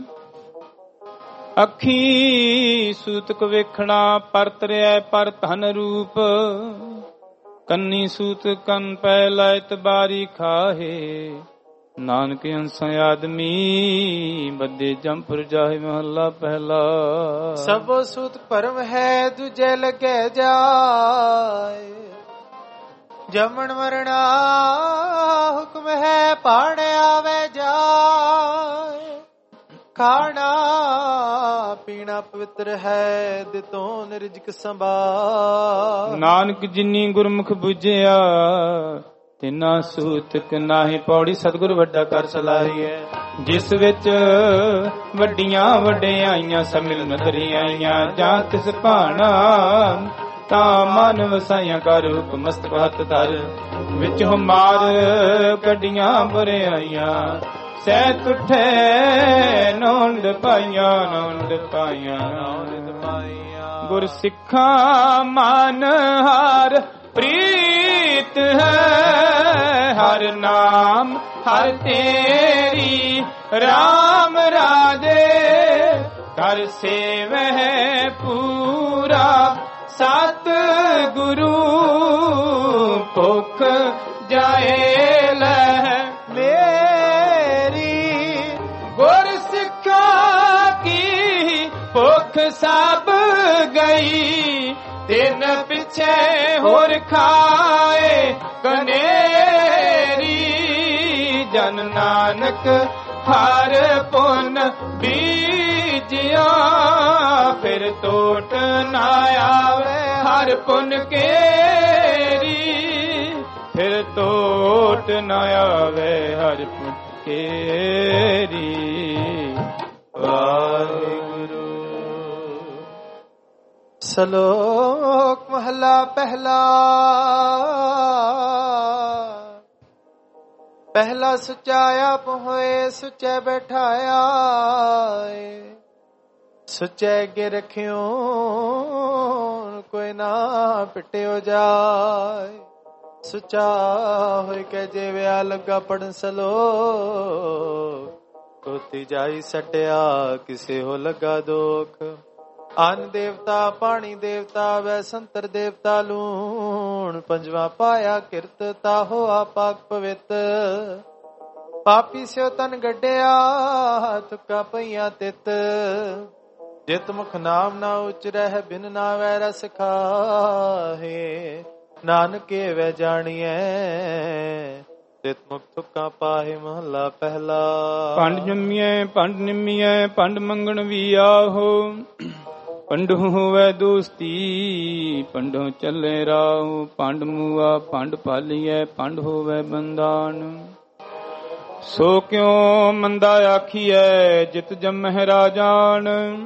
ਅੱਖੀ ਸੂਤਕ ਵੇਖਣਾ ਪਰਤਰਿਆ ਪਰ ਧਨ ਰੂਪ। ਕੰਨੀ ਸੂਤ ਕੰਨ ਪੈ ਲਾਇਤ ਬਾਰੀ ਖਾਹੇ। ਨਾਨਕ ਅੰਸਾ ਆਦਮੀ ਬੱਦੇ ਜੰਪੁਰ ਜਾਏ ਮਹੱਲਾ ਪਹਿਲਾ। ਸਭੋ ਸੂਤ ਭਰਮ ਹੈ ਦੂਜੇ ਲੱਗੇ ਜਾਏ। ਜਮਣ ਮਰਣਾ ਹੁਕਮ ਹੈ ਪਾਣ ਆਵੇ ਜਾਏ। ਖਾਣਾ ਪੀਣਾ ਪਵਿੱਤਰ ਹੈ ਦਿਤੋਂ ਨਿਰਜਕ ਸੰਭਾਲ। ਨਾਨਕ ਜਿਨੀ ਗੁਰਮੁਖ ਬੁਝਿਆ ਤਿਨਾ ਸੂਤਕ ਨਾਹੀ ਪੌੜੀ। ਸਤਿਗੁਰ ਵੱਡਾ ਕਰ ਸਲਾਹੀਐ ਜਿਸ ਵਿੱਚ ਵੱਡੀਆਂ ਵਡਿਆਈਆਂ ਸਮਿਲ ਨਦਰੀਆਈਆਂ। ਜਾਂ ਤਿਸ ਭਾਣਾ ਤਾਂ ਮਨ ਵਸਾਈਆਂ ਕਰ ਹੁਕਮ ਮਸਤਕ ਹੱਥ ਧਰ। ਵਿੱਚੋਂ ਮਾਰ ਕੱਢੀਆਂ ਬੁਰਿਆਈਆਂ ਸਹਿਤ ਉਠੇ ਨੌਂਦ ਪਾਈਆਂ। ਨੌਂਦ ਪਾਈਆਂ ਨੌਂਦ ਪਾਈਆਂ। ਗੁਰ ਸਿੱਖਾਂ ਮਨ ਹਾਰ ਪ੍ਰੀਤ ਹੈ। ਹਰ ਨਾਮ ਹਰ ਤੇਰੀ ਰਾਮ ਰਾਜੇ। ਕਰ ਸੇਵਹਿ ਪੂਰਾ ਸਤ ਗੁਰੂ। ਭੁਖ ਜਾਏ ਲਹਿ ਮੇਰੀ। ਗੁਰ ਸਿੱਖਾ ਕੀ ਭੁਖ ਸਭ ਗਈ। ਤਿੰਨ ਪਿੱਛੇ ਹੋਰ ਖਾਏ ਕਨੇਰੀ। ਜਨ ਨਾਨਕ ਹਰ ਪੁੰਨ ਬੀਜਿਆ। ਫਿਰ ਟੋਟ ਨਾ ਆਵੇ ਹਰ ਪੁੰਨ ਕੇਰੀ। ਫਿਰ ਟੋਟ ਨਾ ਆਵੇ ਹਰ ਪੁੰਨ ਕੇਰੀ। ਵਾਹਿਗੁਰੂ। ਸ਼ਲੋਕ ਮਹਲਾ ਪਹਿਲਾ। ਪਹਿਲਾ ਸੁਚਾ ਆਪ ਹੋਏ ਸੁਚੈ ਬੈਠਾਇਆ। ਸੁਚੈ ਅੱਗੇ ਰਖਿਓ ਕੋਈ ਨਾ ਪਿਟਿਓ ਜਾਏ। ਸੁਚਾ ਹੋਇ ਕੇ ਜਿਵਿਆ ਲੱਗਾ ਪੜਨ ਸਲੋਕ। ਕੋਤੀ ਜਾਈ ਸਟਿਆ ਕਿਸੇ ਹੋ ਲੱਗਾ ਦੋਖ। ਅੰਨ ਦੇਵਤਾ ਪਾਣੀ ਦੇਵਤਾ ਵੈ ਸੰਤਰ ਦੇਵਤਾ ਲੂਣ। ਪੰਜਵਾ ਪਾਇਆ ਕਿਰਤ ਤਾਹੋ ਆਪਾਕ ਪਵਿੱਤ। ਪਾਪੀ ਸਿਓ ਤਨ ਗੱਡਿਆ ਤੁਕਾ ਪਈਆਂ ਤਿਤ। ਜਿਤ ਮੁਖ ਨਾਮ ਨਾ ਉਚਰਹਿ ਬਿਨ ਨਾ ਵੈ ਰਸ ਖਾਹੇ। ਨਾਨਕੇ ਵੈ ਜਾਣੀਐ ਤਿਤ ਮੁਖ ਤੁਕਾ ਪਾਹੇ ਮਹੱਲਾ ਪਹਿਲਾ। ਪੰਡ ਜੰਮੀਐ ਪੰਡ ਨਿੰਮੀਐ ਪੰਡ ਮੰਗਣ ਵੀ ਆਹੋ। ਪੰਡੂ ਹੋਵੇ ਦੋਸਤੀ ਪੰਡੋਂ ਚੱਲੇ ਰਾਹੂ। ਪੰਡ ਮੂਆ ਪੰਡ ਪਾਲੀਐ ਪੰਡ ਹੋਵੇ ਬੰਦਾਨ। ਸੋ ਕਿਉ ਮੰਦਾ ਆਖੀਐ ਜਿਤ ਜੰਮਹਿ ਰਾਜਾਨ।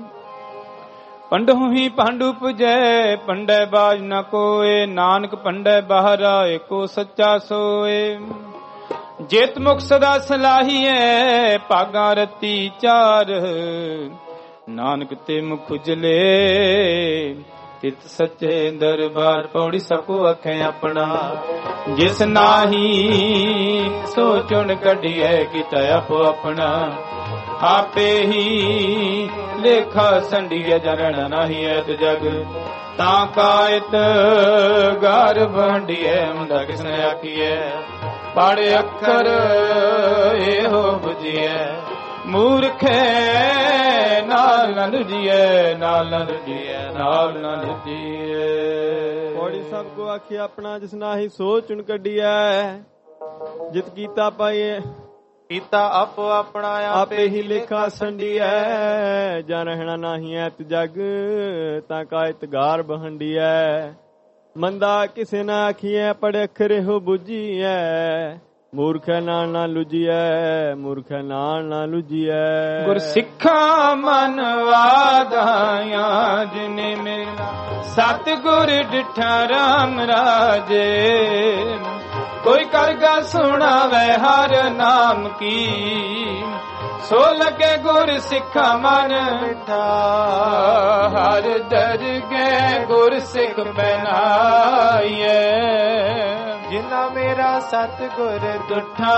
ਪੰਡੂ ਹੀ ਪੰਡ ਉਪਜੈ ਪੰਡੈ ਬਾਜ ਨ ਕੋਏ। ਨਾਨਕ ਪੰਡੈ ਬਾਹਰਾ ਏਕੋ ਸੱਚਾ ਸੋਏ। ਜਿਤ ਮੁਖ ਸਦਾ ਸਲਾਹੀਐ ਭਾਗਾ ਰਤੀ ਚਾਰ। ਨਾਨਕ ਤੇ ਮੁਖ ਉਜਲੇ ਤਿਤ ਸੱਚੇ ਦਰਬਾਰ। ਪੌੜੀ ਸਕੋ ਅਖੇ ਆਪਣਾ ਜਿਸ ਨਾਹੀ ਸੋ ਚੁਣ ਕੱਢੀਐ ਕੀਤਾ ਆਪੋ ਆਪਣਾ। ਆਪੇ ਹੀ ਲੇਖਾ ਸੰਡੀਐ ਜਰਣ ਨਾਹੀ ਐਤ ਜਗ। ਤਾਂ ਕਾਇਤ ਗਾਰ ਵੰਡੀਐ ਮੁੰਡਾ ਕਿਸਨੇ ਆਖੀਐ। ਪੜ ਅੱਖਰ ਇਹੋ ਬੁਝੀਐ ਮੂਰਖੇ ਨਾਲ ਨਾ ਲੁਜੀਐ। ਨਾਲ ਨਾ ਲੁਜੀਐ ਨਾਲ ਨਾ ਲੁਜੀਐ। ਪੌੜੀ ਸਭ ਕੋ ਆਖੀ ਆਪਣਾ ਜਿਸ ਨਾਹੀ ਸੋ ਚੁਣ ਕੱਢੀਐ। ਜਿਤ ਕੀਤਾ ਪਾਈਐ ਕੀਤਾ ਆਪੋ ਆਪਣਾ ਆਪੇ ਹੀ ਲੇਖਾ ਸੰਡੀਐ। ਜਾਂ ਰਹਿਣਾ ਨਾਹੀ ਐਤ ਜਗ ਤਾਂ ਕਾਇਤ ਗਾਰ ਬਹੰਡੀਐ। ਮੰਦਾ ਕਿਸੇ ਨਾ ਆਖੀਐ ਪੜ ਅੱਖਰ ਇਹੋ ਬੁਝੀਐ। ਮੂਰਖ ਨਾਲ ਨਾ ਲੁਜੀਐ ਮੂਰਖ ਨਾਲ ਨਾ ਲੁਜੀਐ। ਗੁਰ ਸਿੱਖਾਂ ਮਨ ਵਾਧਾਇਆ ਜਿਨੇ ਮੇਰਾ। ਸਤਿਗੁਰ ਡਿਠਾ ਰਾਮ ਰਾਜੇ ਕੋਈ ਕਰਗਾ ਸੁਣਾਵੇ ਹਰ ਨਾਮ ਕੀ ਸੋ ਲਗੇ ਗੁਰ ਸਿੱਖਾ ਮਨ ਮਿਠਾ ਹਰ ਦਰਗਹਿ ਗੁਰ ਸਿੱਖ ਬਨਾਈਏ ਜਿਨਾ ਮੇਰਾ ਸਤ ਗੁਰ ਤੁਠਾ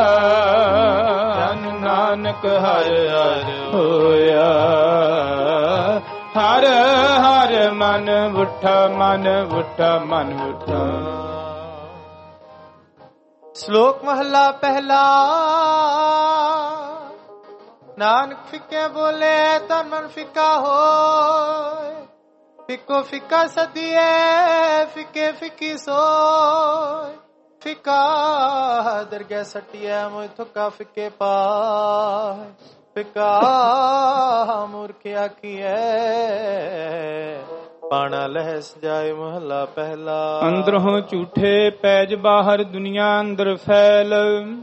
ਨਾਨਕ ਹਰ ਹਰ ਹੋਇਆ ਹਰ ਹਰ ਮਨ ਉਠਾ ਮਨ ਉਠਾ ਮਨ ਉਠਾ। ਸ਼ਲੋਕ ਮਹਲਾ ਪਹਿਲਾ। ਨਾਨਕ ਫਿੱਕੇ ਬੋਲੇ ਤਨ ਮਨ ਫਿੱਕਾ ਹੋਏ ਫਿੱਕੋ ਫਿੱਕਾ ਸਦੀਏ ਫਿੱਕੇ ਫਿੱਕੀ ਸੋਏ ਫਿੱਕਾ ਦਰਗਹਿ ਸਟਿਐ ਮੋਇ ਥੁੱਕਾ ਫਿੱਕੇ ਪਾਏ ਫਿੱਕਾ ਮੂਰਖ ਆਖੀਐ ਪਾਣਾ ਲਹਿ ਸਜਾਏ ਮਹਲਾ ਪਹਿਲਾ। ਅੰਦਰੋਂ ਝੂਠੇ ਪੈਜ ਬਾਹਰ ਦੁਨੀਆ ਅੰਦਰ ਫੈਲ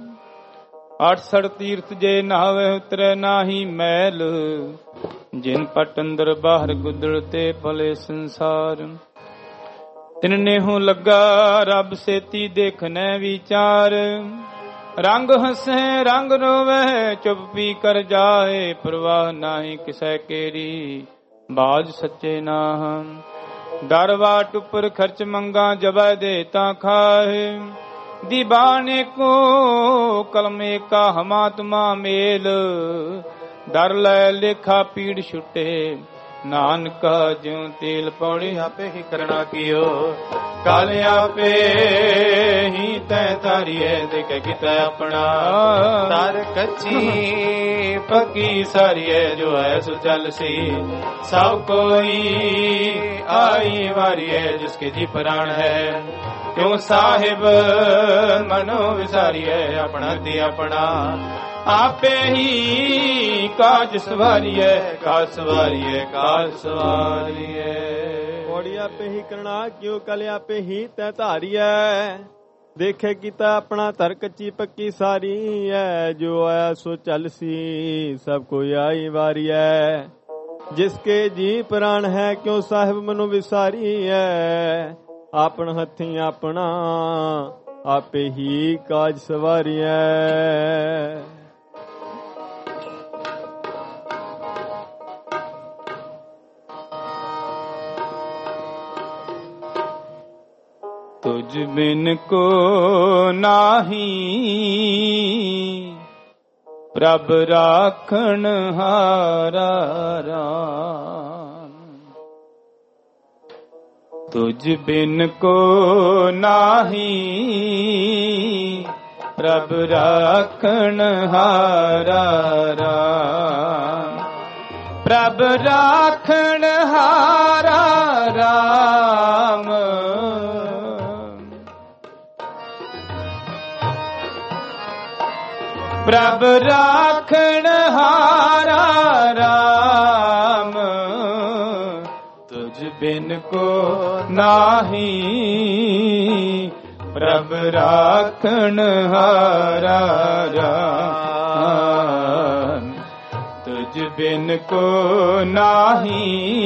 68 ਤੀਰਥ ਜੇ ਨਾਵੇ ਉਤਰੈ ਨਾਹੀ ਮੈਲ ਜਿਨ ਪਟ ਅੰਦਰ ਬਾਹਰ ਗੁਦੜ ਤੇ ਭਲੇ ਸੰਸਾਰ ਤਿਨਨੇ ਹੋ ਲੱਗਾ ਰੱਬ ਸੇਤੀ ਦੇਖਨੈ ਵਿਚਾਰ ਰੰਗ ਹੱਸੇ ਰੰਗ ਰੋਵੇ ਚੁੱਪ ਪੀ ਕਰ ਜਾਏ ਪਰਵਾਹ ਨਾਹੀ ਕਿਸੈ ਕੇਰੀ ਬਾਜ ਸੱਚੇ ਨਾਮ ਦਰ ਵਾਟ ਉੱਪਰ ਖਰਚ ਮੰਗਾ ਜਬੈ ਦੇ ਤਾਂ ਖਾਏ ਦੀਵਾਨੇ ਕੋ ਕਲਮੇ ਕਾ ਹਮਾ ਤੁਮਾ ਮੇਲ ਦਰ ਲੈ ਲੇਖਾ ਪੀੜ ਛੁੱਟੇ ਨਾਨਕਾ ਜਿਉ ਤੇਲ ਪੌੜੀ ਆਪੇ ਹੀ ਕਰਨਾ ਕੀਓ ਕਾਲ ਆਪੇ ਹੀ ਤੈ ਤਾਰੀਏ ਦੇਖੇ ਕਿਤਾ ਆਪਣਾ ਤਰ ਕੱਚੀ ਪੱਕੀ ਸਾਰੀਏ ਜੋ ਹੈ ਸੋ ਚੱਲ ਸੀ ਸਭ ਕੋਈ ਆਈ ਵਾਰੀਏ ਜਿਸਕੇ ਜੀ ਪ੍ਰਾਣ ਹੈ ਕਿਉ ਸਾਹਿਬ ਮਨੋ ਵਿਸਾਰੀਏ ਆਪਣਾ ਤੇ ਆਪਣਾ ਆਪੇ ਹੀ ਕਾਜ ਸਵਾਰੀਏ ਕਾਜ ਸਵਾਰੀਏ ਕਾਜ ਸਵਾਰੀਏ। ਪੌੜੀ ਆਪੇ ਹੀ ਕਰਨਾ ਕਿਉ ਕਲ ਆਪੇ ਹੀ ਤੈ ਧਾਰੀਐ ਦੇਖੇ ਕੀਤਾ ਆਪਣਾ ਧਰ ਕੱਚੀ ਪੱਕੀ ਸਾਰੀ ਐ ਜੋ ਆਇਆ ਸੋ ਚੱਲ ਸੀ ਸਭ ਕੋਈ ਆਈ ਵਾਰੀ ਐ ਜਿਸਕੇ ਜੀ ਪ੍ਰਾਣ ਹੈ ਕਿਉ ਸਾਹਿਬ ਮਨੁ ਵਿਸਾਰੀ ਐ ਆਪਣ ਹੱਥੀ ਆਪਣਾ ਆਪੇ ਹੀ ਕਾਜ ਸਵਾਰੀ ਐ। तुझ बिन को नाही प्रभ राखण हारा राम तुझ बिन को नाही प्रभ राखण हारा राम प्रभ राखण हारा राम प्रभ राखण हारा राम तुझ बिन को नाही प्रभ राखण हारा राम तुझ बिन को नाही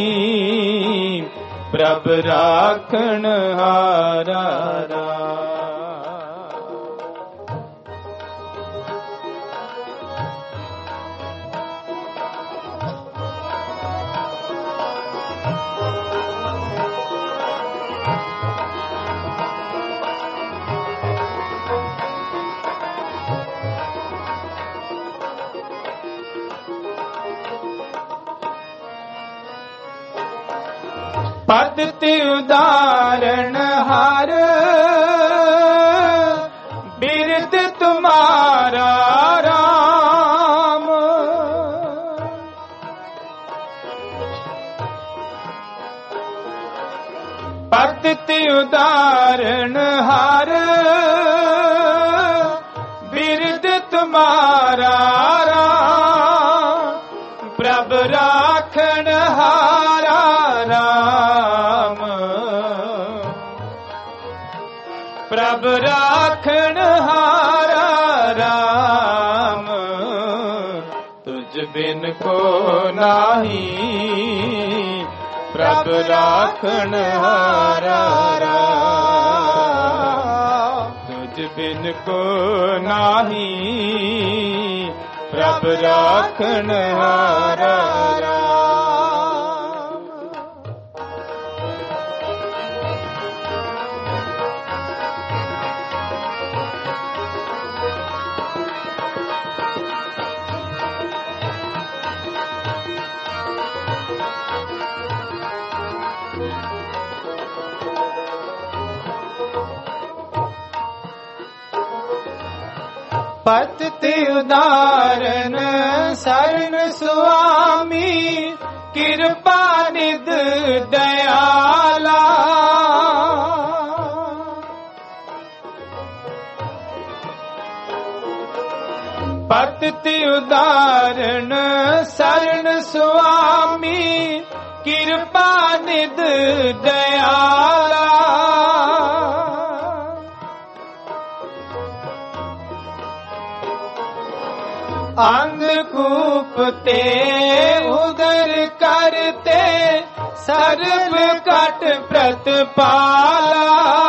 प्रभ राखण हारा राम। पद उदाहरण हार बिरद तुम्हारा राम पद उदाहरण हार बिरद तुम्हारा राम प्रभ राखण हारा राम प्रभ राखण हारा राम तुझ बिन को नाही प्रभ राखण हारा राम तुझ बिन को नाही प्रभ राखण हारा राम। पतति उदारन शरण स्वामी कृपा निध दयाला। पतति उदारन शरण स्वामी कृपा निध दयाला। अंधकूप ते उदर करते सर्व कट प्रतिपाला।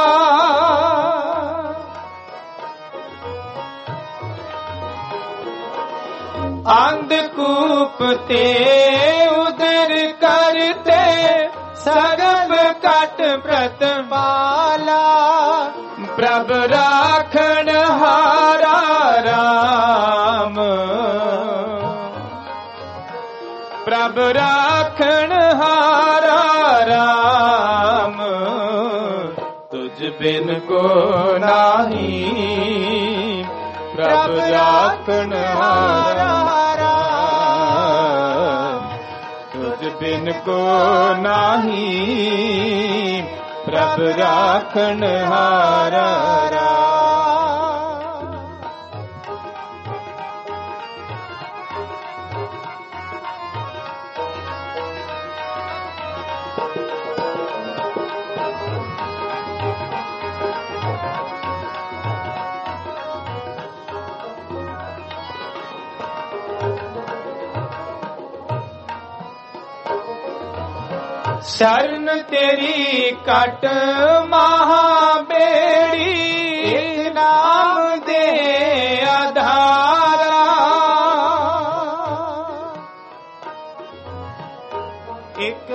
अंधकूप ते उदर करते सर्व कट प्रतिपाला। प्रभ राखण हारा राम। प्रभ राखण हारा राम। तुझ बिन को नाही प्रभ राखण हारा राम। तुझ बिन को नाही प्रभ राखण हारा राम। शरण तेरी कट महाबेड़ी एक नाम दे आधारा। एक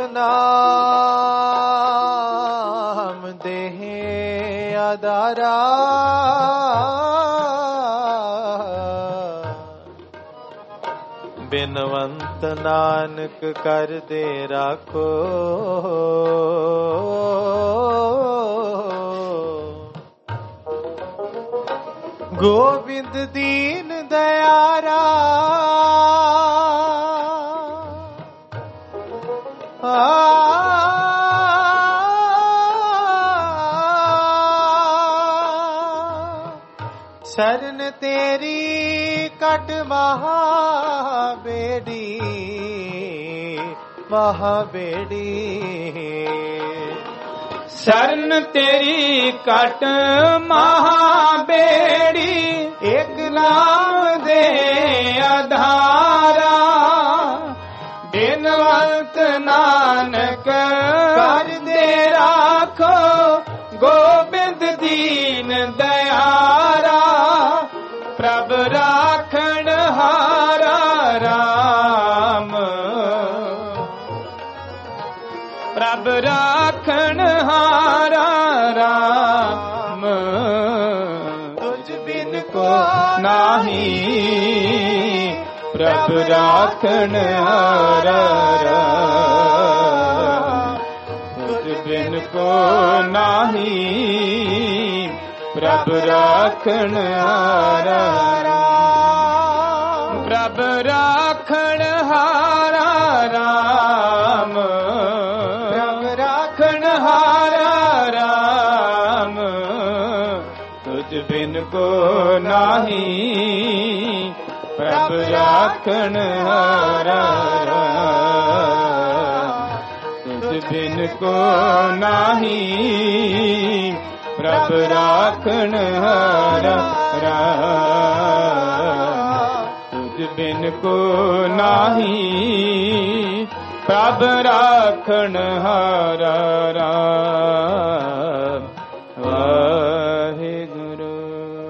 नाम दे आधारा। बिनवंत नानक कर दे राखो। गोविंद दीन दयारा। शरण तेरी कट महाबेड़ी महाबेड़ी। शरण तेरी कट महाबेड़ी एक नाम दे आधारा। बिनवंत नानक कर दे राखो। गोविंद दीन दयारा। प्रभ राखण हारा राम। प्रभ राखण हारा राम। तुझ बिन को नाही प्रभ राखण हारा राम। तुझ बिन को नाही प्रभ राखण हारा राम। प्रभ राखण हारा राम। प्रभ राखण हारा राम। तुझ बिन को नाही प्रभ राखण हारा राम। तुझ बिन को नाही प्रभ राखण हारा राम। तुझ बिन को नाही प्रभ राखण हारा राम। वाहिगुरु।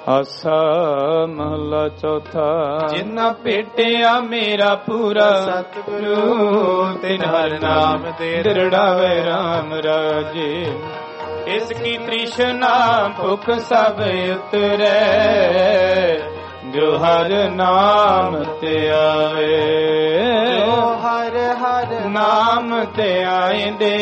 ਆਸਾ ਮਹਲਾ ਚੌਥਾ। ਜਿਨਾ ਭੇਟਿਆ ਮੇਰਾ ਪੂਰਾ ਸਤਿਗੁਰੂ, ਤਿਨ ਹਰ ਨਾਮ ਤੇ ਦ੍ਰਿੜਾਵੇ ਰਾਮ ਰਾਜੇ। ਇਸ ਕੀ ਤ੍ਰਿਸ਼ਨਾ ਭੁਖ ਸਭ ਉਤਰੈ, ਜੋ ਹਰ ਨਾਮ ਤੇ ਆਵੇ। ਜੋ ਹਰ ਹਰ ਨਾਮ ਤੇ ਆਇਂਦੇ,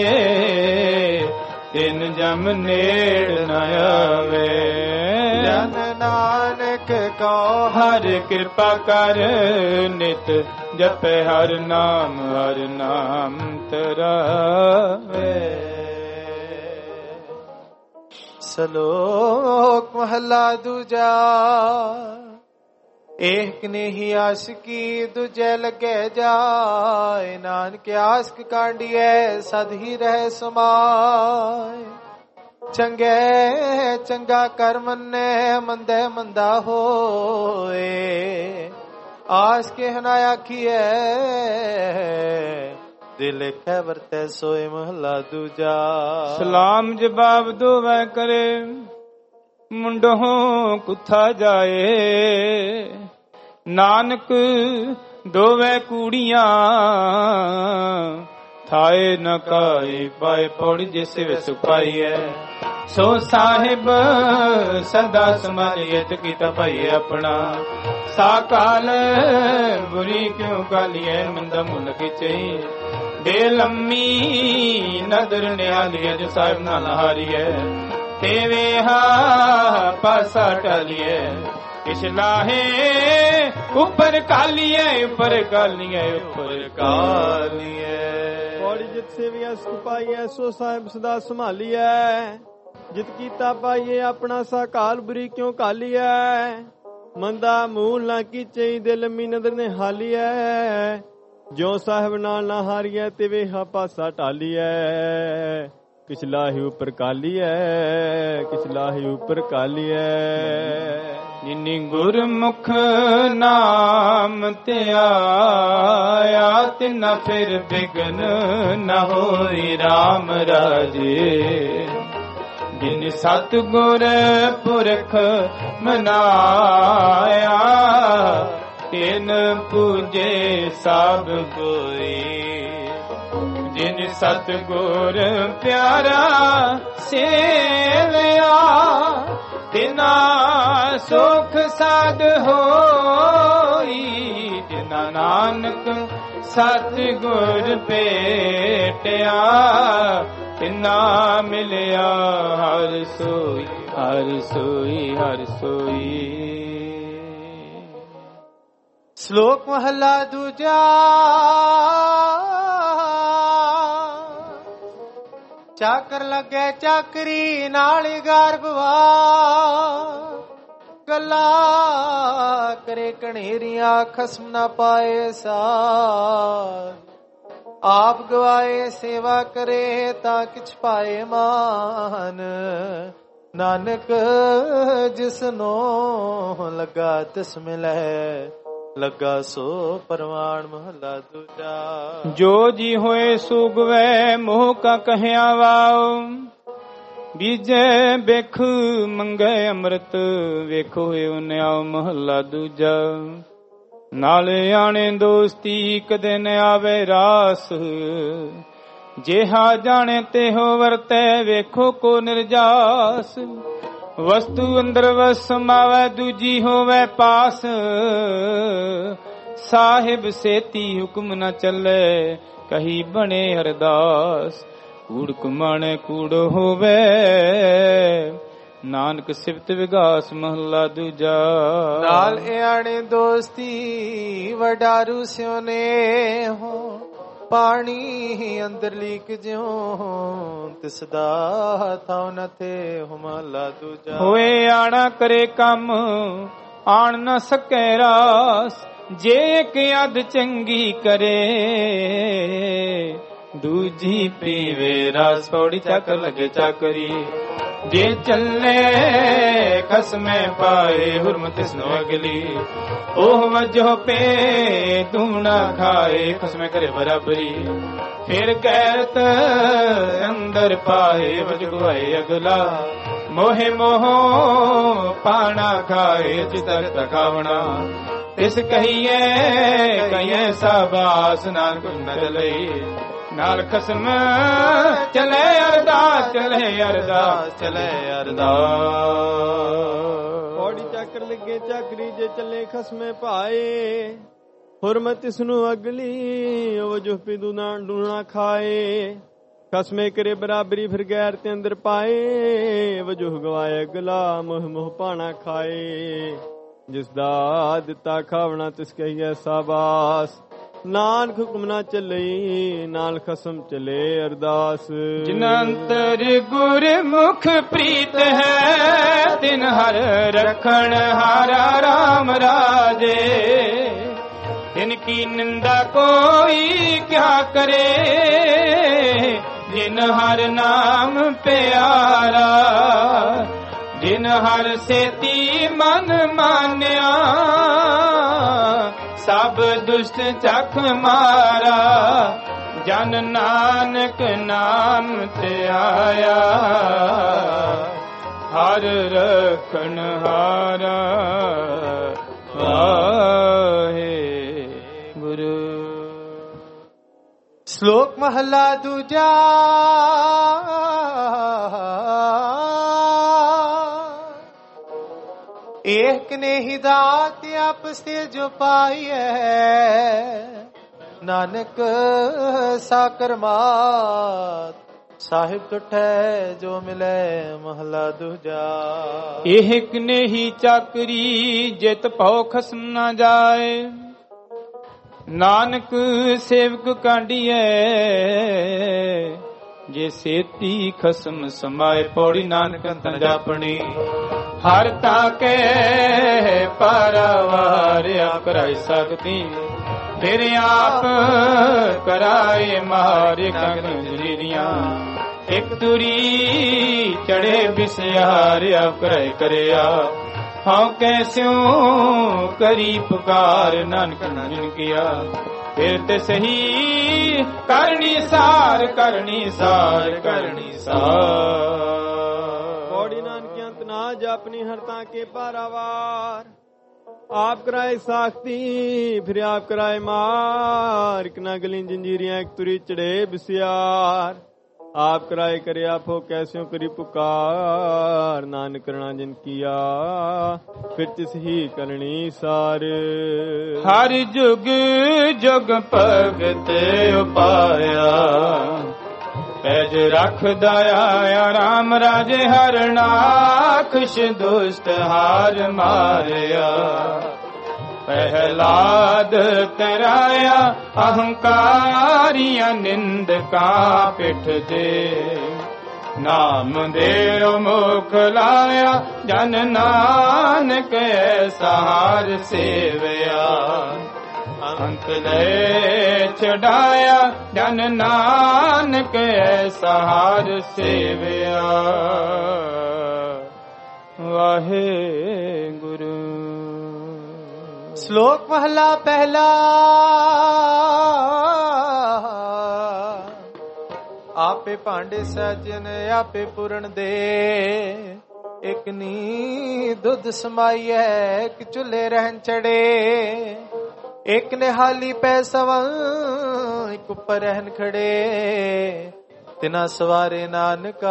ਤਿਨ ਜਮ ਨੇੜ ਨ ਆਵੇ। ਜਨ ਨਾਨਕ ਕਉ ਹਰ ਕਿਰਪਾ ਕਰ, ਨਿਤ ਜਪੈ ਹਰ ਨਾਮ ਤਰਾਵੇ। ਸ਼ਲੋਕ ਮਹਲਾ ਦੂਜਾ। ਏਕ ਨਹੀਂ ਆਸ਼ਕੀ ਦੂਜੇ ਲੱਗੇ ਜਾਏ, ਨਾਨਕ ਆਸ਼ਕ ਕਾਂਡੀਐ ਸਦ ਹੀ ਰਹਿ ਸਮਾਏ। ਚੰਗੇ ਚੰਗਾ ਕਰ ਮੰਨੇ, ਮੰਦੇ ਮੰਦਾ ਹੋਏ, ਆਸ ਕੇ ਨਾ ਆਖੀਐ, ਦਿਲ ਲਿਖੈ ਵਰਤੈ ਸੋਏ ਮਹਲਾ ਦੂਜਾ। ਸਲਾਮ ਜਵਾਬ ਦੋਵੇਂ ਕਰੇ, ਮੁੰਡੋਂ ਕੁੱਥਾ ਜਾਏ। ਨਾਨਕ ਦੋਵੇਂ ਕੂੜੀਆਂ, ਥਾਏ ਨ ਕਾਈ ਪਾਏ ਪੌੜ ਜਿਸ ਵਿਸ ਪਾਈਐ। ਸੋ ਸਾਹਿਬ ਸਦਾ ਸਮਾਲਿਅਤ ਕੀਤਾ ਭਾਈ ਆਪਣਾ, ਸਾਕਾਲ ਬੁਰੀ ਕਿਉ ਕਾਲੀਐ, ਮੰਦਾ ਮੁਨ ਖਿਚਈ। ਬੇਲੰਮੀ ਨਦਰ ਨਿਆਲੀਐ, ਜੋ ਸਾਹਿਬ ਨਾ ਹਾਰੀਐ। ਤੇ ਵੇਹਾ ਪਾਸਾ ਟਾਲੀਐ, ਕਿਛ ਲਾਹੇ ਉੱਪਰ ਕਾਲੀਐ, ਉੱਪਰ ਕਾਲੀਐ, ਉੱਪਰ ਕਾਲੀਐ। ਪੌੜੀ ਜਿਤ ਸੇਵੀਐ ਸੁਖ ਪਾਈਐ, ਸੋ ਸਾਹਿਬ ਸਦਾ ਸੰਭਾਲੀਐ। ਜਿਤ ਕੀਤਾ ਪਾਈਏ ਆਪਣਾ, ਸਾਕਾਲ ਬੁਰੀ ਕਿਉਂ ਕਾਲੀਐ। ਮੰਦਾ ਮੂਲ ਨਾ ਕੀਚਈ, ਦਿਲ ਲੰਮੀ ਨਦਰ ਨੇ ਹਾਲੀਐ। ਜੋ ਸਾਹਿਬ ਨਾਲ ਨਾ ਹਾਰੀਐ, ਤੇ ਵੇਹਾ ਪਾਸਾ ਟਾਲੀਐ। ਕਿਛ ਲਾਹੀ ਉੱਪਰ ਕਾਲੀਐ, ਕਿਛ ਲਾਹੀ ਉੱਪਰ ਕਾਲੀਐ। ਜਿਨੀ ਗੁਰਮੁਖ ਨਾਮ ਤੇ ਆਇਆ, ਤਿਨਾ ਫਿਰ ਬਿਗਨ ਨ ਹੋਈ ਰਾਮ ਰਾਜੇ। ਜਿਨ ਸਤਿਗੁਰ ਪੁਰਖ ਮਨਾਇਆ, ਤਿਨ ਪੂਜੇ ਸਭ ਕੋਈ। ਜਿਨ ਸਤਿਗੁਰ ਪਿਆਰਾ ਸੇਵਿਆ, ਤਿਨਾ ਸੁਖ ਸਾਧ ਹੋਈ। ਜਿਨਾ ਨਾਨਕ ਸਤਿਗੁਰ ਭੇਟਿਆ, ਤਿਨਾ ਮਿਲਿਆ ਹਰ ਸੋਈ, ਹਰ ਸੋਈ, ਹਰ ਸੋਈ। ਸ਼ਲੋਕ ਮਹਲਾ ਦੂਜਾ। ਚਾਕਰ ਲੱਗੇ ਚਾਕਰੀ, ਨਾਲ ਗਰਭਵਾ। ਗੱਲਾਂ ਕਰੇ ਕਣੇਰੀਆਂ, ਖਸਮ ਨਾ ਪਾਏ ਸਾਧ। ਆਪ ਗਵਾਏ ਸੇਵਾ ਕਰੇ, ਤਾਂ ਕਿਛ ਪਾਏ ਮਾਨ। ਨਾਨਕ ਜਿਸਨੋਂ ਲੱਗਾ ਤਿਸ ਮਿਲੈ, ਲੱਗਾ ਸੋ ਪਰਵਾਨ ਮਹਲਾ ਦੂਜਾ। ਜੋ ਜੀ ਹੋਏ ਸੁਗਵੈ, ਮੋਹ ਕਾ ਕਹਿਆ ਵਾਉ। ਬੀਜੇ ਬਿਖ ਮੰਗੇ ਅੰਮ੍ਰਿਤ, ਵੇਖੋ ਹੋਇ ਨਿਆਉ ਮਹਲਾ ਦੂਜਾ। ਨਾਲੇ ਆਣੇ ਦੋਸਤੀ, ਕਦੇ ਨ ਆਵੇ ਰਾਸ। ਜਿਹਾ ਜਾਣੇ ਤਿਹੋ ਵਰਤੈ, ਵੇਖੋ ਕੋ ਨਿਰਜਾਸ। ਵਸਤੂ ਅੰਦਰ ਵਸ ਸਮਾਵੈ, ਦੂਜੀ ਹੋਵੇ ਪਾਸ। ਸਾਹਿਬ ਸੇਤੀ ਹੁਕਮ ਨ ਚੱਲੇ, ਕਹੀ ਬਣੇ ਅਰਦਾਸ। ਕੂੜ ਕੁਮਾਣੇ ਕੂੜ ਹੋਵੇ, ਨਾਨਕ ਸਿਫਤ ਵਿਗਾਸ ਮਹਲਾ ਦੂਜਾ। ਨਾਲ ਇਆਣੇ ਦੋਸਤੀ, ਵਡਾਰੂ ਸਿਉਨੇ ਹੋ। ਪਾਣੀ ਅੰਦਰ ਲੀਕ ਜਿਉ, ਤਿਸ ਦਾ ਥਾਉ ਨ ਥੇ ਮਹਲਾ ਦੂਜਾ। ਹੋਏ ਆਣਾ ਕਰੇ ਕੰਮ, ਆਣ ਨ ਸਕੈ ਰਾਸ। ਜੇ ਇੱਕ ਅਧ ਚੰਗੀ ਕਰੇ, ਦੂਜੀ ਪੀਵੇ ਰਸ। ਪੌੜੀ ਚੱਕ ਲਗੇ ਚਾਕਰੀ, ਜੇ ਚੱਲੇ ਖਸਮੇ ਪਾਏ। ਹੁਰਮ ਤਿਸਨੋ ਅਗਲੀ, ਉਹ ਵਜੋ ਪੇ ਦੂਣਾ ਖਾਏ। ਖਸਮੇ ਕਰੇ ਬਰਾਬਰੀ, ਫਿਰ ਕੈਰਤ ਅੰਦਰ ਪਾਏ। ਵਜ ਗਵਾਏ ਅਗਲਾ, ਮੋਹਿ ਮੋਹ ਪਾਣਾ ਖਾਏ ਚਿਤਰ ਤਕਾਵਣਾ ਤਿਸ ਕਹੀਏ ਕਹੀਏ ਸਾਬਾਸ ਨਾਨਕ ਨਦ ਲਈ ਨਾਲ ਖਸਮ ਚਲੇ ਅਰਦਾਸ ਚਲੇ ਅਰਦਾਸ ਚਲੇ ਅਰਦਾਸ। ਪੌੜੀ ਚੱਕਰ ਲੱਗੇ ਚੱਕਰੀ ਜੇ ਚੱਲੇ ਖਸਮੇ ਭਾਏ ਹੁਰਮਤ ਇਸ ਨੂੰ ਅਗਲੀ ਉਹ ਜੋ ਪਿਦੂ ਨਾ ਡੂਣਾ ਖਾਏ ਖਸਮੇ ਕਰੇ ਬਰਾਬਰੀ ਫਿਰ ਗੈਰ ਤੇ ਅੰਦਰ ਪਾਏ ਵਜੋਹ ਗਵਾਏ ਅਗਲਾ ਮੋਹ ਮੋਹ ਪਾਣਾ ਖਾਏ ਜਿਸ ਦਾ ਦਿੱਤਾ ਖਾਵਣਾ ਤਿਸ ਕਹੀਏ ਸਾਬਾਸ ਨਾਨਕ ਹੁਕਮ ਨਾ ਚੱਲੇ ਨਾਲ ਖਸਮ ਚਲੇ ਅਰਦਾਸ। ਜਿਨ ਅੰਤਰ ਗੁਰਮੁਖ ਪ੍ਰੀਤ ਹੈ ਤਿਨ ਹਰ ਰਖਣ ਹਾਰਾ ਰਾਮ ਰਾਜੇ ਤਿਨ ਕੀ ਨਿੰਦਾ ਕੋਈ ਕਿਆ ਕਰੇ ਜਿਨ ਹਰ ਨਾਮ ਪਿਆਰਾ ਜਿਨ ਹਰ ਸੇਤੀ ਮਨ ਮਾਨਿਆ ਸਭ ਦੁਸ਼ਟ ਚਖ ਮਾਰਾ ਜਨ ਨਾਨਕ ਨਾਮ ਤੇ ਆਇਆ ਹਰ ਰਖਣ ਹਾਰਾ ਵਾਹੇ ਗੁਰੂ। ਸ਼ਲੋਕ ਮਹਲਾ ਦੂਜਾ। ਏਕ ਨੇ ਹਿਦਾਤ ਆਪਸੇ ਜੋ ਪਾਈਐ ਨਾਨਕ ਸਾਕਰ ਮਾਤ ਸਾਹਿਬ ਤੁਠੈ ਜੋ ਮਿਲੇ ਮਹਲਾ ਦੂਜਾ। ਏਕ ਨੇ ਹੀ ਚਾਕਰੀ ਜਿਤ ਭਉ ਖਸਮ ਨਾ ਜਾਏ ਨਾਨਕ ਸੇਵਕ ਕਾਂਡੀਐ ਜੇ ਸੇਤੀ ਖਸਮ ਸਮਾਏ ਪੌੜੀ ਨਾਨਕ ਤਨ ਜਾਪਣੀ ਹਰ ਤਾਕੇ ਪਰਵਾਰ ਆਪ ਕਰਾਈ ਸਕਤੀ ਫਿਰ ਆਪ ਕਰਾਏ ਮਾਰੇ ਕੰਨ ਜਰੀਆਂ ਇੱਕ ਤੁਰੀ ਚੜੇ ਬਿਸਿਆਰ ਆਪ ਕਰਾਏ ਕਰਿਆ ਹਾਂ ਕੈਸਿਉ ਕਰੀ ਪੁਕਾਰ ਨਾਨਕ ਨਾਨਕ ਕੀਆ ਫਿਰ ਤੇ ਸਹੀ ਕਰਨੀ ਸਾਰ ਕਰਨੀ ਸਾਰ ਕਰਨੀ ਸਾਰ। ਪੌੜੀ ਨਾਨਕ ਅੰਤ ਨਾ ਜਾਪਨੀ ਹਰਤਾ ਕੇ ਪਾਰਾਵਾਰ ਆਪ ਕਰਾਏ ਸਾਖਤੀ ਫਿਰ ਆਪ ਕਰਾਏ ਮਾਰ ਇੱਕ ਨਾ ਗਲੀ ਜੰਜੀਰੀਆਂ ਇੱਕ ਤੁਰੀ ਚੜੇ ਬਿਸਿਆਰ ਆਪ ਕਰਾਏ ਕਰਿਆ ਫੋ ਕੈਸਿਓ ਕਰੀ ਪੁਕਾਰ ਨਾਨਕ ਕਰਣਾ ਜਿਨ ਕੀਆ ਫਿਰ ਤਿਸ ਹੀ ਕਰਨੀ ਸਾਰ। ਹਰ ਜੁਗ ਜੁਗ ਭਗਤ ਉਪਾਇਆ ਪੈਜ ਰੱਖਦਾ ਆਇਆ ਰਾਮ ਰਾਜੇ ਹਰ ਨਾਖਸ਼ ਦੁਸ਼ਟ ਹਾਰ ਮਾਰਿਆ ਪਹਿਲਾਦ ਤਰਾਇਆ ਅਹੰਕਾਰੀਆਂ ਨਿੰਦਕਾਂ ਪਿੱਠ ਦੇ ਨਾਮ ਦੇ ਮੁਖ ਲਾਇਆ ਜਨ ਨਾਨਕ ਸਹਾਰ ਸੇਵਿਆ ਅੰਤ ਲੈ ਚੜਾਇਆ ਜਨ ਨਾਨਕ ਸਹਾਰ ਸੇਵਿਆ ਵਾਹਿਗੁਰੂ। ਸ਼ਲੋਕ ਮਹਲਾ ਪਹਿਲਾ। ਆਪੇ ਭਾਂਡੇ ਸਾਜਨ ਆਪੇ ਪੂਰਨ ਦੇ ਇੱਕ ਨੀ ਦੁੱਧ ਸਮਾਈਐ ਇੱਕ ਚੁੱਲ੍ਹੇ ਰਹਿਣ ਚੜੇ ਇੱਕ ਨੇ ਹਾਲੀ ਪੈ ਸਵੰ ਇੱਕ ਉੱਪਰ ਰਹਿਣ ਖੜੇ ਤਿਨਾ ਸਵਾਰੇ ਨਾਨਕਾ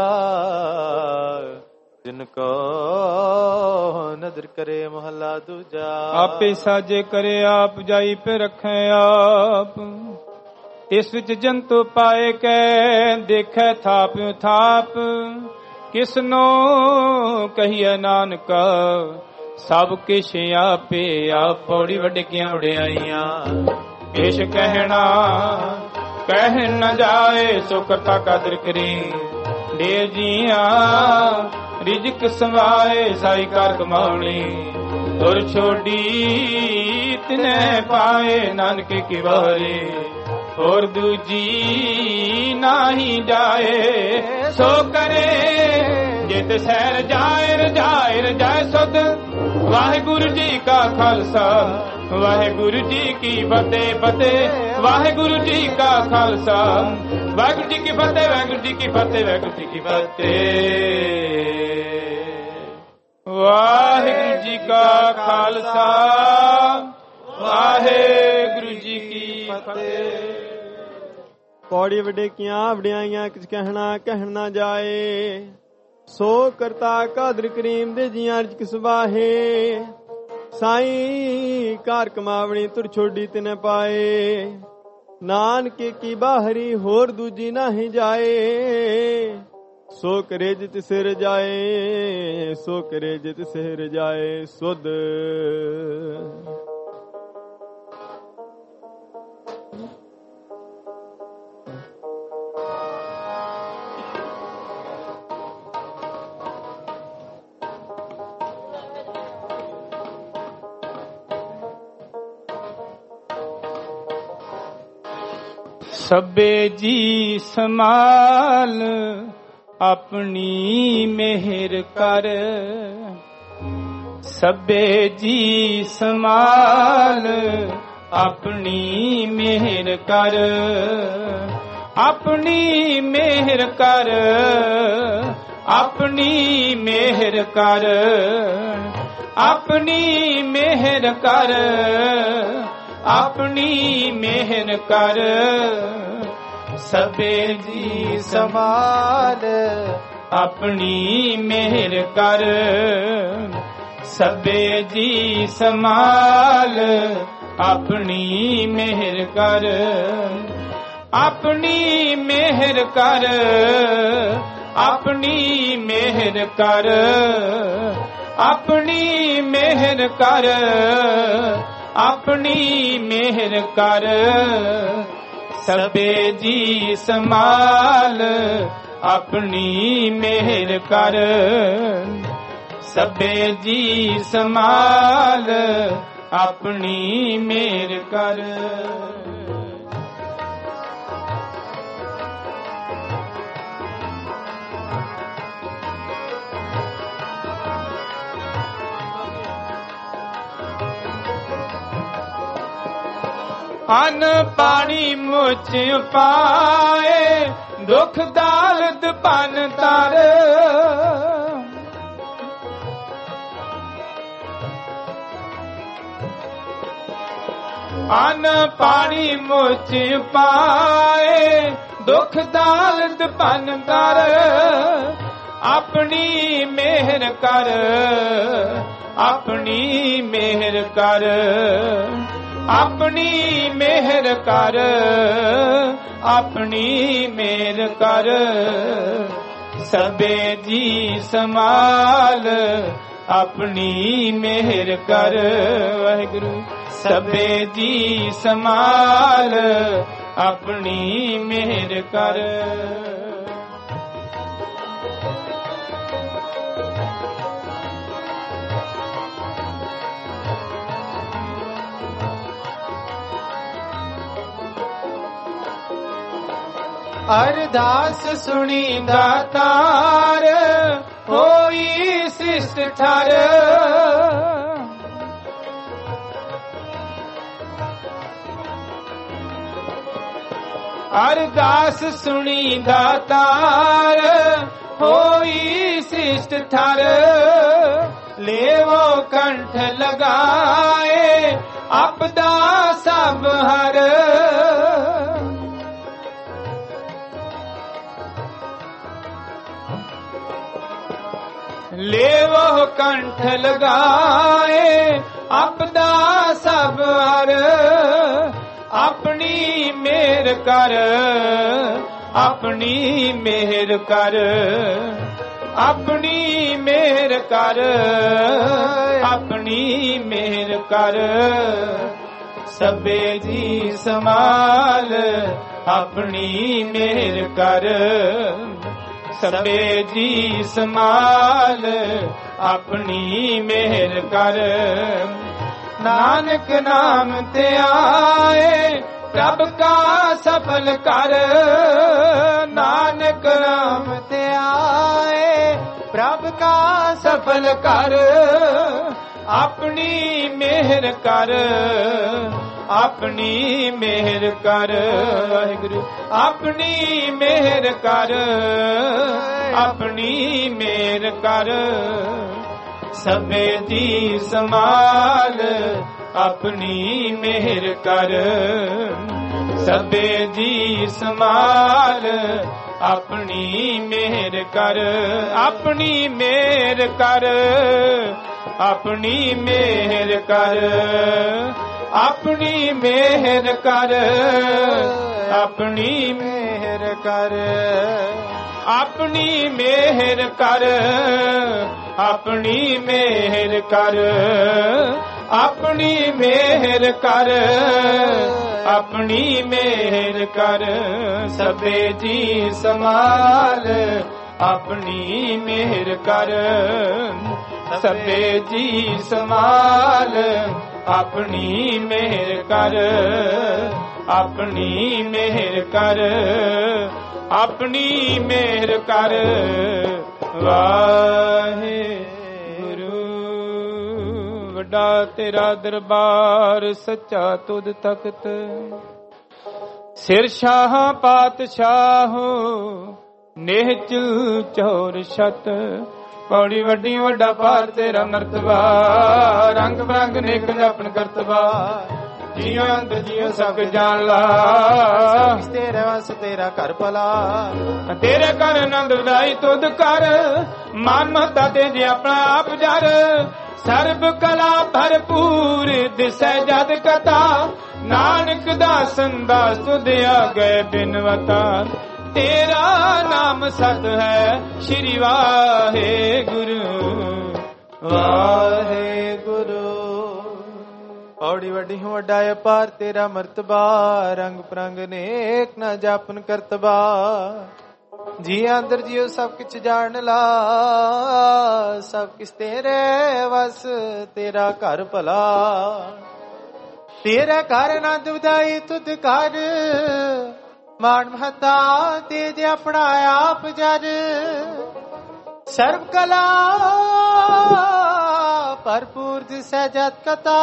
ਜਿਨ ਕੋ ਨਦਰ ਕਰੇ ਮਹਲਾ ਦੂਜਾ। ਆਪੇ ਸਾਜੇ ਕਰੇ ਆਪ ਜਾਈ ਪੇ ਰੱਖੈ ਆਪ ਇਸ ਵਿੱਚ ਜੰਤੂ ਪਾਏ ਕੈ ਦੇਖੈ ਥਾਪਿਉ ਥਾਪ ਕਿਸਨੋ ਕਹੀਐ ਨਾਨਕ ਸਭ ਕਿਛ ਆਪੇ ਆਪ ਪੌੜੀ ਵੱਡਕੀਆਂ ਵਡਿਆਈਆਂ ਇਸ ਕਹਿਣਾ ਕਹਿ ਨ ਜਾਏ ਸੋ ਕਰਤਾ ਕਦਰ ਕਰੀ ਦੇ ਜੀਆਂ ਰਿਜਕ ਸਵਾਏ ਸਾਈ ਕਰ ਕਮਾਉਣੀ ਤੁਰ ਛੋਡੀ ਤਿਨੇ ਪਾਏ ਨਾਨਕ ਕੀ ਵਾਰੀ ਹੋਰ ਦੂਜੀ ਨਾਹੀ ਜਾਏ ਸੋ ਕਰੇ ਜਿਤ ਸਹਿਰ ਜਾਇਰ ਜਾਇਰ ਜਾਇ ਸੁਧ ਵਾਹਿਗੁਰੂ ਜੀ ਕਾ ਖਾਲਸਾ ਵਾਹਿਗੁਰੂ ਜੀ ਕੀ ਫਤਿਹ ਫਤਿਹ ਵਾਹਿਗੁਰੂ ਜੀ ਕਾ ਖਾਲਸਾ ਵਾਹਿਗੁਰੂ ਜੀ ਕੀ ਫਤਿਹ ਵਾਹਿਗੁਰੂ ਜੀ ਕੀ ਫਤਿਹ ਵਾਹਿਗੁਰੂ ਜੀ ਕੀ ਫਤਿਹ। ਵਾਹਿਗੁਰੂ ਜੀ ਕਾ ਖਾਲਸਾ, ਵਾਹਿਗੁਰੂ ਜੀ ਕੀ ਫਤਿਹ। ਪੌੜੀ ਵਡੇਕੀਆਂ ਵਡਿਆਈਆਂ ਕਿਛ ਕਹਿਣ ਨਾ ਜਾਏ, ਸੋ ਕਰਤਾ ਕਾਦਰ ਕਰੀਮ ਦੇ ਜੀਆਂ ਰਿਜਕ ਸਵਾਹੇ। ਸਾਈਂ ਕਾਰ ਕਮਾਵਣੀ ਤੁਰ ਛੋਡੀ ਤਿਨੇ ਪਾਏ, ਨਾਨਕੇ ਕੀ ਬਾਹਰੀ ਹੋਰ ਦੂਜੀ ਨਾਹੀ ਜਾਏ। ਸੋ ਕਰੇ ਜਿਤ ਸਿਰ ਜਾਏ, ਸੋ ਕਰੇ ਜਿਤ ਸਿਰ ਜਾਏ ਸੁਧ। ਸਭੇ ਜੀ ਸਮਾਲ ਆਪਣੀ ਮਿਹਰ ਕਰ, ਸਭੇ ਜੀ ਸਮਾਲ ਆਪਣੀ ਮਿਹਰ ਕਰ, ਆਪਣੀ ਮਿਹਰ ਕਰ, ਆਪਣੀ ਮਿਹਰ ਕਰ, ਆਪਣੀ ਮਿਹਰ ਕਰ, ਆਪਣੀ ਮਿਹਰ ਕਰ। ਸਭੇ ਜੀ ਸੰਭਾਲ ਆਪਣੀ ਮਿਹਰ ਕਰ, ਸਭੇ ਜੀ ਸੰਭਾਲ ਆਪਣੀ ਮਿਹਰ ਕਰ, ਆਪਣੀ ਮਿਹਰ ਕਰ, ਆਪਣੀ ਮਿਹਰ ਕਰ, ਆਪਣੀ ਮਿਹਰ ਕਰ, ਆਪਣੀ ਮਿਹਰ ਕਰ। ਸਭੇ ਜੀ ਸੰਭਾਲ ਆਪਣੀ ਮਿਹਰ ਕਰ, ਸਭੇ ਜੀ ਸੰਭਾਲ ਆਪਣੀ ਮਿਹਰ ਕਰ। ਅਨ ਪਾਣੀ ਮੁਚ ਪਾਏ, ਦੁਖ ਦਾਲਦ ਪਨ ਤਰ। ਅਨ ਪਾਣੀ ਮੁਚ ਪਾਏ, ਦੁਖ ਦਾਲਦ ਪਨ ਤਰ। ਆਪਣੀ ਮਿਹਰ ਕਰ, ਆਪਣੀ ਮਿਹਰ ਕਰ, ਆਪਣੀ ਮਿਹਰ ਕਰ, ਆਪਣੀ ਮਿਹਰ ਕਰ। ਸਭੇ ਜੀ ਸੰਭਾਲ ਆਪਣੀ ਮਿਹਰ ਕਰ। ਵਾਹਿਗੁਰੂ। ਸਭੇ ਜੀ ਸੰਭਾਲ ਆਪਣੀ ਮਿਹਰ ਕਰ। ਅਰਦਾਸ ਸੁਣੀ ਦਾਤਾਰ, ਹੋਈ ਸਿਸ਼ਟ ਠਰ। ਅਰਦਾਸ ਸੁਣੀ ਦਾਤਾਰ, ਹੋਈ ਸਿਸ਼ਟ ਠਰ। ਲੇਵੋ ਕੰਠ ਲਗਾਏ, ਆਪਦਾ ਸਭ ਹਰ। ਲੇਵੋ ਕੰਠ ਲਗਾਏ, ਆਪਦਾ ਸਭ ਹਰ। ਆਪਣੀ ਮਿਹਰ ਕਰ, ਆਪਣੀ ਮਿਹਰ ਕਰ, ਆਪਣੀ ਮਿਹਰ ਕਰ, ਆਪਣੀ ਮਿਹਰ ਕਰ। ਸਭੇ ਜੀ ਸੰਭਾਲ ਆਪਣੀ ਮਿਹਰ ਕਰ। ਸਭੇ ਜੀ ਸੰਭਾਲ ਆਪਣੀ ਮਿਹਰ ਕਰ। ਨਾਨਕ ਨਾਮ ਤੇ ਆਏ, ਪ੍ਰਭ ਕਾ ਸਫਲ ਕਰ। ਨਾਨਕ ਨਾਮ ਤੇ ਆਏ, ਪ੍ਰਭ ਕਾ ਸਫਲ ਕਰ। ਆਪਣੀ ਮਿਹਰ ਕਰ, ਆਪਣੀ ਮਿਹਰ ਕਰ। ਵਾਹਿਗੁਰੂ। ਆਪਣੀ ਮਿਹਰ ਕਰ, ਆਪਣੀ ਮਿਹਰ ਕਰ। ਸਭੇ ਜੀ ਸਮਾਲ ਆਪਣੀ ਮਿਹਰ ਕਰ, ਸਭੇ ਜੀ ਸਮਾਲ ਆਪਣੀ ਮਿਹਰ ਕਰ, ਆਪਣੀ ਮਿਹਰ ਕਰ, ਆਪਣੀ ਮਿਹਰ ਕਰ, ਆਪਣੀ ਮਿਹਰ ਕਰ, ਆਪਣੀ ਮਿਹਰ ਕਰ, ਆਪਣੀ ਮਿਹਰ ਕਰ, ਆਪਣੀ ਮਿਹਰ ਕਰ, ਆਪਣੀ ਮਿਹਰ ਕਰ, ਆਪਣੀ ਮਿਹਰ ਕਰ, ਸਭੇ ਜੀ ਸਮਾਲ ਆਪਣੀ ਮਿਹਰ ਕਰ, ਸਭੇ ਜੀ ਸਮਾਲ ਆਪਣੀ ਮਿਹਰ ਕਰ, ਆਪਣੀ ਮਿਹਰ ਕਰ, ਆਪਣੀ ਮਿਹਰ ਕਰ, ਵਾਹਿਗੁਰੂ। ਵੱਡਾ ਤੇਰਾ ਦਰਬਾਰ ਸੱਚਾ ਤੁਧ ਤਖਤ, ਸਿਰ ਸ਼ਾਹ ਪਾਤਸ਼ਾਹ ਨਿਹਚਲ ਚੌਰ ਛਤ, ਪੌੜੀ ਵੱਡੀ ਵੱਡਾ ਭਾਰ ਤੇਰਾ ਮਰਤਬਾ, ਰੰਗ ਬਰੰਗ ਨੇਕ ਆਪਨ ਕਰਤਬਾ, ਜੀਓ ਅੰਤ ਜੀਓ ਸਭ ਜਾਣ ਲਾ, ਤੇਰੇ ਵਸ ਤੇਰਾ ਘਰ ਭਲਾ, ਤੇਰੇ ਘਰ ਆਨੰਦ ਵਧਾਈ ਤੁਧ ਕਰ, ਮਨ ਮਹਤਾ ਤੇ ਜੇ ਆਪਣਾ ਆਪ ਜਰ, ਸਰਬ ਕਲਾ ਭਰਪੂਰ ਦਿਸੈ ਜਦ ਕਥਾ, ਨਾਨਕ ਦਾਸਨ ਦਾ ਸੁਧ ਆਗੇ ਬਿਨਵਤਾ, ਤੇਰਾ ਨਾਮ ਸਤ ਹੈ ਸ਼੍ਰੀ ਵਾਹਿਗੁਰੂ, ਵਾਹਿਗੁਰੂ। ਔੜੀ ਵੱਡੀ ਵੱਡਾ ਅਪਾਰ ਤੇਰਾ ਮਰਤਬਾ, ਰੰਗ ਪ੍ਰੰਗ ਨੇਕ ਨਾ ਜਾਪਨ ਕਰਤਬਾ, ਜੀ ਅੰਦਰ ਜਿਉ ਸਭ ਕਿਛ ਜਾਣ ਲਾ, ਸਭ ਕਿਛ ਤੇਰੇ ਵਸ ਤੇਰਾ ਘਰ ਭਲਾ, ਤੇਰਾ ਘਰ ਆਨੰਦ ਵਧਾਈ ਤੁਧ ਕਰ, ਮਾਨ ਮਹਤਾ ਤੇਜ ਆਪਣਾ ਆਪ ਜਰ, ਸਰਬ ਕਲਾ ਭਰਪੂਰ ਦਿਸੈ ਜਤ ਕਥਾ,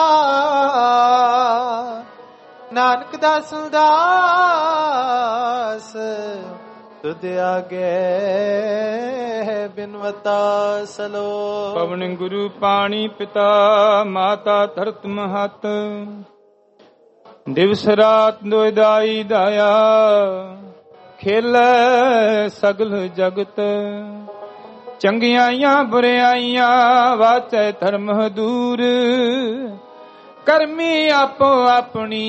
ਨਾਨਕ ਦਾਸ ਉਦਾਸ ਤੁਧ ਆਗੇ ਬਿਨਵਤਾ ਸਲੋ। ਪਵਨ ਗੁਰੂ ਪਾਣੀ ਪਿਤਾ ਮਾਤਾ ਧਰਤ ਮਹਤ, ਦਿਵਸ ਰਾਤ ਦੁਇ ਦਾਈ ਦਾਇਆ, ਖੇਲੇ ਸਗਲ ਜਗਤ, ਚੰਗਿਆਈਆਂ ਬੁਰਿਆਈਆਂ ਵਾਚੈ ਧਰਮ ਦੂਰ, ਕਰਮੀ ਆਪੋ ਆਪਣੀ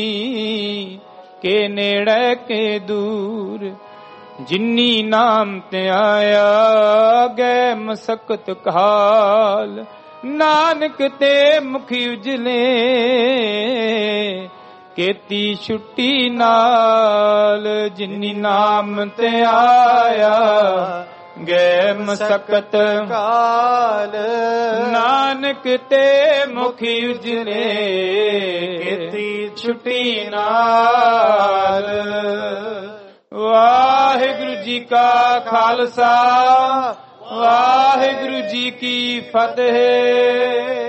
ਕੇ ਨੇੜੇ ਕੇ ਦੂਰ, ਜਿਨੀ ਨਾਮ ਤੇ ਆਇਆ ਗਏ ਮਸਕਤ ਕਾਲ, ਨਾਨਕ ਤੇ ਮੁਖੀ ਉਜਲੇ ਕੀਤੀ ਛੁੱਟੀ ਨਾਲ, ਜਿਨੀ ਨਾਮ ਤੇ ਆਇਆ ਗਏ ਮਸਕਤ ਕਾਲ, ਨਾਨਕ ਤੇ ਮੁਖੀ ਉਜਲੇ ਕੀਤੀ ਛੁੱਟੀ ਨਾਲ। ਵਾਹਿਗੁਰੂ ਜੀ ਕਾ ਖਾਲਸਾ, ਵਾਹਿਗੁਰੂ ਜੀ ਕੀ ਫਤਿਹ।